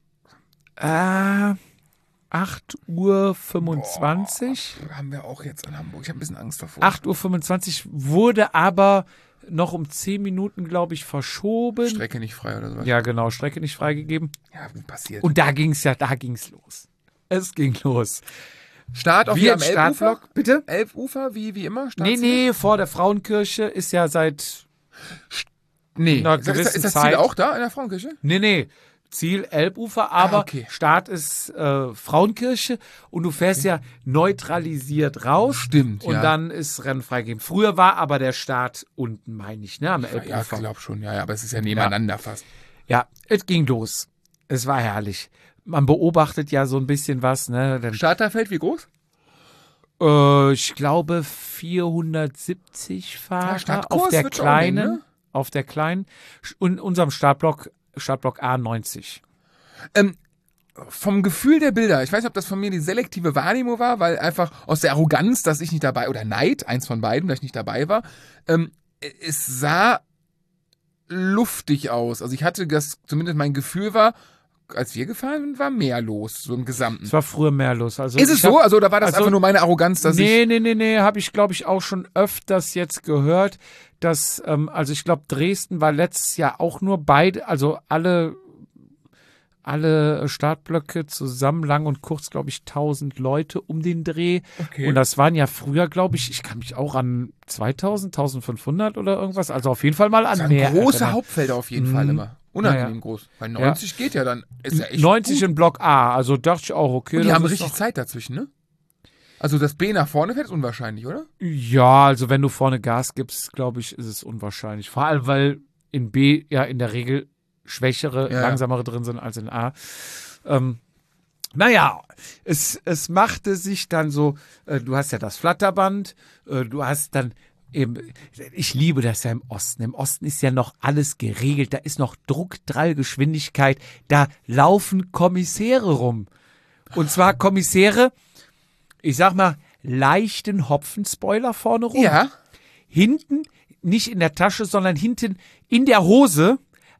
8:25 Uhr. Haben wir auch jetzt in Hamburg. Ich habe ein bisschen Angst davor. 8:25 Uhr wurde aber noch um 10 Minuten, glaube ich, verschoben. Strecke nicht frei oder so. Ja, genau, Strecke nicht freigegeben. Ja, gut passiert. Und da ging's los. Es ging los. Start auf Wir dem im Startblock, bitte? Elbufer, wie immer? Nee, vor der Frauenkirche ist ja seit Nee. einer Ist gewissen das Zeit. Ziel auch da in der Frauenkirche? Nee. Ziel Elbufer, aber okay. Start ist Frauenkirche und du fährst ja neutralisiert raus. Stimmt, Und ja. dann ist Rennen freigegeben. Früher war aber der Start unten, meine ich, ne, am Ja, ich Elbufer. glaube schon. Ja, aber es ist ja nebeneinander fast. Ja, es ging los. Es war herrlich. Man beobachtet ja so ein bisschen was, ne. Dann, Starterfeld, wie groß? ich glaube 470 Fahrer Stadtkurs auf der wird schon eng, kleinen, ne? auf der kleinen und unserem Startblock A90. Vom Gefühl der Bilder, ich weiß nicht, ob das von mir die selektive Wahrnehmung war, weil einfach aus der Arroganz, dass ich nicht dabei, oder Neid, eins von beiden, dass ich nicht dabei war, es sah luftig aus. Also ich hatte das, zumindest mein Gefühl war, als wir gefahren sind, war mehr los, so im Gesamten. Es war früher mehr los. Also Ist es ich hab- so? Also, oder war das also- einfach nur meine Arroganz, dass ich... Nee, habe ich, glaube ich, auch schon öfters jetzt gehört, dass, also ich glaube, Dresden war letztes Jahr auch nur beide, also alle Startblöcke zusammen, lang und kurz, glaube ich, 1000 Leute um den Dreh. Okay. Und das waren ja früher, glaube ich kann mich auch an 2000, 1500 oder irgendwas, also auf jeden Fall mal an Das mehr waren große erinnern. Hauptfelder auf jeden Fall immer. Unangenehm Ja. groß. Bei 90 geht ja dann. Ist ja echt 90 gut. in Block A, also dachte ich auch, okay. Und die das haben ist richtig noch- Zeit dazwischen, ne? Also das B nach vorne fährt, ist unwahrscheinlich, oder? Ja, also wenn du vorne Gas gibst, glaube ich, ist es unwahrscheinlich. Vor allem, weil in B ja in der Regel schwächere, Ja. langsamere drin sind als in A. Naja, es machte sich dann so, du hast ja das Flatterband, du hast dann eben, ich liebe das ja im Osten. Im Osten ist ja noch alles geregelt, da ist noch Druckdrallgeschwindigkeit, da laufen Kommissäre rum. Und zwar Kommissäre, ich sag mal, leichten Hopfenspoiler vorne rum. Ja. Hinten, nicht in der Tasche, sondern hinten in der Hose,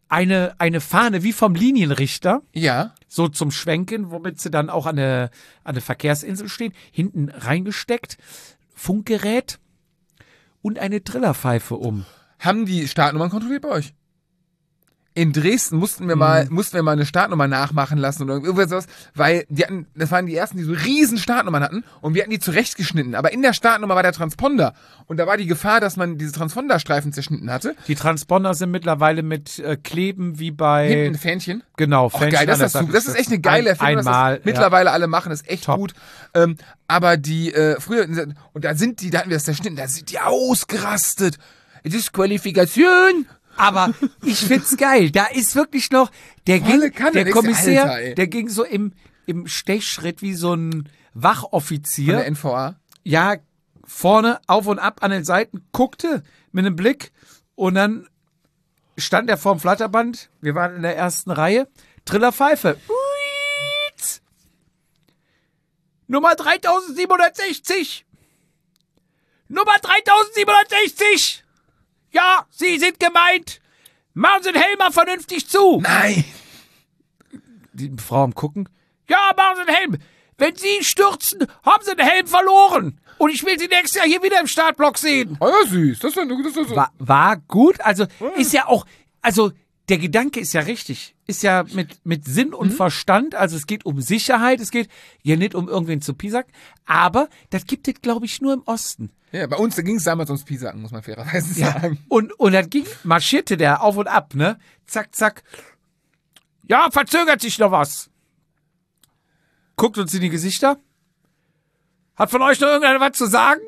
eine Fahne wie vom Linienrichter, Ja. so zum Schwenken, womit sie dann auch an der Verkehrsinsel stehen, hinten reingesteckt, Funkgerät und eine Trillerpfeife um. Haben die Startnummern kontrolliert bei euch? In Dresden mussten wir mal eine Startnummer nachmachen lassen oder irgendwas, weil das waren die ersten, die so riesen Startnummern hatten und wir hatten die zurechtgeschnitten. Aber in der Startnummer war der Transponder und da war die Gefahr, dass man diese Transponderstreifen zerschnitten hatte. Die Transponder sind mittlerweile mit Kleben wie bei... Hinten ein Fähnchen. Genau, Auch geil, das ist echt eine geile Erfindung, dass das mittlerweile alle machen, ist echt Top. gut. Aber die früher, und da hatten wir das zerschnitten, da sind die ausgerastet. Disqualifikation. Aber ich find's geil. Da ist wirklich noch der Kommissär, Alter, der ging so im Stechschritt wie so ein Wachoffizier. Von der NVA. Ja, vorne auf und ab an den Seiten, guckte mit einem Blick und dann stand er vorm Flatterband. Wir waren in der ersten Reihe. Trillerpfeife. Uiz. Nummer 3760. Nummer 3760. Ja, Sie sind gemeint. Machen Sie den Helm mal vernünftig zu. Nein. Die Frau am Gucken. Ja, machen Sie den Helm. Wenn Sie stürzen, haben Sie den Helm verloren. Und ich will Sie nächstes Jahr hier wieder im Startblock sehen. Oh ja, süß. Das ist so. War gut. Also ist ja auch, also der Gedanke ist ja richtig. Ist ja mit Sinn und Verstand. Also es geht um Sicherheit. Es geht ja nicht um irgendwen zu piesacken. Aber das gibt es, glaube ich, nur im Osten. Ja, bei uns ging es damals ums Piesacken, muss man fairerweise sagen. Und dann marschierte der auf und ab, ne? Zack, zack. Ja, verzögert sich noch was. Guckt uns in die Gesichter. Hat von euch noch irgendeiner was zu sagen?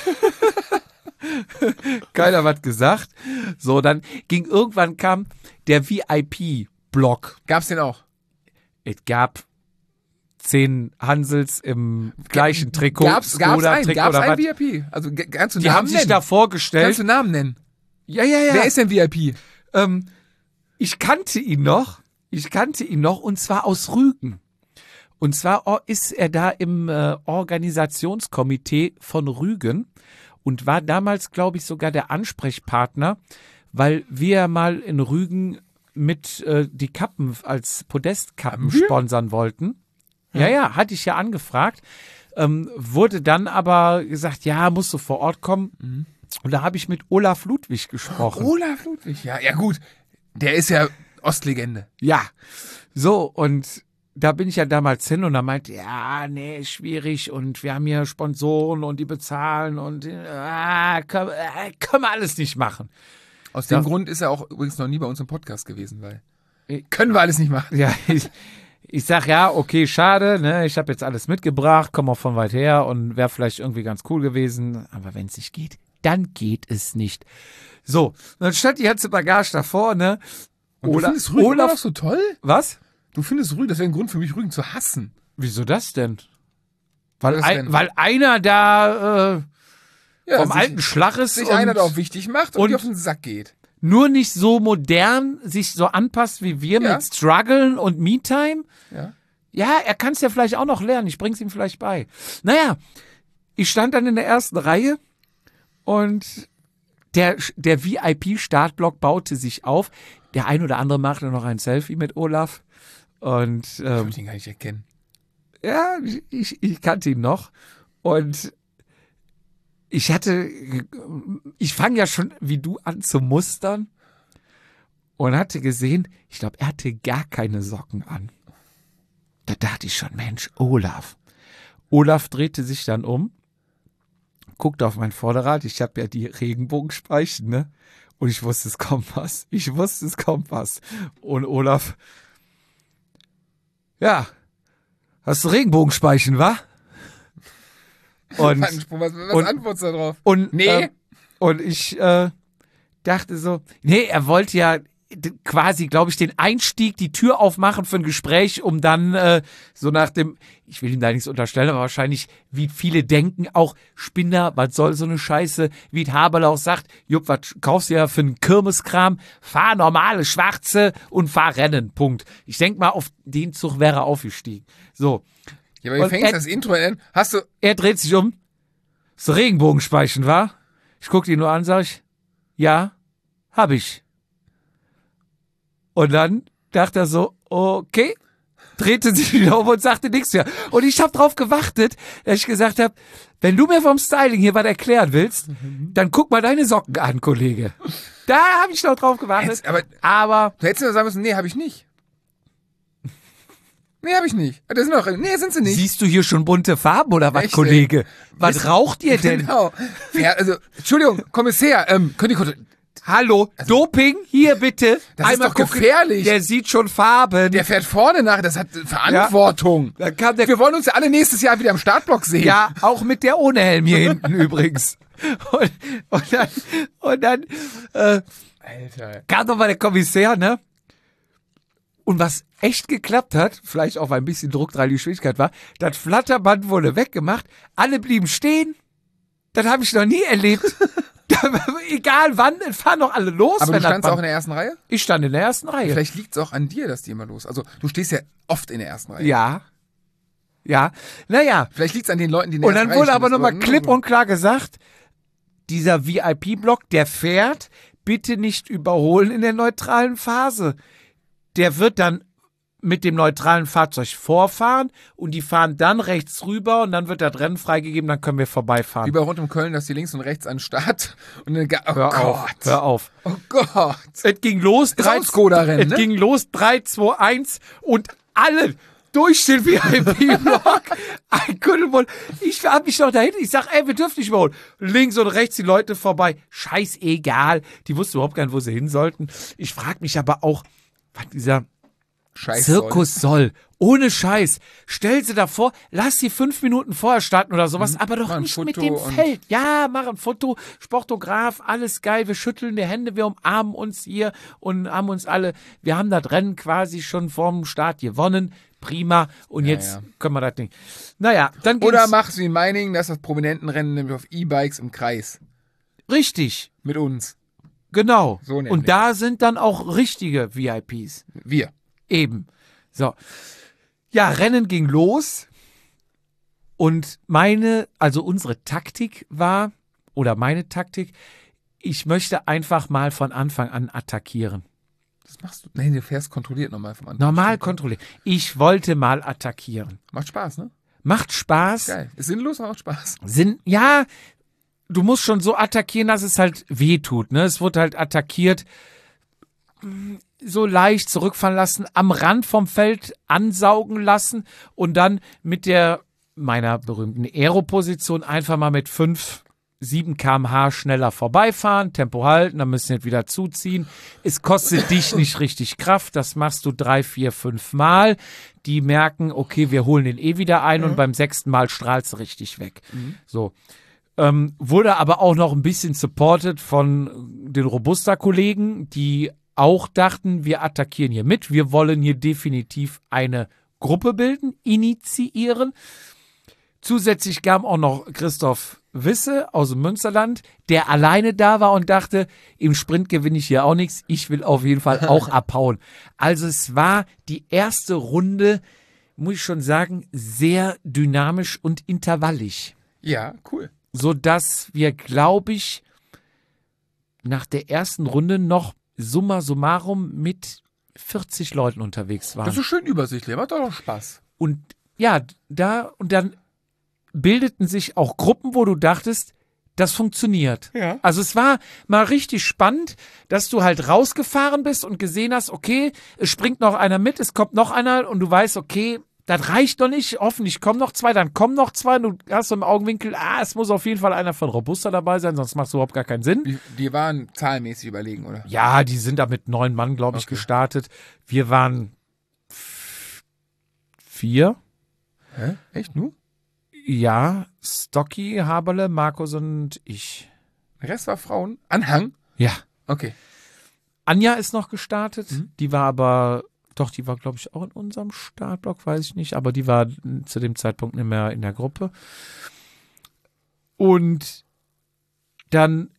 Keiner was gesagt. So, dann kam der VIP-Block. Gab's den auch? Es gab 10 Hansels im gleichen Trikot. Gab's einen VIP? Also kannst du Die Namen haben sich nennen? da vorgestellt. Kannst du Namen nennen? Ja. Wer ist denn VIP? Ich kannte ihn noch und zwar aus Rügen. Und zwar ist er da im Organisationskomitee von Rügen und war damals, glaube ich, sogar der Ansprechpartner, weil wir mal in Rügen mit die Kappen als Podestkappen sponsern wollten. Ja, hatte ich ja angefragt. Wurde dann aber gesagt, ja, musst du vor Ort kommen. Und da habe ich mit Olaf Ludwig gesprochen. Olaf Ludwig, ja gut. Der ist ja Ostlegende. Ja, so und da bin ich ja damals hin und da meinte, ja, nee, schwierig und wir haben hier Sponsoren und die bezahlen und können wir alles nicht machen. Aus dem Grund ist er auch übrigens noch nie bei uns im Podcast gewesen, weil können wir alles nicht machen. Ja, ich sag ja, okay, schade, ne, ich habe jetzt alles mitgebracht, komme auch von weit her und wäre vielleicht irgendwie ganz cool gewesen, aber wenn es nicht geht, dann geht es nicht. So, dann stand die ganze Bagage davor, ne? Und du findest Rügen Olaf so toll? Was? Du findest Rügen, das wäre ein Grund für mich, Rügen zu hassen. Wieso das denn? Weil Das einer da vom sich- alten Schlag ist sich und einer da auch wichtig macht und dir auf den Sack geht. nur nicht so modern sich so anpasst wie wir Ja. mit Struggeln und Me-Time. Ja. Ja, er kann es ja vielleicht auch noch lernen. Ich bring's ihm vielleicht bei. Naja, ich stand dann in der ersten Reihe und der VIP-Startblock baute sich auf. Der ein oder andere machte noch ein Selfie mit Olaf. Und Ich würde ihn gar nicht erkennen. ja, ich kannte ihn noch. Und ich fange ja schon wie du an zu mustern und hatte gesehen, ich glaube, er hatte gar keine Socken an. Da dachte ich schon, Mensch, Olaf. Olaf drehte sich dann um, guckte auf mein Vorderrad, ich habe ja die Regenbogenspeichen, ne? Und ich wusste, es kommt was. Und Olaf, ja, hast du Regenbogenspeichen, wa? Und Was antwortest du darauf? Und, Nee. Und ich dachte so, nee, er wollte ja quasi, glaube ich, den Einstieg, die Tür aufmachen für ein Gespräch, um dann so nach dem, ich will ihm da nichts unterstellen, aber wahrscheinlich, wie viele denken, auch Spinner, was soll so eine Scheiße, wie Haberl auch sagt, Jupp, was kaufst du ja für einen Kirmeskram? Fahr normale Schwarze und fahr Rennen, Punkt. Ich denk mal, auf den Zug wäre er aufgestiegen. So. Ja, aber wie Und fängst das Intro an? Hast du... Er dreht sich um. Ist Regenbogenspeichen, wa? Ich guck ihn nur an, sag ich, ja, hab ich. Und dann dachte er so, okay, drehte sich wieder um und sagte nichts mehr. Und ich habe drauf gewartet, dass ich gesagt habe, wenn du mir vom Styling hier was erklären willst, dann guck mal deine Socken an, Kollege. Da habe ich noch drauf gewartet. Aber du hättest mir sagen müssen, nee, habe ich nicht. Nee, habe ich nicht. Das sind nee, sind sie nicht. Siehst du hier schon bunte Farben oder was, Echt, Kollege? Was raucht ihr denn? Genau. Ja, also, Entschuldigung, Kommissär, könnt ihr Hallo, Doping, hier bitte. Das ist doch gefährlich. Der sieht schon Farben. Der fährt vorne nach, das hat Verantwortung. Ja. Dann kam der Wir wollen uns ja alle nächstes Jahr wieder am Startblock sehen. Ja, auch mit der ohne Helm hier hinten übrigens. Und dann Alter. kam doch mal der Kommissär, ne? Und was echt geklappt hat, vielleicht auch, weil ein bisschen Druck dran die Schwierigkeit war, das Flatterband wurde weggemacht, alle blieben stehen. Das habe ich noch nie erlebt. Egal wann, fahren doch alle los. Aber du standst auch in der ersten Reihe? Ich stand in der ersten Reihe. Vielleicht liegt es auch an dir, dass die immer los. Also du stehst ja oft in der ersten Reihe. Ja. Naja. Vielleicht liegt es an den Leuten, die in der Und ersten dann Reihe wurde aber stehen. nochmal klipp und klar gesagt, dieser VIP-Block, der fährt, bitte nicht überholen in der neutralen Phase. Der wird dann mit dem neutralen Fahrzeug vorfahren und die fahren dann rechts rüber und dann wird das Rennen freigegeben, dann können wir vorbeifahren. Wie bei rund um Köln, dass die links und rechts an den Start und dann Hör auf. Oh Gott. Es ging los, Ist auch ein Skoda-Rennen, ne? Es ging los, 3, 2, 1 und alle durch den VIP-Block. Ein Kuddelmull. Ich hab mich noch dahin. Ich sag, wir dürfen nicht überholen. Links und rechts die Leute vorbei. Scheißegal. Die wussten überhaupt gar nicht, wo sie hin sollten. Ich frage mich aber auch, was dieser Scheiß Zirkus soll. Ohne Scheiß. Stell sie davor, lass sie 5 Minuten vorher starten oder sowas, aber doch Mach ein nicht Foto mit dem und- Feld. Ja, mach ein Foto, Sportograf, alles geil, wir schütteln die Hände, wir umarmen uns hier und haben uns alle, wir haben das Rennen quasi schon vorm Start gewonnen. Prima. Und jetzt können wir das Ding. Naja, dann ging's. Oder machst du in Meiningen, dass das Prominentenrennen nämlich auf E-Bikes im Kreis. Richtig. Mit uns. Genau. So nämlich. Und da sind dann auch richtige VIPs. Wir. Eben. So. Ja, Rennen ging los. Und unsere Taktik war, oder meine Taktik, ich möchte einfach mal von Anfang an attackieren. Das machst du. Nee, du fährst kontrolliert nochmal vom Anfang. Normal kontrollieren. Ich wollte mal attackieren. Macht Spaß, ne? Macht Spaß. Geil. Ist sinnlos, aber macht Spaß. Ja, du musst schon so attackieren, dass es halt weh tut. Ne? Es wird halt attackiert, so leicht zurückfallen lassen, am Rand vom Feld ansaugen lassen und dann mit meiner berühmten Aero-Position einfach mal mit 5, 7 km/h schneller vorbeifahren, Tempo halten, dann müssen wir nicht wieder zuziehen. Es kostet dich nicht richtig Kraft, das machst du 3, 4, 5 Mal. Die merken, okay, wir holen den wieder ein und beim 6. Mal strahlst du richtig weg. So. Wurde aber auch noch ein bisschen supported von den Robusta-Kollegen, die auch dachten, wir attackieren hier mit. Wir wollen hier definitiv eine Gruppe bilden, initiieren. Zusätzlich kam auch noch Christoph Wisse aus dem Münsterland, der alleine da war und dachte, im Sprint gewinne ich hier auch nichts. Ich will auf jeden Fall auch abhauen. Also es war die erste Runde, muss ich schon sagen, sehr dynamisch und intervallig. Ja, cool. Sodass wir, glaube ich, nach der ersten Runde noch summa summarum mit 40 Leuten unterwegs waren. Das ist so schön übersichtlich, macht doch Spaß. Und ja, dann bildeten sich auch Gruppen, wo du dachtest, das funktioniert. Ja. Also es war mal richtig spannend, dass du halt rausgefahren bist und gesehen hast, okay, es springt noch einer mit, es kommt noch einer und du weißt, okay, das reicht noch nicht, hoffentlich kommen noch 2, dann kommen noch 2, du hast so im Augenwinkel, es muss auf jeden Fall einer von Robusta dabei sein, sonst macht es überhaupt gar keinen Sinn. Die waren zahlenmäßig überlegen, oder? Ja, die sind da mit 9 Mann, glaube ich, gestartet. Wir waren 4. Hä? Echt, nur? Ja, Stocky, Haberle, Markus und ich. Der Rest war Frauen? Anhang? Ja. Okay. Anja ist noch gestartet. Die war aber, die war, glaube ich, auch in unserem Startblock, weiß ich nicht. Aber die war zu dem Zeitpunkt nicht mehr in der Gruppe. Und dann,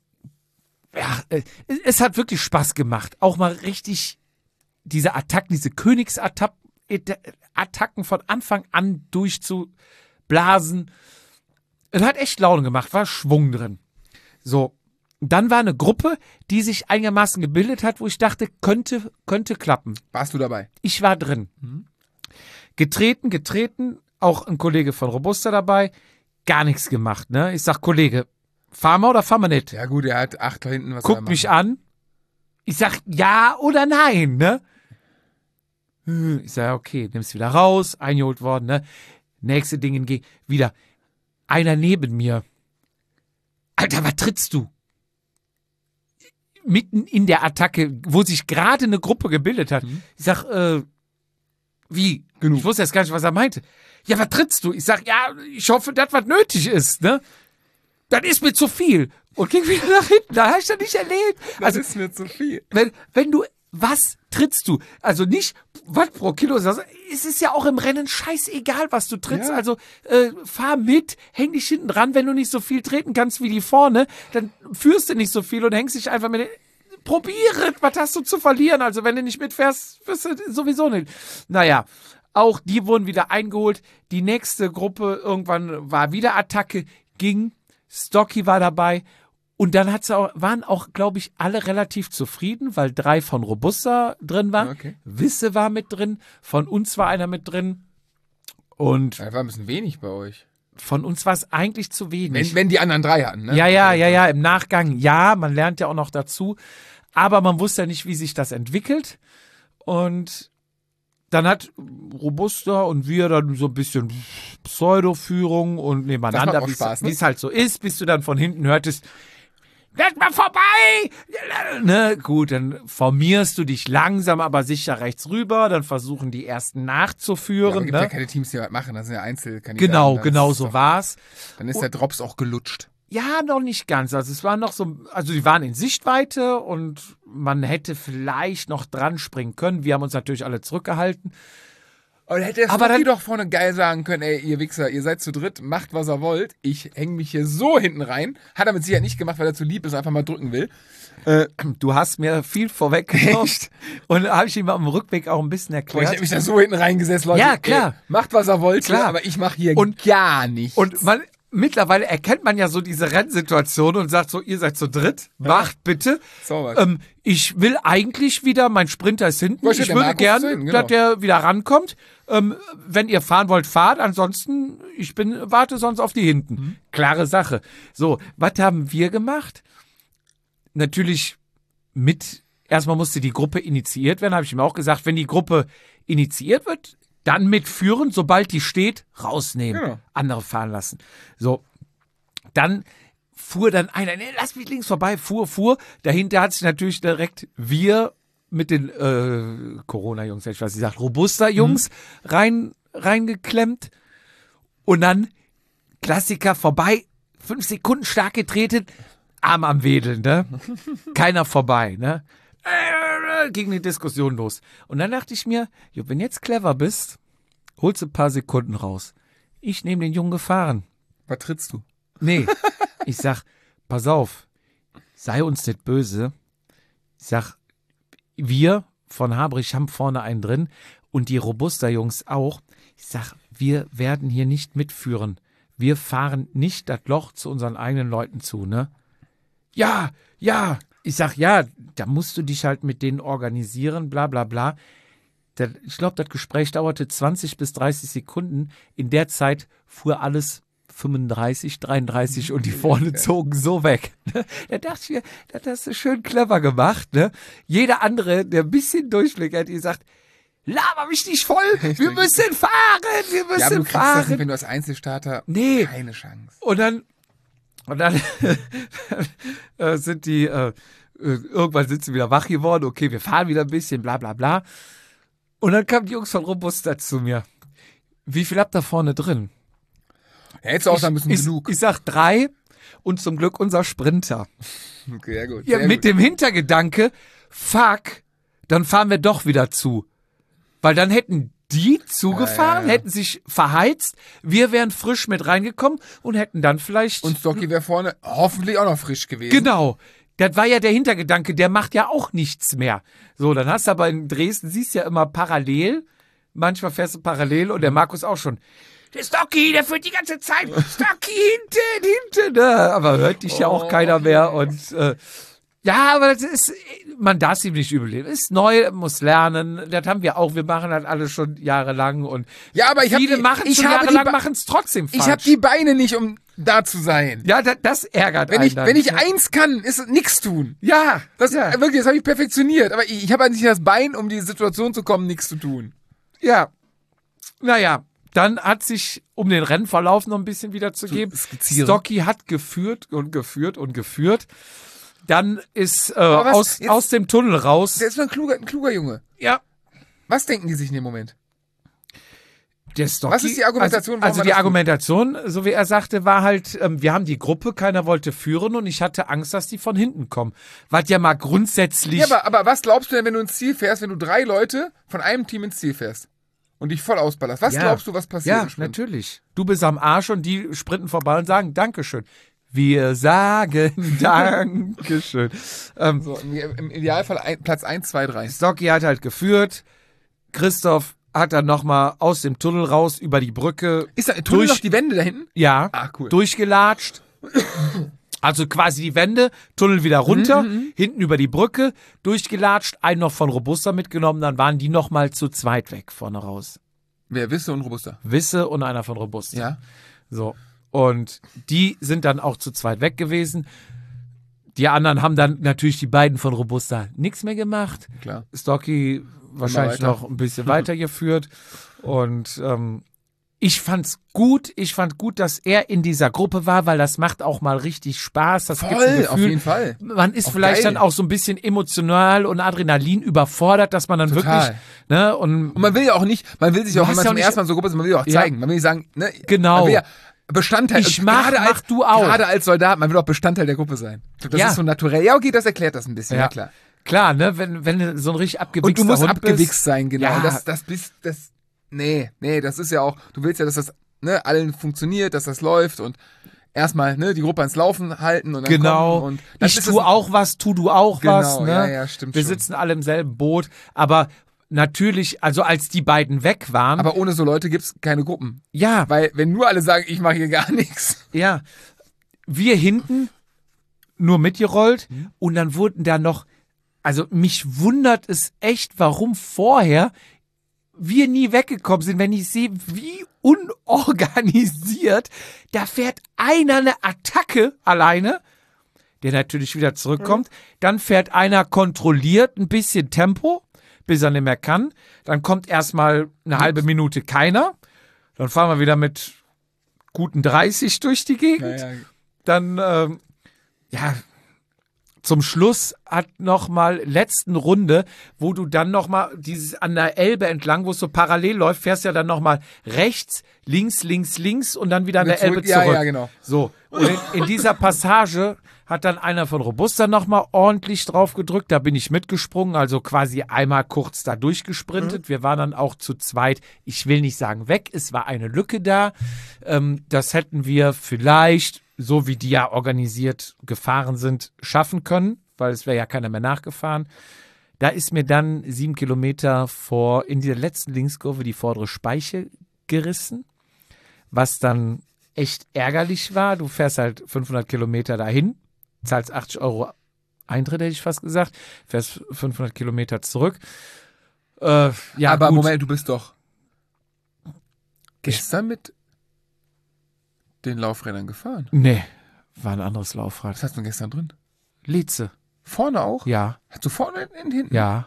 es hat wirklich Spaß gemacht. Auch mal richtig diese Attacken, diese Königsattacken von Anfang an durchzublasen. Es hat echt Laune gemacht, war Schwung drin. So, dann war eine Gruppe, die sich einigermaßen gebildet hat, wo ich dachte, könnte klappen. Warst du dabei? Ich war drin. Getreten, auch ein Kollege von Robusta dabei, gar nichts gemacht. Ne? Ich sag, Kollege, fahren wir oder fahren wir nicht? Ja gut, er hat 8 da hinten. Was Guckt mich an. Ich sag, ja oder nein, ne? Ich sag, okay, nimm's wieder raus, eingeholt worden, ne? Nächste Ding entgegen, wieder einer neben mir. Alter, was trittst du? Mitten in der Attacke, wo sich gerade eine Gruppe gebildet hat. Ich sag, wie? Genug. Ich wusste jetzt gar nicht, was er meinte. Ja, was trittst du? Ich sag, ja, ich hoffe, das, was nötig ist, ne? Das ist mir zu viel. Und ging wieder nach hinten. Da habe ich das nicht erlebt. Das ist mir zu viel. Wenn du, was trittst du? Also nicht Watt pro Kilo. Es ist ja auch im Rennen scheißegal, was du trittst. Ja. Also fahr mit, häng dich hinten dran. Wenn du nicht so viel treten kannst wie die vorne, dann führst du nicht so viel und hängst dich einfach mit den... Probiere, was hast du zu verlieren? Also wenn du nicht mitfährst, wirst du sowieso nicht. Naja, auch die wurden wieder eingeholt. Die nächste Gruppe, irgendwann war wieder Attacke, ging. Stocky war dabei. Und dann waren auch, glaube ich, alle relativ zufrieden, weil 3 von Robusta drin waren. Okay. Wisse war mit drin. Von uns war einer mit drin. Und Das war ein bisschen wenig bei euch. von uns war es eigentlich zu wenig. Wenn die anderen 3 hatten, ne? Ja, im Nachgang, ja, man lernt ja auch noch dazu. Aber man wusste ja nicht, wie sich das entwickelt. Und dann hat Robusta und wir dann so ein bisschen Pseudo-Führung und nebeneinander, Das macht auch Spaß, ne? wie es halt so ist, bis du dann von hinten hörtest, werd mal vorbei! Ne, gut, dann formierst du dich langsam, aber sicher rechts rüber, dann versuchen die ersten Ja, nachzuführen. aber gibt Ne? ja keine Teams, die was machen, das sind ja Einzelkandidaten. Genau Das ist so doch- war's. Dann ist der Drops auch gelutscht. Ja, noch nicht ganz. Also es war noch so, also die waren in Sichtweite und man hätte vielleicht noch dran springen können. Wir haben uns natürlich alle zurückgehalten. Aber hätte Aber der dann- doch vorne geil sagen können, ey, ihr Wichser, ihr seid zu dritt, macht, was ihr wollt. Ich hänge mich hier so hinten rein. Hat er mit Sicherheit nicht gemacht, weil er zu lieb ist und einfach mal drücken will. Du hast mir viel vorweggenommen. Und da habe ich ihm am Rückweg auch ein bisschen Boah, ich erklärt. hätte mich da so hinten reingesetzt, Leute. Ja, klar. Ey, macht, was ihr wollt, Klar. aber ich mache hier Und- gar nichts. Und mittlerweile erkennt man ja so diese Rennsituation und sagt so, ihr seid zu dritt, macht bitte. So was. Ich will eigentlich wieder, mein Sprinter ist hinten, Ja, stimmt, ich der würde Markus gerne, ist hinten, genau. dass der wieder rankommt. Wenn ihr fahren wollt, fahrt, ansonsten, warte sonst auf die hinten. Klare Sache. So, was haben wir gemacht? Natürlich erstmal musste die Gruppe initiiert werden, habe ich ihm auch gesagt, wenn die Gruppe initiiert wird, dann mitführen, sobald die steht, rausnehmen, Genau. andere fahren lassen. So, dann fuhr dann einer, nee, lass mich links vorbei, fuhr. Dahinter hat sich natürlich direkt wir mit den Corona-Jungs, hätte ich was gesagt, Robusta-Jungs reingeklemmt. Und dann Klassiker vorbei, 5 Sekunden stark getreten, Arm am Wedeln, ne? Keiner vorbei, ne? Ging eine Diskussion los. Und dann dachte ich mir, jo, wenn jetzt clever bist, holst du ein paar Sekunden raus. Ich nehme den Jungen gefahren. was trittst du? Nee, ich sag, pass auf, sei uns nicht böse. Ich sag, wir von Habrich haben vorne einen drin und die Robusta-Jungs auch. Ich sag, wir werden hier nicht mitführen. Wir fahren nicht das Loch zu unseren eigenen Leuten zu, ne? Ja. Ich sag, ja, da musst du dich halt mit denen organisieren, bla bla bla. Ich glaube, das Gespräch dauerte 20 bis 30 Sekunden. In der Zeit fuhr alles 35, 33 und die vorne zogen so weg. Da dachte ich mir, das hast du schön clever gemacht. Ne? Jeder andere, der ein bisschen Durchblick hat, gesagt, laber mich nicht voll, wir müssen fahren, Ja, aber du kriegst das fahren. nicht, wenn du als Einzelstarter Nee. keine Chance. Und dann sind die, irgendwann sind sie wieder wach geworden, okay, wir fahren wieder ein bisschen, bla bla bla. Und dann kamen die Jungs von Robusta zu mir. Wie viel habt ihr vorne drin? Hättest du auch sagen müssen, genug. Ich sag 3 und zum Glück unser Sprinter. Okay, ja gut. Ja, sehr mit gut. dem Hintergedanke, fuck, dann fahren wir doch wieder zu. Weil dann hätten die zugefahren, Ja. hätten sich verheizt, wir wären frisch mit reingekommen und hätten dann vielleicht... Und Stocky wäre vorne hoffentlich auch noch frisch gewesen. Genau. Das war ja der Hintergedanke, der macht ja auch nichts mehr. So, dann hast du aber in Dresden, siehst ja immer parallel, manchmal fährst du parallel und der Markus auch schon. der Stocky, der führt die ganze Zeit, Stocky hinten, ne? Aber hört dich ja auch keiner mehr und ja, aber das ist, man darf es ihm nicht übel. Ist neu, muss lernen. Das haben wir auch. Wir machen das alles schon jahrelang und Ja, aber viele machen es schon jahrelang, machen es trotzdem falsch. Ich habe die Beine nicht, um da zu sein. Ja, das ärgert Wenn einen ich, dann. wenn ich eins kann, ist es nichts tun. Ja, Wirklich, das habe ich perfektioniert. Aber ich habe halt nicht das Bein, um die Situation zu kommen, nichts zu tun. ja. Naja, dann hat sich, um den Rennverlauf noch ein bisschen wiederzugeben, skizzieren. Stocky hat geführt. Dann ist Aber was- aus dem Tunnel raus. Der ist doch ein kluger Junge. Ja, Was denken die sich in dem Moment? der Stocky. Was ist die Argumentation, warum Also man die das tut? Argumentation, so wie er sagte, war halt, wir haben die Gruppe, keiner wollte führen und ich hatte Angst, dass die von hinten kommen. Was ja mal grundsätzlich. Ja, aber was glaubst du denn, wenn du ins Ziel fährst, wenn du 3 Leute von einem Team ins Ziel fährst und dich voll ausballerst? Was Ja. glaubst du, was passiert Ja, im Sprint? natürlich. Du bist am Arsch und die sprinten vorbei und sagen Dankeschön. Wir sagen Dankeschön. So, im Idealfall Platz 1, 2, 3. Stocky hat halt geführt. Christoph hat dann nochmal aus dem Tunnel raus über die Brücke. Ist da Tunnel Durch- noch die Wände da hinten? Ja, Ah, cool. durchgelatscht. Also quasi die Wände, Tunnel wieder runter, hinten über die Brücke, durchgelatscht, einen noch von Robusta mitgenommen, dann waren die nochmal zu zweit weg vorne raus. Wer Wisse und Robusta? Wisse und einer von Robusta. Ja. So. Und die sind dann auch zu zweit weg gewesen. Die anderen haben dann natürlich die beiden von Robusta nichts mehr gemacht. Klar. Stocky wahrscheinlich weiter. noch ein bisschen weitergeführt. Und ich fand's gut. Ich fand gut, dass er in dieser Gruppe war, weil das macht auch mal richtig Spaß. Das gibt ein Voll, Gefühl. auf jeden Fall. Man ist Auch vielleicht geil. dann auch so ein bisschen emotional und Adrenalin überfordert, dass man dann Total. wirklich, ne, und Und man will ja auch nicht, man will sich auch, hast wenn man ja auch zum nicht- ersten Mal so Gruppe ist, man will ja auch Ja. zeigen. Man will nicht sagen, ne, Genau. Man will ja Bestandteil, Ich mach, gerade mach du auch. Gerade als Soldat, man will auch Bestandteil der Gruppe sein. Ich glaub, das Ja. ist so naturell. Ja, okay, das erklärt das ein bisschen, ja, klar. Klar, ne, wenn du so ein richtig abgewichster Und du musst Hund abgewichst bist. sein, genau. Ja. Nee, das ist ja auch, du willst ja, dass das, ne, allen funktioniert, dass das läuft und erstmal, ne, die Gruppe ans Laufen halten und dann Genau. kommen und dann Ich ist tu es- auch was, tu du auch Genau, was. Ne? ja, stimmt Wir schon. sitzen alle im selben Boot, aber natürlich, also als die beiden weg waren, Aber ohne so Leute gibt's keine Gruppen. ja, Weil, wenn nur alle sagen, ich mache hier gar nichts. ja, wir hinten nur mitgerollt und dann wurden da noch, also mich wundert es echt, warum vorher wir nie weggekommen sind, wenn ich sehe, wie unorganisiert, da fährt einer eine Attacke alleine, der natürlich wieder zurückkommt, dann fährt einer kontrolliert ein bisschen Tempo, bis er nicht mehr kann, dann kommt erstmal eine halbe Minute keiner, dann fahren wir wieder mit guten 30 durch die Gegend, dann, ja, zum Schluss hat noch mal letzten Runde, wo du dann noch mal dieses an der Elbe entlang, wo es so parallel läuft, fährst ja dann noch mal rechts, links, links, links und dann wieder an der Elbe Ja, zurück. ja, genau. So, und in dieser Passage hat dann einer von Robusta noch mal ordentlich drauf gedrückt, da bin ich mitgesprungen, also quasi einmal kurz da durchgesprintet. Wir waren dann auch zu zweit, ich will nicht sagen weg, es war eine Lücke da. Das hätten wir vielleicht, so wie die ja organisiert gefahren sind, schaffen können, weil es wäre ja keiner mehr nachgefahren. Da ist mir dann 7 Kilometer in dieser letzten Linkskurve die vordere Speiche gerissen, was dann echt ärgerlich war. Du fährst halt 500 Kilometer dahin, zahlst 80 Euro Eintritt, hätte ich fast gesagt, fährst 500 Kilometer zurück. Ja, Aber gut. Moment, du bist doch gestern mit den Laufrädern gefahren. Nee, war ein anderes Laufrad. Was hast du denn gestern drin? Lietze, Vorne auch? ja, Hast du vorne und hinten? ja.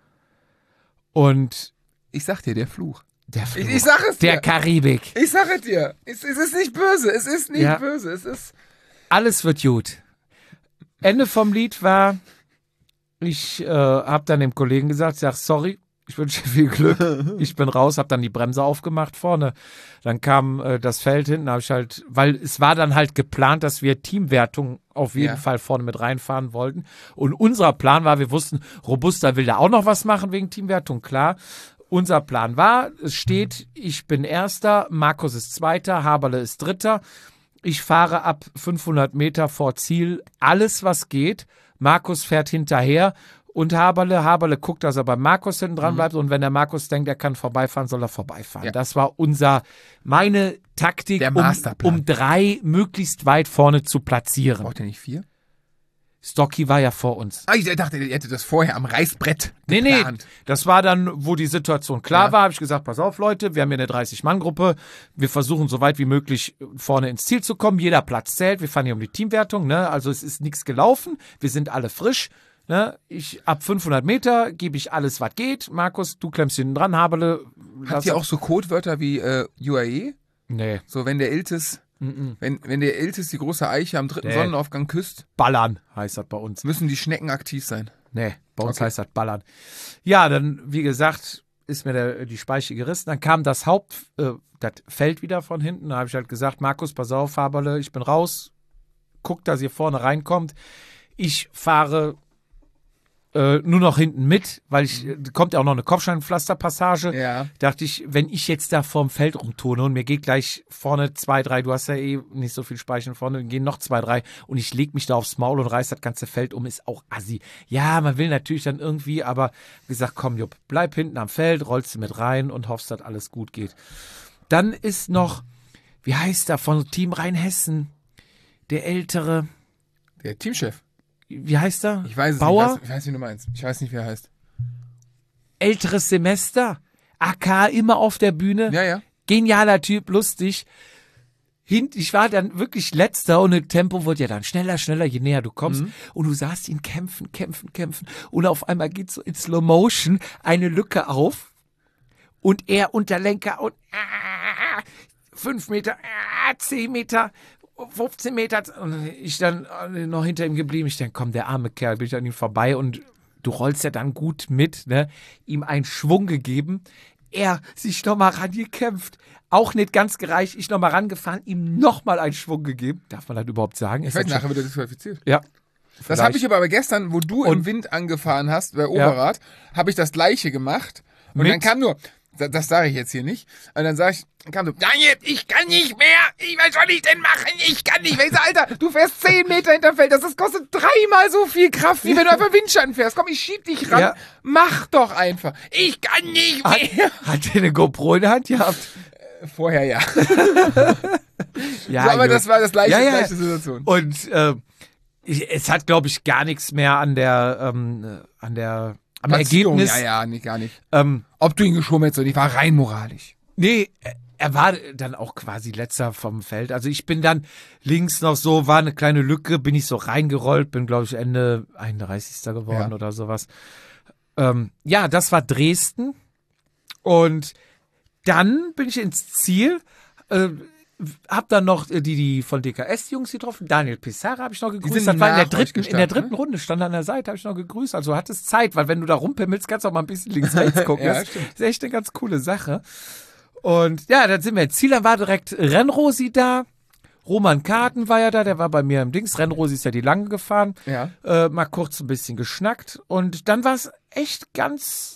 Und Ich sag dir, der Fluch. der Fluch, Ich sag es dir. der Karibik. Ich sag es dir. Es ist nicht böse. Es ist nicht Ja. böse. Es ist. Alles wird gut. Ende vom Lied war, ich habe dann dem Kollegen gesagt, ich sag, sorry, ich wünsche dir viel Glück. Ich bin raus, habe dann die Bremse aufgemacht vorne. Dann kam das Feld hinten, habe ich halt, weil es war dann halt geplant, dass wir Teamwertung auf jeden Ja. Fall vorne mit reinfahren wollten. Und unser Plan war, wir wussten, Robusta will da auch noch was machen wegen Teamwertung, klar. Unser Plan war, es steht, ich bin Erster, Markus ist Zweiter, Haberle ist Dritter. Ich fahre ab 500 Meter vor Ziel alles, was geht. Markus fährt hinterher und Haberle guckt, dass er bei Markus hinten dran bleibt und wenn der Markus denkt, er kann vorbeifahren, soll er vorbeifahren. Ja. Das war meine Taktik, Der Masterplan. um 3 möglichst weit vorne zu platzieren. Braucht ihr nicht 4? Stocky war ja vor uns. Ah, ich dachte, ihr hättet das vorher am Reißbrett Nee, geplant. das war dann, wo die Situation klar Ja. war, habe ich gesagt, pass auf Leute, wir haben hier eine 30-Mann-Gruppe, wir versuchen so weit wie möglich vorne ins Ziel zu kommen, jeder Platz zählt, wir fahren hier um die Teamwertung, ne? Also es ist nichts gelaufen, wir sind alle frisch, ne? Ab 500 Meter gebe ich alles, was geht, Markus, du klemmst hinten dran, Haberle. Habt ihr auch so Codewörter wie UAE? Nee, So, wenn der Iltis, wenn der Iltis die große Eiche am 3. Nee. Sonnenaufgang küsst, ballern heißt das bei uns. müssen die Schnecken aktiv sein. Nee, bei uns Okay. heißt das ballern. Ja, dann, wie gesagt, ist mir die Speiche gerissen. Dann kam das das Feld wieder von hinten. Da habe ich halt gesagt, Markus, pass auf, Haberle, ich bin raus. Guckt, dass ihr vorne reinkommt. Ich fahre nur noch hinten mit, weil kommt ja auch noch eine Kopfsteinpflasterpassage. Ja. Dachte ich, wenn ich jetzt da vorm Feld rumturne und mir geht gleich vorne 2, 3, du hast ja eh nicht so viel Speichen vorne, dann gehen noch 2, 3 und ich leg mich da aufs Maul und reiß das ganze Feld um, ist auch assi. Ja, man will natürlich dann irgendwie, aber gesagt, komm Jupp, bleib hinten am Feld, rollst du mit rein und hoffst, dass alles gut geht. Dann ist noch, wie heißt er, von Team Rheinhessen, der ältere, Der Teamchef. wie heißt er? Ich weiß es Bauer? nicht. Ich weiß, wie du meinst. Ich weiß nicht, wie er heißt. Älteres Semester, AK immer auf der Bühne. Ja, ja. Genialer Typ, lustig. Ich war dann wirklich letzter und das Tempo wurde ja dann schneller, je näher du kommst. Und du sahst ihn kämpfen. Und auf einmal geht so in Slow Motion eine Lücke auf. Und er unter Lenker und 5 Meter, 10 Meter, 15 Meter. Und ich dann noch hinter ihm geblieben. Ich denke, komm, der arme Kerl, bin ich an ihm vorbei und du rollst ja dann gut mit, ne? Ihm einen Schwung gegeben. Er sich nochmal rangekämpft. Auch nicht ganz gereicht. Ich nochmal rangefahren, ihm nochmal einen Schwung gegeben. Darf man das überhaupt sagen? Ich weiß, nachher wird er disqualifiziert. Ja. Das habe ich aber gestern, wo du im Wind angefahren hast, bei Oberrad, habe ich das Gleiche gemacht. Und Mit? dann kam nur, das sage ich jetzt hier nicht, und dann kam so, Daniel, ich kann nicht mehr, was soll ich denn machen? Ich kann nicht mehr. Ich sag, Alter, du fährst 10 Meter hinterm Feld, das kostet 3-mal so viel Kraft, wie wenn du einfach Windschatten fährst. Komm, ich schieb dich ran, Ja. mach doch einfach. Ich kann nicht mehr. Hat er eine GoPro in der Hand gehabt? Vorher ja. Ja, So, aber gut. das war das gleiche, Ja, ja. gleiche Situation. Und es hat, glaube ich, gar nichts mehr am Platzierung, Ergebnis. Ja, nicht, gar nicht. Ähm, Ob du ihn geschoben hättest oder nicht, war rein moralisch. Nee, er war dann auch quasi letzter vom Feld. Also ich bin dann links noch so, war eine kleine Lücke, bin ich so reingerollt, bin, glaube ich, Ende 31. geworden Ja. oder sowas. Ja, das war Dresden. Und dann bin ich ins Ziel, hab dann noch die von DKS-Jungs getroffen. Daniel Pissarra habe ich noch gegrüßt. sind Das war in nach der euch dritten gestartet, ne? Runde, stand an der Seite, habe ich noch gegrüßt. Also hattest Zeit, weil wenn du da rumpimmelst, kannst du auch mal ein bisschen links, rechts gucken. Ja, Das stimmt. ist echt eine ganz coole Sache. Und ja, dann sind wir ins Ziel. Dann war direkt Rennrosi da. Roman Karten war ja da, der war bei mir im Dings. Rennrosi ist ja die lange gefahren. Ja. Mal kurz ein bisschen geschnackt. Und dann war es echt ganz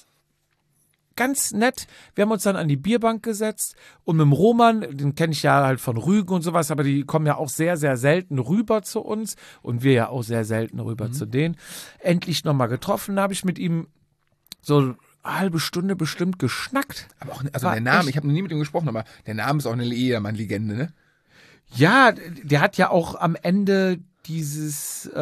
nett. Wir haben uns dann an die Bierbank gesetzt und mit dem Roman, den kenne ich ja halt von Rügen und sowas, aber die kommen ja auch sehr, sehr selten rüber zu uns und wir ja auch sehr selten rüber zu denen. Endlich nochmal getroffen, habe ich mit ihm so eine halbe Stunde bestimmt geschnackt. Aber auch, also War der Name, echt- ich habe noch nie mit ihm gesprochen, aber der Name ist auch eine Ehemann-Legende, ne? Ja, der hat ja auch am Ende dieses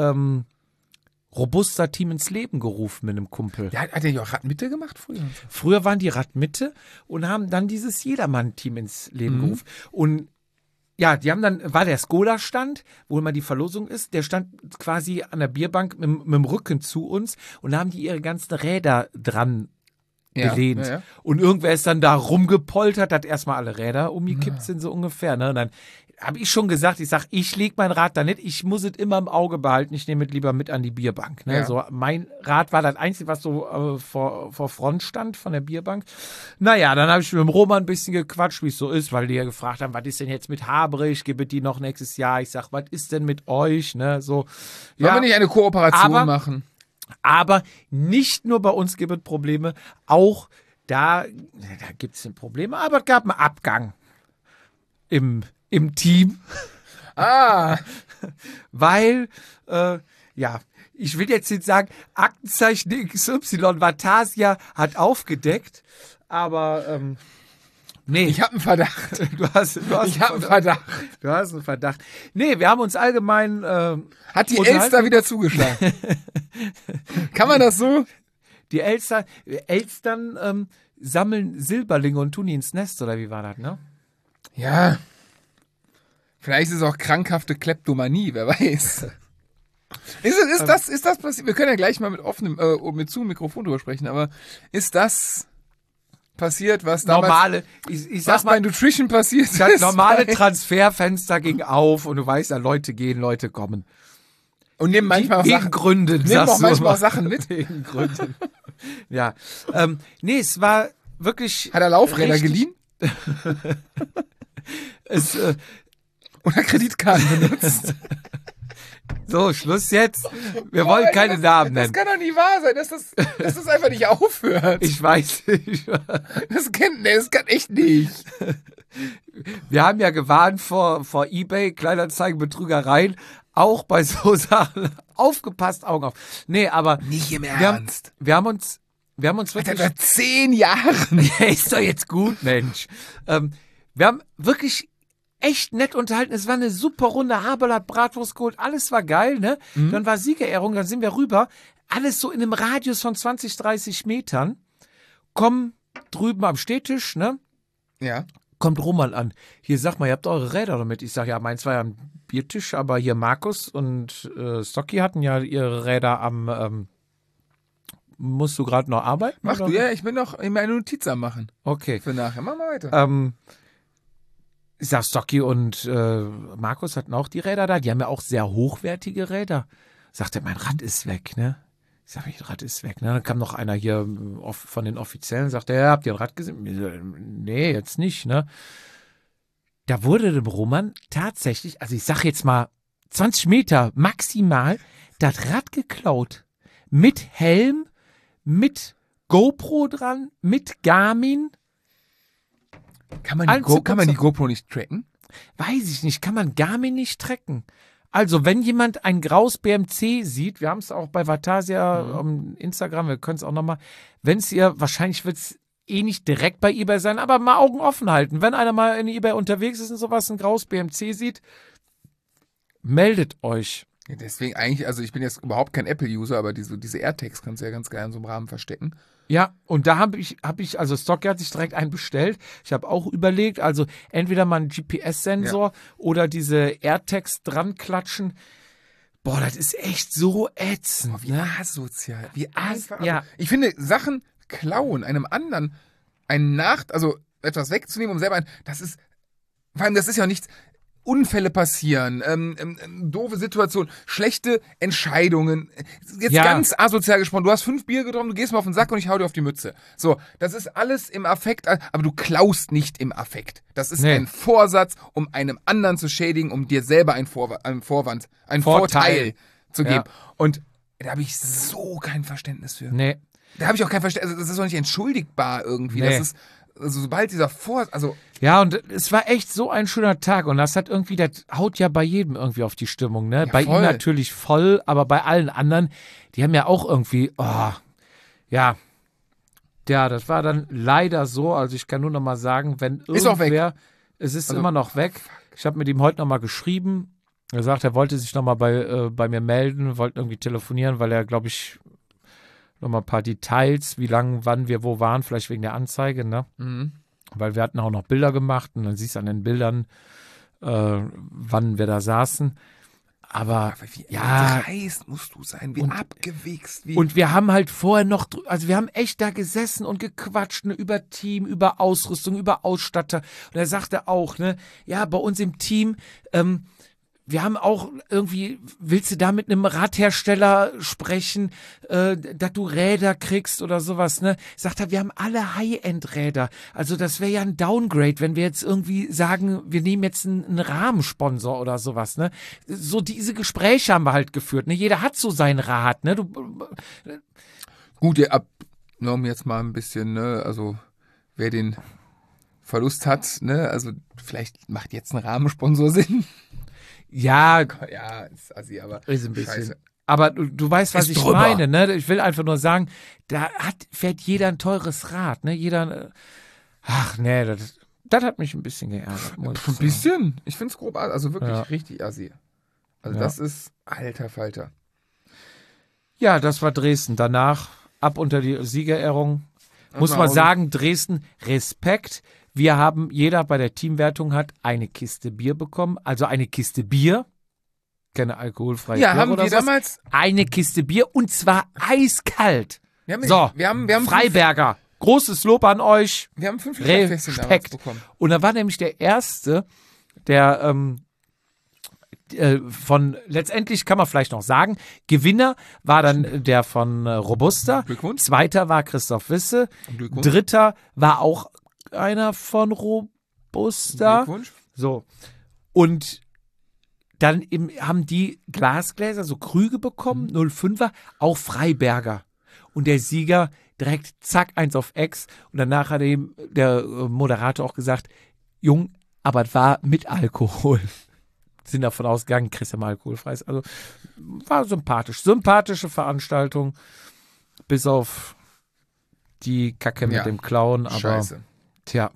Robuster Team ins Leben gerufen mit einem Kumpel. Hat er nicht auch Radmitte gemacht früher? Früher waren die Radmitte und haben dann dieses Jedermann-Team ins Leben gerufen. Und ja, die haben dann, war der Skoda-Stand, wo immer die Verlosung ist, der stand quasi an der Bierbank mit dem Rücken zu uns und da haben die ihre ganzen Räder dran gelehnt. Ja, ja. Und irgendwer ist dann da rumgepoltert, hat erstmal alle Räder umgekippt sind, so ungefähr. Ne? Und dann habe ich schon gesagt, ich leg mein Rad da nicht, ich muss es immer im Auge behalten, ich nehme es lieber mit an die Bierbank. Ne? Ja. So, mein Rad war das Einzige, was so vor Front stand von der Bierbank. Naja, dann habe ich mit dem Roman ein bisschen gequatscht, wie es so ist, weil die ja gefragt haben, was ist denn jetzt mit Haberich, gebe die noch nächstes Jahr? Ich sag, was ist denn mit euch? Ne? So, Wollen wir nicht eine Kooperation aber- machen? aber nicht nur bei uns gibt es Probleme, auch da gibt es Probleme, aber es gab einen Abgang im Team, Ah, weil ja, ich will jetzt nicht sagen, Aktenzeichen XY Vatasia hat aufgedeckt, aber nee. Ich habe einen Verdacht. Du hast einen Verdacht. Du hast einen Verdacht. Nee, wir haben uns allgemein Hat die Elster wieder zugeschlagen? Kann man das so? Die Elstern sammeln Silberlinge und tun die ins Nest, oder wie war das, ne? Ja. Vielleicht ist es auch krankhafte Kleptomanie, wer weiß. Ist das passiert? Wir können ja gleich mal mit offenem, mit Zoom-Mikrofon drüber sprechen, aber ist das passiert, was damals, Normale, ich sag was bei mal, Nutrition passiert ist? das normale Transferfenster ging auf und du weißt ja, Leute gehen, Leute kommen. Und nehmen manchmal auch Wegen Sachen, Gründen. nehmen sagst auch du manchmal immer. auch Sachen mit. Wegen Gründen. Ja. Nee, es war wirklich. Hat er Laufräder richtig- geliehen? Es, Oder Kreditkarten benutzt? so, Schluss jetzt. Wir wollen keine Namen Das nennen. kann doch nicht wahr sein, dass das einfach nicht aufhört. Ich weiß nicht. Das kann echt nicht. Wir haben ja gewarnt vor eBay, Kleinanzeigen, Betrügereien. Auch bei so Sachen. Aufgepasst, Augen auf. Nee, aber Nicht im wir haben Ernst. uns wirklich. Seit 10 Jahren. Ja, ist doch jetzt gut, Mensch. Wir haben wirklich echt nett unterhalten. Es war eine super Runde. Haberl hat Bratwurst geholt. Alles war geil, ne? Dann war Siegerehrung. Dann sind wir rüber. Alles so in einem Radius von 20, 30 Metern. Kommen drüben am Stehtisch, ne? Ja. Kommt Roman an. Hier, sag mal, ihr habt eure Räder damit. Ich sag, ja, meins war ja am Biertisch, aber hier Markus und Stocky hatten ja ihre Räder am, musst du gerade noch arbeiten? Mach oder? du, ja, ich bin noch in meine Notiz am machen. Okay. Für nachher. Mach mal weiter. Ich sag, Stocky und Markus hatten auch die Räder da. Die haben ja auch sehr hochwertige Räder. Sagt er, mein Rad ist weg, ne? Ich sag, mein Rad ist weg, ne? Dann kam noch einer hier von den Offiziellen, sagt er, ja, habt ihr ein Rad gesehen? Ich so, nee, jetzt nicht, ne? Da wurde dem Roman tatsächlich, also ich sag jetzt mal 20 Meter maximal, das Rad geklaut. Mit Helm, mit GoPro dran, mit Garmin. Kann man die GoPro nicht tracken? Weiß ich nicht, kann man Garmin nicht tracken. Also, wenn jemand ein graues BMC sieht, wir haben es auch bei Vatasia am Instagram, wir können es auch nochmal, wenn es ihr, wahrscheinlich wird es eh nicht direkt bei eBay sein, aber mal Augen offen halten. Wenn einer mal in eBay unterwegs ist und sowas, ein graues BMC sieht, meldet euch. Ja, deswegen eigentlich, also ich bin jetzt überhaupt kein Apple-User, aber diese AirTags kannst du ja ganz geil in so einem Rahmen verstecken. Ja, und da habe ich, also Stocky hat sich direkt einen bestellt. Ich habe auch überlegt, also entweder mal einen GPS-Sensor oder diese AirTags dran klatschen. Boah, das ist echt so ätzend. Wie asozial. Wie einfach. Ja. Ich finde, Sachen klauen, einem anderen also etwas wegzunehmen, um selber das ist, vor allem, das ist ja nichts. Unfälle passieren, doofe Situationen, schlechte Entscheidungen. Jetzt Ja. ganz asozial gesprochen. Du hast 5 Bier getrunken, du gehst mir auf den Sack und ich hau dir auf die Mütze. So, das ist alles im Affekt, aber du klaust nicht im Affekt. Das ist Nee. ein Vorsatz, um einem anderen zu schädigen, um dir selber einen Vorteil zu geben. Ja. Und da habe ich so kein Verständnis für. Nee. Da habe ich auch kein Verständnis. Also das ist doch nicht entschuldigbar irgendwie. Nee. Das ist, also sobald dieser Ja, und es war echt so ein schöner Tag und das hat irgendwie, das haut ja bei jedem irgendwie auf die Stimmung, ne? Ja, Bei voll. ihm natürlich voll, aber bei allen anderen, die haben ja auch irgendwie, ja, das war dann leider so, also ich kann nur noch mal sagen, wenn Ist auch weg. irgendwer, es ist Also, immer noch weg. Ich habe mit ihm heute noch mal geschrieben, er sagt, er wollte sich noch mal bei mir melden, wollte irgendwie telefonieren, weil er, glaube ich, noch mal ein paar Details, wie lange, wann wir wo waren, vielleicht wegen der Anzeige, ne? Weil wir hatten auch noch Bilder gemacht und dann siehst du an den Bildern, wann wir da saßen. Aber wie ja, dreist musst du sein, wie Und- abgewichst, wie. und wir haben halt vorher noch, also wir haben echt da gesessen und gequatscht, ne, über Team, über Ausrüstung, über Ausstatter. Und er sagte auch, ne, ja, bei uns im Team, wir haben auch irgendwie, willst du da mit einem Radhersteller sprechen, dass du Räder kriegst oder sowas, ne? Sagt er, wir haben alle High-End-Räder. Also das wäre ja ein Downgrade, wenn wir jetzt irgendwie sagen, wir nehmen jetzt einen Rahmensponsor oder sowas, ne? So diese Gespräche haben wir halt geführt, ne? Jeder hat so sein Rad, ne? Gut, um jetzt mal ein bisschen, ne, also wer den Verlust hat, ne, also vielleicht macht jetzt ein Rahmensponsor Sinn. Ja, Ja, ist assi, aber ist ein bisschen. scheiße. Aber du weißt, was Ist ich drüber. meine, ne? Ich will einfach nur sagen, fährt jeder ein teures Rad, ne? Ach nee, das hat mich ein bisschen geärgert. muss ich Ein sagen. bisschen. Ich finde es grob, also wirklich Ja. richtig assi. Also Ja. das ist alter Falter. Ja, das war Dresden. Danach ab unter die Siegerehrung. Muss nach man Hause. sagen, Dresden, Respekt. Jeder bei der Teamwertung hat eine Kiste Bier bekommen. Also eine Kiste Bier. Keine alkoholfreie Ja, Bier haben oder wir sowas. damals. Eine Kiste Bier und zwar eiskalt. Wir haben Freiberger. Großes Lob an euch. Wir haben 5 Literfässchen damals Respekt. bekommen. Und da war nämlich der Erste, der letztendlich kann man vielleicht noch sagen, Gewinner war dann der von Robusta. Glückwunsch. Zweiter war Christoph Wisse. Glückwunsch. Dritter war auch einer von Robusta. Glückwunsch. So. Und dann haben die Glasgläser, so Krüge bekommen, 05er, auch Freiberger. Und der Sieger direkt zack, 1 auf Ex. Und danach hat ihm der Moderator auch gesagt, Jung, aber es war mit Alkohol. Sind davon ausgegangen, kriegst ja mal alkoholfreies. Also war sympathisch. Sympathische Veranstaltung. Bis auf die Kacke mit Ja. dem Clown. Aber Scheiße. tja.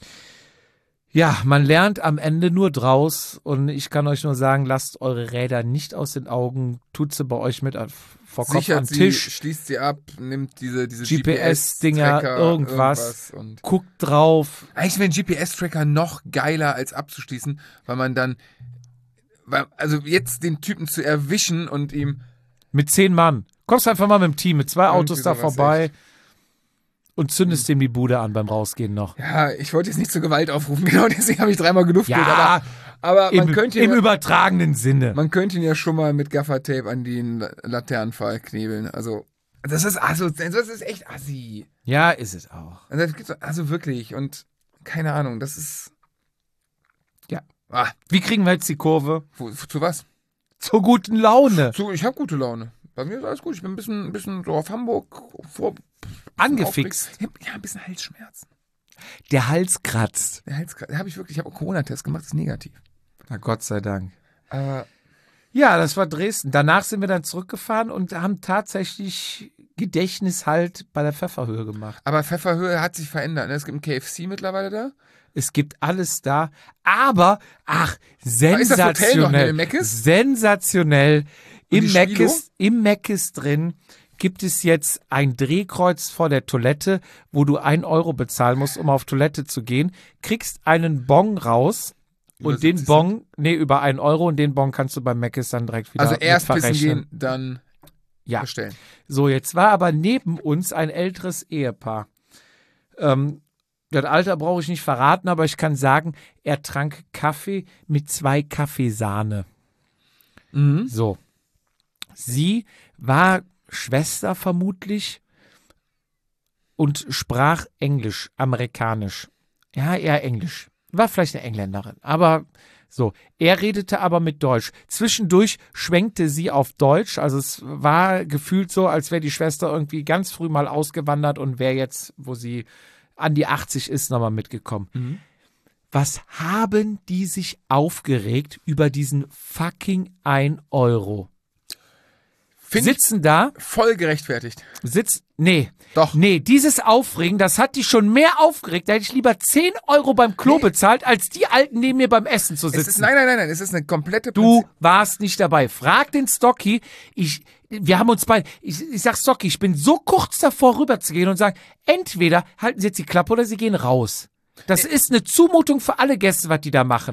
Ja, man lernt am Ende nur draus. Und ich kann euch nur sagen, lasst eure Räder nicht aus den Augen. Tut sie bei euch mit vor Kopf Sichert an sie, Tisch. schließt sie ab, nimmt diese GPS-Dinger, Tracker, irgendwas. Und Guckt drauf. eigentlich wäre ein GPS-Tracker noch geiler als abzuschließen, weil man dann, also jetzt den Typen zu erwischen und ihm, Mit 10 Mann. Kommst einfach mal mit dem Team, mit 2 Autos da sowas, vorbei echt. und zündest dem die Bude an beim Rausgehen noch. ja, ich wollte jetzt nicht zur Gewalt aufrufen, genau deswegen habe ich 3-mal geluftet, aber im übertragenen Sinne. man könnte ihn ja schon mal mit Gaffertape an den Laternenpfahl knebeln, also das ist echt assi. Ja, ist es auch. Also wirklich und keine Ahnung, das ist, Ja. Ah, Wie kriegen wir jetzt die Kurve? zu was? Zur guten Laune. Ich habe gute Laune. Bei mir ist alles gut. Ich bin ein bisschen so auf Hamburg Angefixt. Ja, ein bisschen Halsschmerzen. Der Hals kratzt. Der Hals, habe ich wirklich. Ich habe einen Corona-Test gemacht, ist negativ. Na Gott sei Dank. Aber Ja, das war Dresden. Danach sind wir dann zurückgefahren und haben tatsächlich Gedächtnishalt bei der Pfefferhöhe gemacht. Pfefferhöhe hat sich verändert. Ne? Es gibt ein KFC mittlerweile da. Es gibt alles da, aber, ist das Hotel noch sensationell. im Meckes? Sensationell. Und die Spilo? Im Meckes drin gibt es jetzt ein Drehkreuz vor der Toilette, wo du 1 Euro bezahlen musst, um auf Toilette zu gehen. Kriegst einen Bon raus Über und den 70 Bon, über 1 Euro und den Bon kannst du beim Meckes dann direkt wieder Also erst pissen verrechnen. gehen, dann Ja. bestellen. So, jetzt war aber neben uns ein älteres Ehepaar. Das Alter brauche ich nicht verraten, aber ich kann sagen, er trank Kaffee mit 2 Kaffeesahne. So. Sie war Schwester vermutlich und sprach Englisch, amerikanisch. Ja, eher Englisch. War vielleicht eine Engländerin, aber so. Er redete aber mit Deutsch. Zwischendurch schwenkte sie auf Deutsch, also es war gefühlt so, als wäre die Schwester irgendwie ganz früh mal ausgewandert und wäre jetzt, wo sie an die 80 ist, nochmal mitgekommen. Was haben die sich aufgeregt über diesen fucking 1 Euro? Finde ich Sitzen da, voll gerechtfertigt. Doch. Nee, dieses Aufregen, das hat die schon mehr aufgeregt. Da hätte ich lieber 10 Euro beim Klo bezahlt, als die Alten neben mir beim Essen zu sitzen. Nein, es ist eine komplette Du warst nicht dabei. Frag den Stocky. Wir haben uns beide. Ich sag Stocky, ich bin so kurz davor rüberzugehen und sagen, entweder halten Sie jetzt die Klappe oder Sie gehen raus. Das ist eine Zumutung für alle Gäste, was die da machen.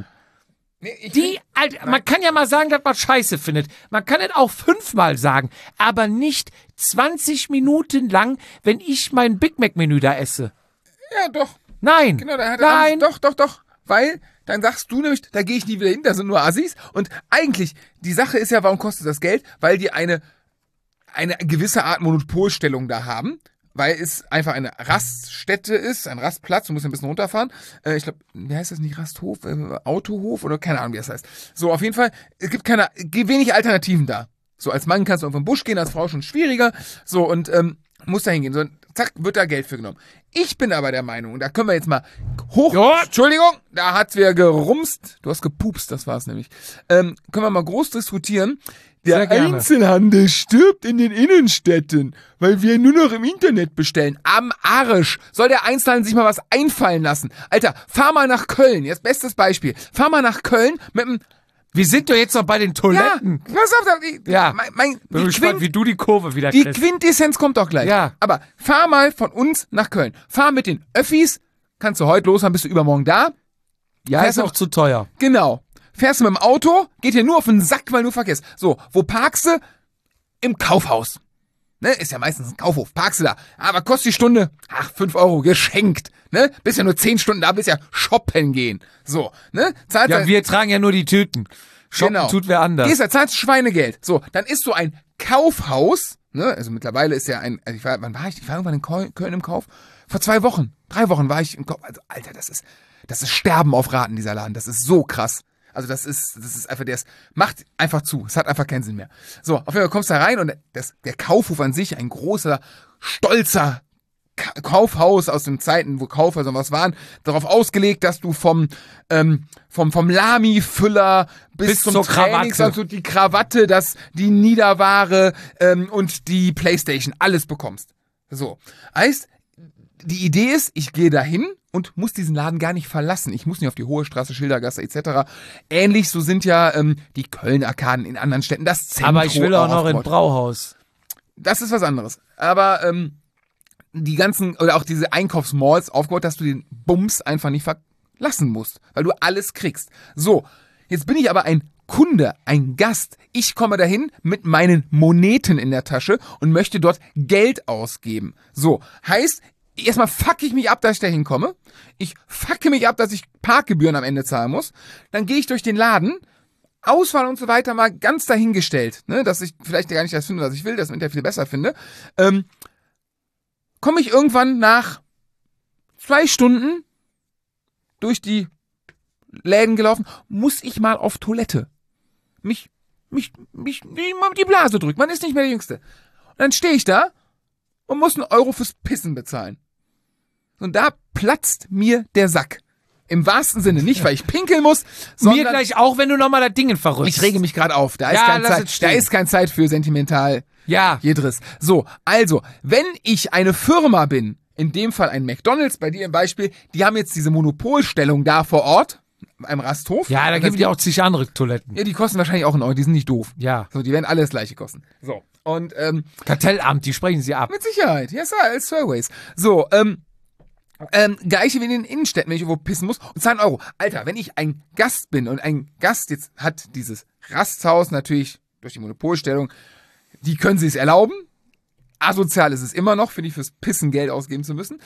Man kann ja mal sagen, dass man Scheiße findet. Man kann es auch 5-mal sagen, aber nicht 20 Minuten lang, wenn ich mein Big Mac Menü da esse. Ja, doch. Nein. Genau, Nein. Doch. Weil dann sagst du nämlich, da gehe ich nie wieder hin, da sind nur Assis. Und eigentlich, die Sache ist ja, warum kostet das Geld? Weil die eine gewisse Art Monopolstellung da haben. Weil es einfach eine Raststätte ist, ein Rastplatz, du musst ein bisschen runterfahren. Ich glaube, wie heißt das nicht, Rasthof, Autohof oder keine Ahnung, wie das heißt. So, auf jeden Fall, es gibt wenig Alternativen da. So, als Mann kannst du irgendwo im Busch gehen, als Frau schon schwieriger. So, und musst da hingehen. So, zack, wird da Geld für genommen. Ich bin aber der Meinung, und da können wir jetzt mal Entschuldigung, da hat's wieder gerumst. Du hast gepupst, das war's nämlich. Können wir mal groß diskutieren. Sehr gerne. Einzelhandel stirbt in den Innenstädten, weil wir nur noch im Internet bestellen. Am Arsch. Soll der Einzelhandel sich mal was einfallen lassen? Alter, fahr mal nach Köln. Jetzt bestes Beispiel. Fahr mal nach Köln mit einem... Wir sind doch jetzt noch bei den Toiletten. Ja, pass auf. Ja. Bin gespannt, wie du die Kurve wieder die kriegst. Quintessenz kommt doch gleich. Ja. Aber fahr mal von uns nach Köln. Fahr mit den Öffis. Kannst du heute losfahren, bist du übermorgen da. Ja, Fährst ist du- auch zu teuer. Genau. Fährst du mit dem Auto, geht dir nur auf den Sack, weil du vergisst. So, wo parkst du? Im Kaufhaus. Ne, ist ja meistens ein Kaufhof. Parkst du da. Aber kostet die Stunde, 5 Euro, geschenkt. Ne, bist ja nur 10 Stunden da, bist ja shoppen gehen. So, ne, zahlst Ja, du- wir tragen ja nur die Tüten. Shoppen Genau. tut wer anders. Gehst da, zahlst du Schweinegeld. So, dann ist so ein Kaufhaus, ne, also mittlerweile ist ja ein, also wann war ich? Ich war irgendwann in Köln im Kauf. Vor 2 Wochen, 3 Wochen war ich im Kauf. Also, Alter, das ist Sterben auf Raten, dieser Laden. Das ist so krass. Also das ist einfach, macht einfach zu. Es hat einfach keinen Sinn mehr. So, auf jeden Fall kommst du da rein und der Kaufhof an sich, ein großer, stolzer Kaufhaus aus den Zeiten, wo Kaufhäuser was waren, darauf ausgelegt, dass du vom Lami-Füller bis zum zur Trainings, Krawatte. also die Krawatte, die Niederware und die Playstation, alles bekommst. So, heißt, die Idee ist, ich gehe dahin und muss diesen Laden gar nicht verlassen. Ich muss nicht auf die Hohe Straße, Schildergasse etc. Ähnlich, so sind ja die Köln-Arkaden in anderen Städten, das Zentrum. Aber ich will auch noch in aufgebaut. Brauhaus. Das ist was anderes. Aber die ganzen, oder auch diese Einkaufsmalls aufgebaut, dass du den Bums einfach nicht verlassen musst, weil du alles kriegst. So, jetzt bin ich aber ein Kunde, ein Gast. Ich komme dahin mit meinen Moneten in der Tasche und möchte dort Geld ausgeben. So, heißt, erstmal fuck ich mich ab, dass ich da hinkomme. Ich fucke mich ab, dass ich Parkgebühren am Ende zahlen muss. Dann gehe ich durch den Laden, Auswahl und so weiter mal ganz dahingestellt, ne, dass ich vielleicht gar nicht das finde, was ich will, das im Internet viel besser finde. Komme ich irgendwann nach 2 Stunden durch die Läden gelaufen, muss ich mal auf Toilette. Mich die Blase drückt. Man ist nicht mehr der Jüngste. Und dann stehe ich da und muss 1 Euro fürs Pissen bezahlen. Und da platzt mir der Sack. Im wahrsten Sinne. Nicht, weil ich pinkeln muss, sondern... Mir gleich auch, wenn du nochmal das Ding verrückst. Ich rege mich gerade auf. Da ist, Ja, keine lass Zeit, es stehen. da ist keine Zeit für sentimental Ja. jedres. So, also, wenn ich eine Firma bin, in dem Fall ein McDonald's, bei dir im Beispiel, die haben jetzt diese Monopolstellung da vor Ort, am Rasthof. Ja, da Das gibt es heißt, ja auch zig andere Toiletten. ja, die kosten wahrscheinlich auch 1 Euro, die sind nicht doof. Ja. So, die werden alle das gleiche kosten. So, und, Kartellamt, die sprechen sie ab. mit Sicherheit, yes, als Surveys. So, gleiche wie in den Innenstädten, wenn ich irgendwo pissen muss, und 2 Euro. Alter, wenn ich ein Gast bin und ein Gast jetzt hat dieses Rasthaus natürlich durch die Monopolstellung, die können sie es erlauben. Asozial ist es immer noch, finde ich, fürs Pissen Geld ausgeben zu müssen.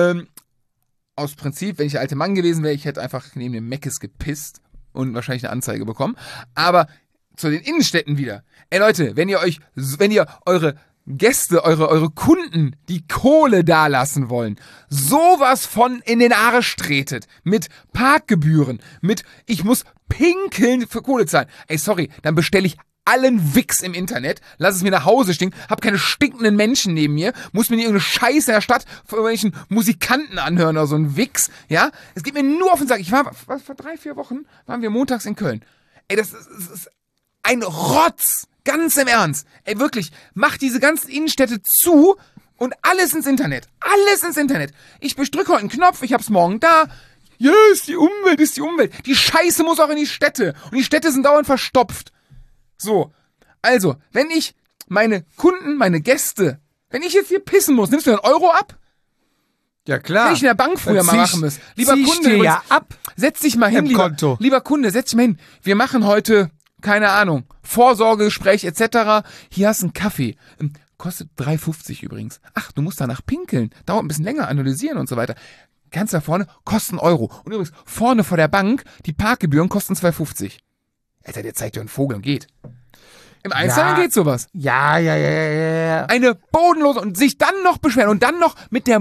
Aus Prinzip, wenn ich der alte Mann gewesen wäre, ich hätte einfach neben dem Meckes gepisst und wahrscheinlich eine Anzeige bekommen. Aber zu den Innenstädten wieder. Ey Leute, wenn ihr eure Gäste, eure Kunden die Kohle dalassen wollen, sowas von in den Arsch tretet, mit Parkgebühren, mit ich muss pinkeln für Kohle zahlen. Ey, sorry, dann bestelle ich allen Wichs im Internet, lass es mir nach Hause stinken, hab keine stinkenden Menschen neben mir, muss mir nicht irgendeine Scheiße in der Stadt von irgendwelchen Musikanten anhören oder so ein Wichs, ja? Es geht mir nur auf den Sack. Ich war, vor 3-4 Wochen, waren wir montags in Köln. Ey, das ist ein Rotz. Ganz im Ernst. Ey, wirklich, mach diese ganzen Innenstädte zu und alles ins Internet. Alles ins Internet. Ich drücke heute einen Knopf, ich hab's morgen da. Ja, ist die Umwelt. Die Scheiße muss auch in die Städte. Und die Städte sind dauernd verstopft. So, also, wenn ich meine Kunden, meine Gäste, wenn ich jetzt hier pissen muss, nimmst du mir 1 Euro ab? Ja, klar. Hätte ich in der Bank früher mal machen müssen. Lieber zieh ich Kunde, dir übrigens, ja ab. setz dich mal hin, Im Konto. lieber Kunde, setz dich mal hin. Wir machen heute, keine Ahnung, Vorsorgegespräch etc. Hier hast du einen Kaffee. Kostet 3,50 übrigens. Ach, du musst danach pinkeln. Dauert ein bisschen länger, analysieren und so weiter. Ganz da vorne, kosten 1 Euro. Und übrigens, vorne vor der Bank, die Parkgebühren kosten 2,50. Alter, der zeigt dir einen Vogel und geht. Im Einzelnen geht sowas. Ja. Eine bodenlose und sich dann noch beschweren und dann noch mit der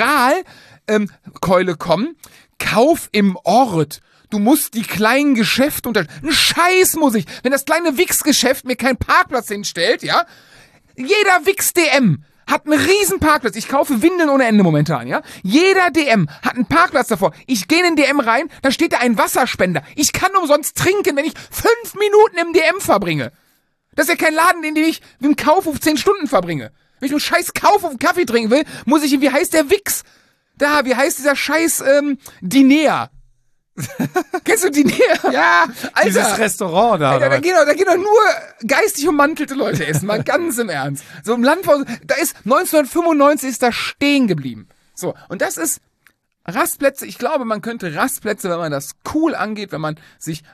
Moralkeule kommen. Kauf im Ort. Du musst die kleinen Geschäfte Ein Scheiß muss ich. Wenn das kleine Wichsgeschäft mir keinen Parkplatz hinstellt, ja. Jeder Wix-DM hat einen riesen Parkplatz. Ich kaufe Windeln ohne Ende momentan, ja. Jeder DM hat einen Parkplatz davor. Ich gehe in den DM rein, da steht da ein Wasserspender. Ich kann umsonst trinken, wenn ich 5 Minuten im DM verbringe. Das ist ja kein Laden, in dem ich mit dem Kaufhof 10 Stunden verbringe. Wenn ich einen scheiß Kaufhof einen Kaffee trinken will, muss ich, wie heißt der Wix? Da, wie heißt dieser scheiß Dinea? Kennst du Dinea? Ja, Alter. Dieses Restaurant da. Alter, da gehen doch nur geistig ummantelte Leute essen, mal ganz im Ernst. So im Landbau, da ist 1995 ist da stehen geblieben. So, und das ist Rastplätze. Ich glaube, man könnte Rastplätze, wenn man das cool angeht, wenn man sich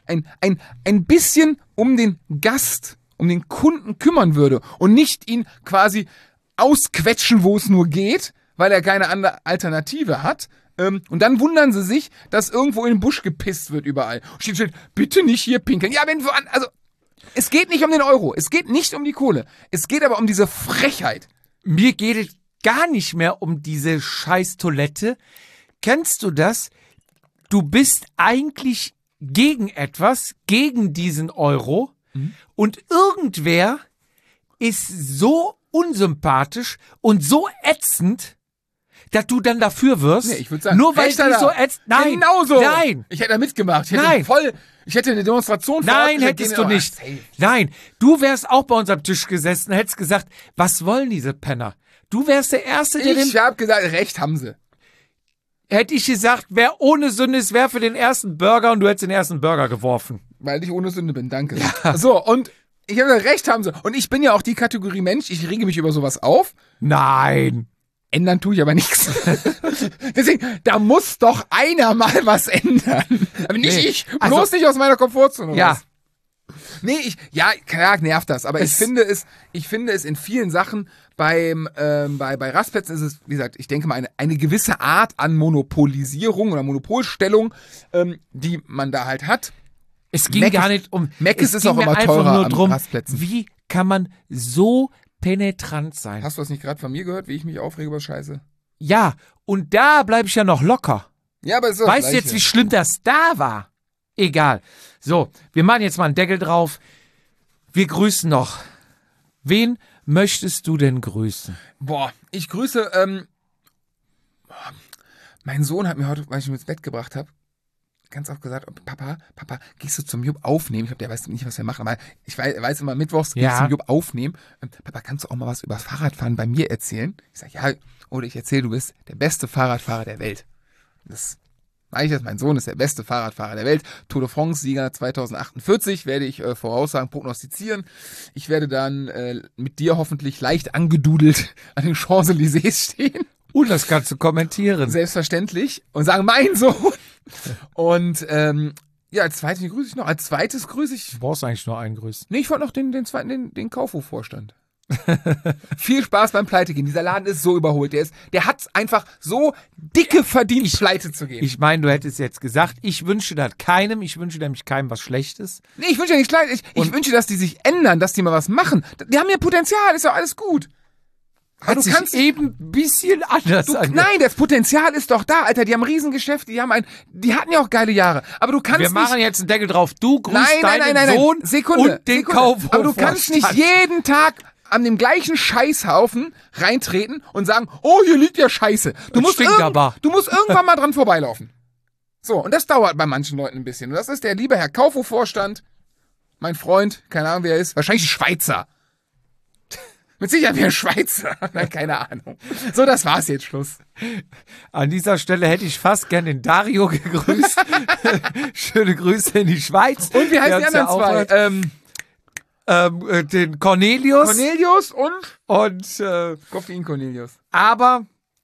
ein bisschen um den Gast, um den Kunden kümmern würde und nicht ihn quasi ausquetschen, wo es nur geht, weil er keine andere Alternative hat. Und dann wundern sie sich, dass irgendwo in den Busch gepisst wird überall. Steht, bitte nicht hier pinkeln. Ja, also, es geht nicht um den Euro. Es geht nicht um die Kohle. Es geht aber um diese Frechheit. Mir geht es gar nicht mehr um diese scheiß Toilette. Kennst du das? Du bist eigentlich gegen etwas, gegen diesen Euro. Und irgendwer ist so unsympathisch und so ätzend, dass du dann dafür wirst. Nee, ich würde sagen, nur weil die so ätzend. Nein, genauso. Nein. Ich hätte da mitgemacht. Ich hätte eine Demonstration vor Ort. Nein, hättest du nicht. Nein, du wärst auch bei uns am Tisch gesessen, hättest gesagt, was wollen diese Penner? Du wärst der Erste, der Ich habe gesagt, recht haben sie. Hätte ich gesagt, wer ohne Sünde ist, wer für den ersten Burger und du hättest den ersten Burger geworfen. Weil ich ohne Sünde bin, danke. Ja. So, und ich habe gesagt, recht haben sie. Und ich bin ja auch die Kategorie Mensch, ich rege mich über sowas auf. Nein. Ändern tue ich aber nichts. Deswegen, da muss doch einer mal was ändern. Aber nicht ich. Bloß nicht aus meiner Komfortzone. Ja. Raus. Nee, klar nervt das, aber ich finde es in vielen Sachen bei Rastplätzen ist es, wie gesagt, ich denke mal eine gewisse Art an Monopolisierung oder Monopolstellung, die man da halt hat. Es ging gar nicht um... Mc's ist auch immer teurer an Rastplätzen. Wie kann man so penetrant sein? Hast du das nicht gerade von mir gehört, wie ich mich aufrege über Scheiße? Ja, und da bleibe ich ja noch locker. Ja, aber ist das Weißt du jetzt, wie schlimm das da war? Egal. So, wir machen jetzt mal einen Deckel drauf. Wir grüßen noch. Wen möchtest du denn grüßen? Boah, ich grüße, mein Sohn hat mir heute, weil ich ihn ins Bett gebracht habe, ganz oft gesagt, Papa, gehst du zum Jupp aufnehmen? Ich glaube, der weiß nicht, was wir machen, aber ich weiß immer, mittwochs gehst du zum Jupp aufnehmen. Papa, kannst du auch mal was über Fahrradfahren bei mir erzählen? Ich sage, ja, oder ich erzähle, du bist der beste Fahrradfahrer der Welt. Das weiß ich jetzt, mein Sohn ist der beste Fahrradfahrer der Welt. Tour de France-Sieger 2048 werde ich voraussagen, prognostizieren. Ich werde dann mit dir hoffentlich leicht angedudelt an den Champs-Élysées stehen. Und das kannst du kommentieren. Selbstverständlich. Und sagen, mein Sohn. Und ja, als zweites grüße ich noch. Als zweites grüße ich... Du brauchst eigentlich nur einen grüßen. Nee, ich wollte noch den zweiten, den Kaufhofvorstand. Viel Spaß beim Pleitegehen. Dieser Laden ist so überholt. Der hat einfach so dicke verdient, Pleite zu gehen. Ich meine, du hättest jetzt gesagt, ich wünsche das keinem. Ich wünsche nämlich keinem was Schlechtes. Nee, ich wünsche ja nichts Schlechtes. Ich wünsche, dass die sich ändern, dass die mal was machen. Die haben ja Potenzial, ist ja alles gut. Aber du kannst eben ein bisschen anders sein. Nein, das Potenzial ist doch da, Alter. Die haben Riesengeschäfte, die hatten ja auch geile Jahre. Aber du kannst Wir machen jetzt einen Deckel drauf. Du grüßt nein, deinen Sohn Sekunde, und den Kaufhof. Aber du kannst nicht jeden Tag an dem gleichen Scheißhaufen reintreten und sagen, oh, hier liegt ja Scheiße. Du musst irgendwann mal dran vorbeilaufen. So, und das dauert bei manchen Leuten ein bisschen. Und das ist der liebe Herr Kaufhofvorstand, mein Freund, keine Ahnung, wer er ist, wahrscheinlich ein Schweizer. Mit Sicherheit wie ein Schweizer. Nein, keine Ahnung. So, das war's jetzt, Schluss. An dieser Stelle hätte ich fast gern den Dario gegrüßt. Schöne Grüße in die Schweiz. Und wie heißen die anderen zwei? Den Cornelius. Cornelius und Koffein Cornelius. Aber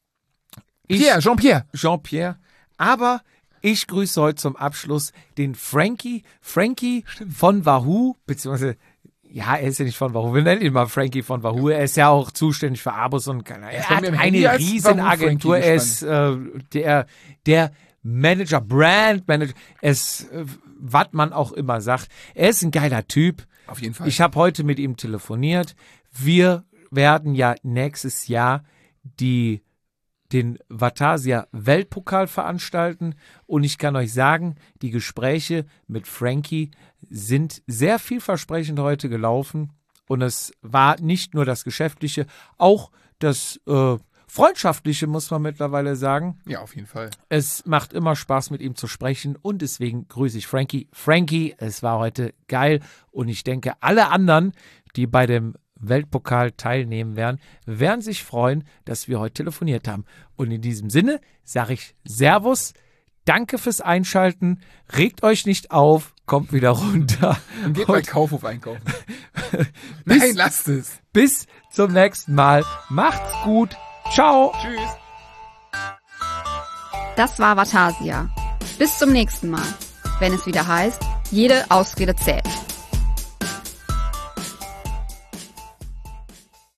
Jean-Pierre. Aber ich grüße heute zum Abschluss den Frankie von Wahoo, beziehungsweise ja, er ist ja nicht von Wahoo. Wir nennen ihn mal Frankie von Wahoo. Er ist ja auch zuständig für Abos und er hat eine riesen Agentur. Er ist der Manager, Brand Manager, was man auch immer sagt. Er ist ein geiler Typ. Auf jeden Fall. Ich habe heute mit ihm telefoniert. Wir werden ja nächstes Jahr den Vatasia Weltpokal veranstalten und ich kann euch sagen, die Gespräche mit Frankie sind sehr vielversprechend heute gelaufen und es war nicht nur das Geschäftliche, auch das Freundschaftliche, muss man mittlerweile sagen. Ja, auf jeden Fall. Es macht immer Spaß, mit ihm zu sprechen und deswegen grüße ich Frankie. Frankie, es war heute geil und ich denke, alle anderen, die bei dem Weltpokal teilnehmen werden sich freuen, dass wir heute telefoniert haben. Und in diesem Sinne sage ich Servus, danke fürs Einschalten, regt euch nicht auf, kommt wieder runter. Und geht bei Kaufhof einkaufen. Nein, lasst es. Bis zum nächsten Mal. Macht's gut. Ciao. Tschüss. Das war Vatasia. Bis zum nächsten Mal, wenn es wieder heißt, jede Ausrede zählt.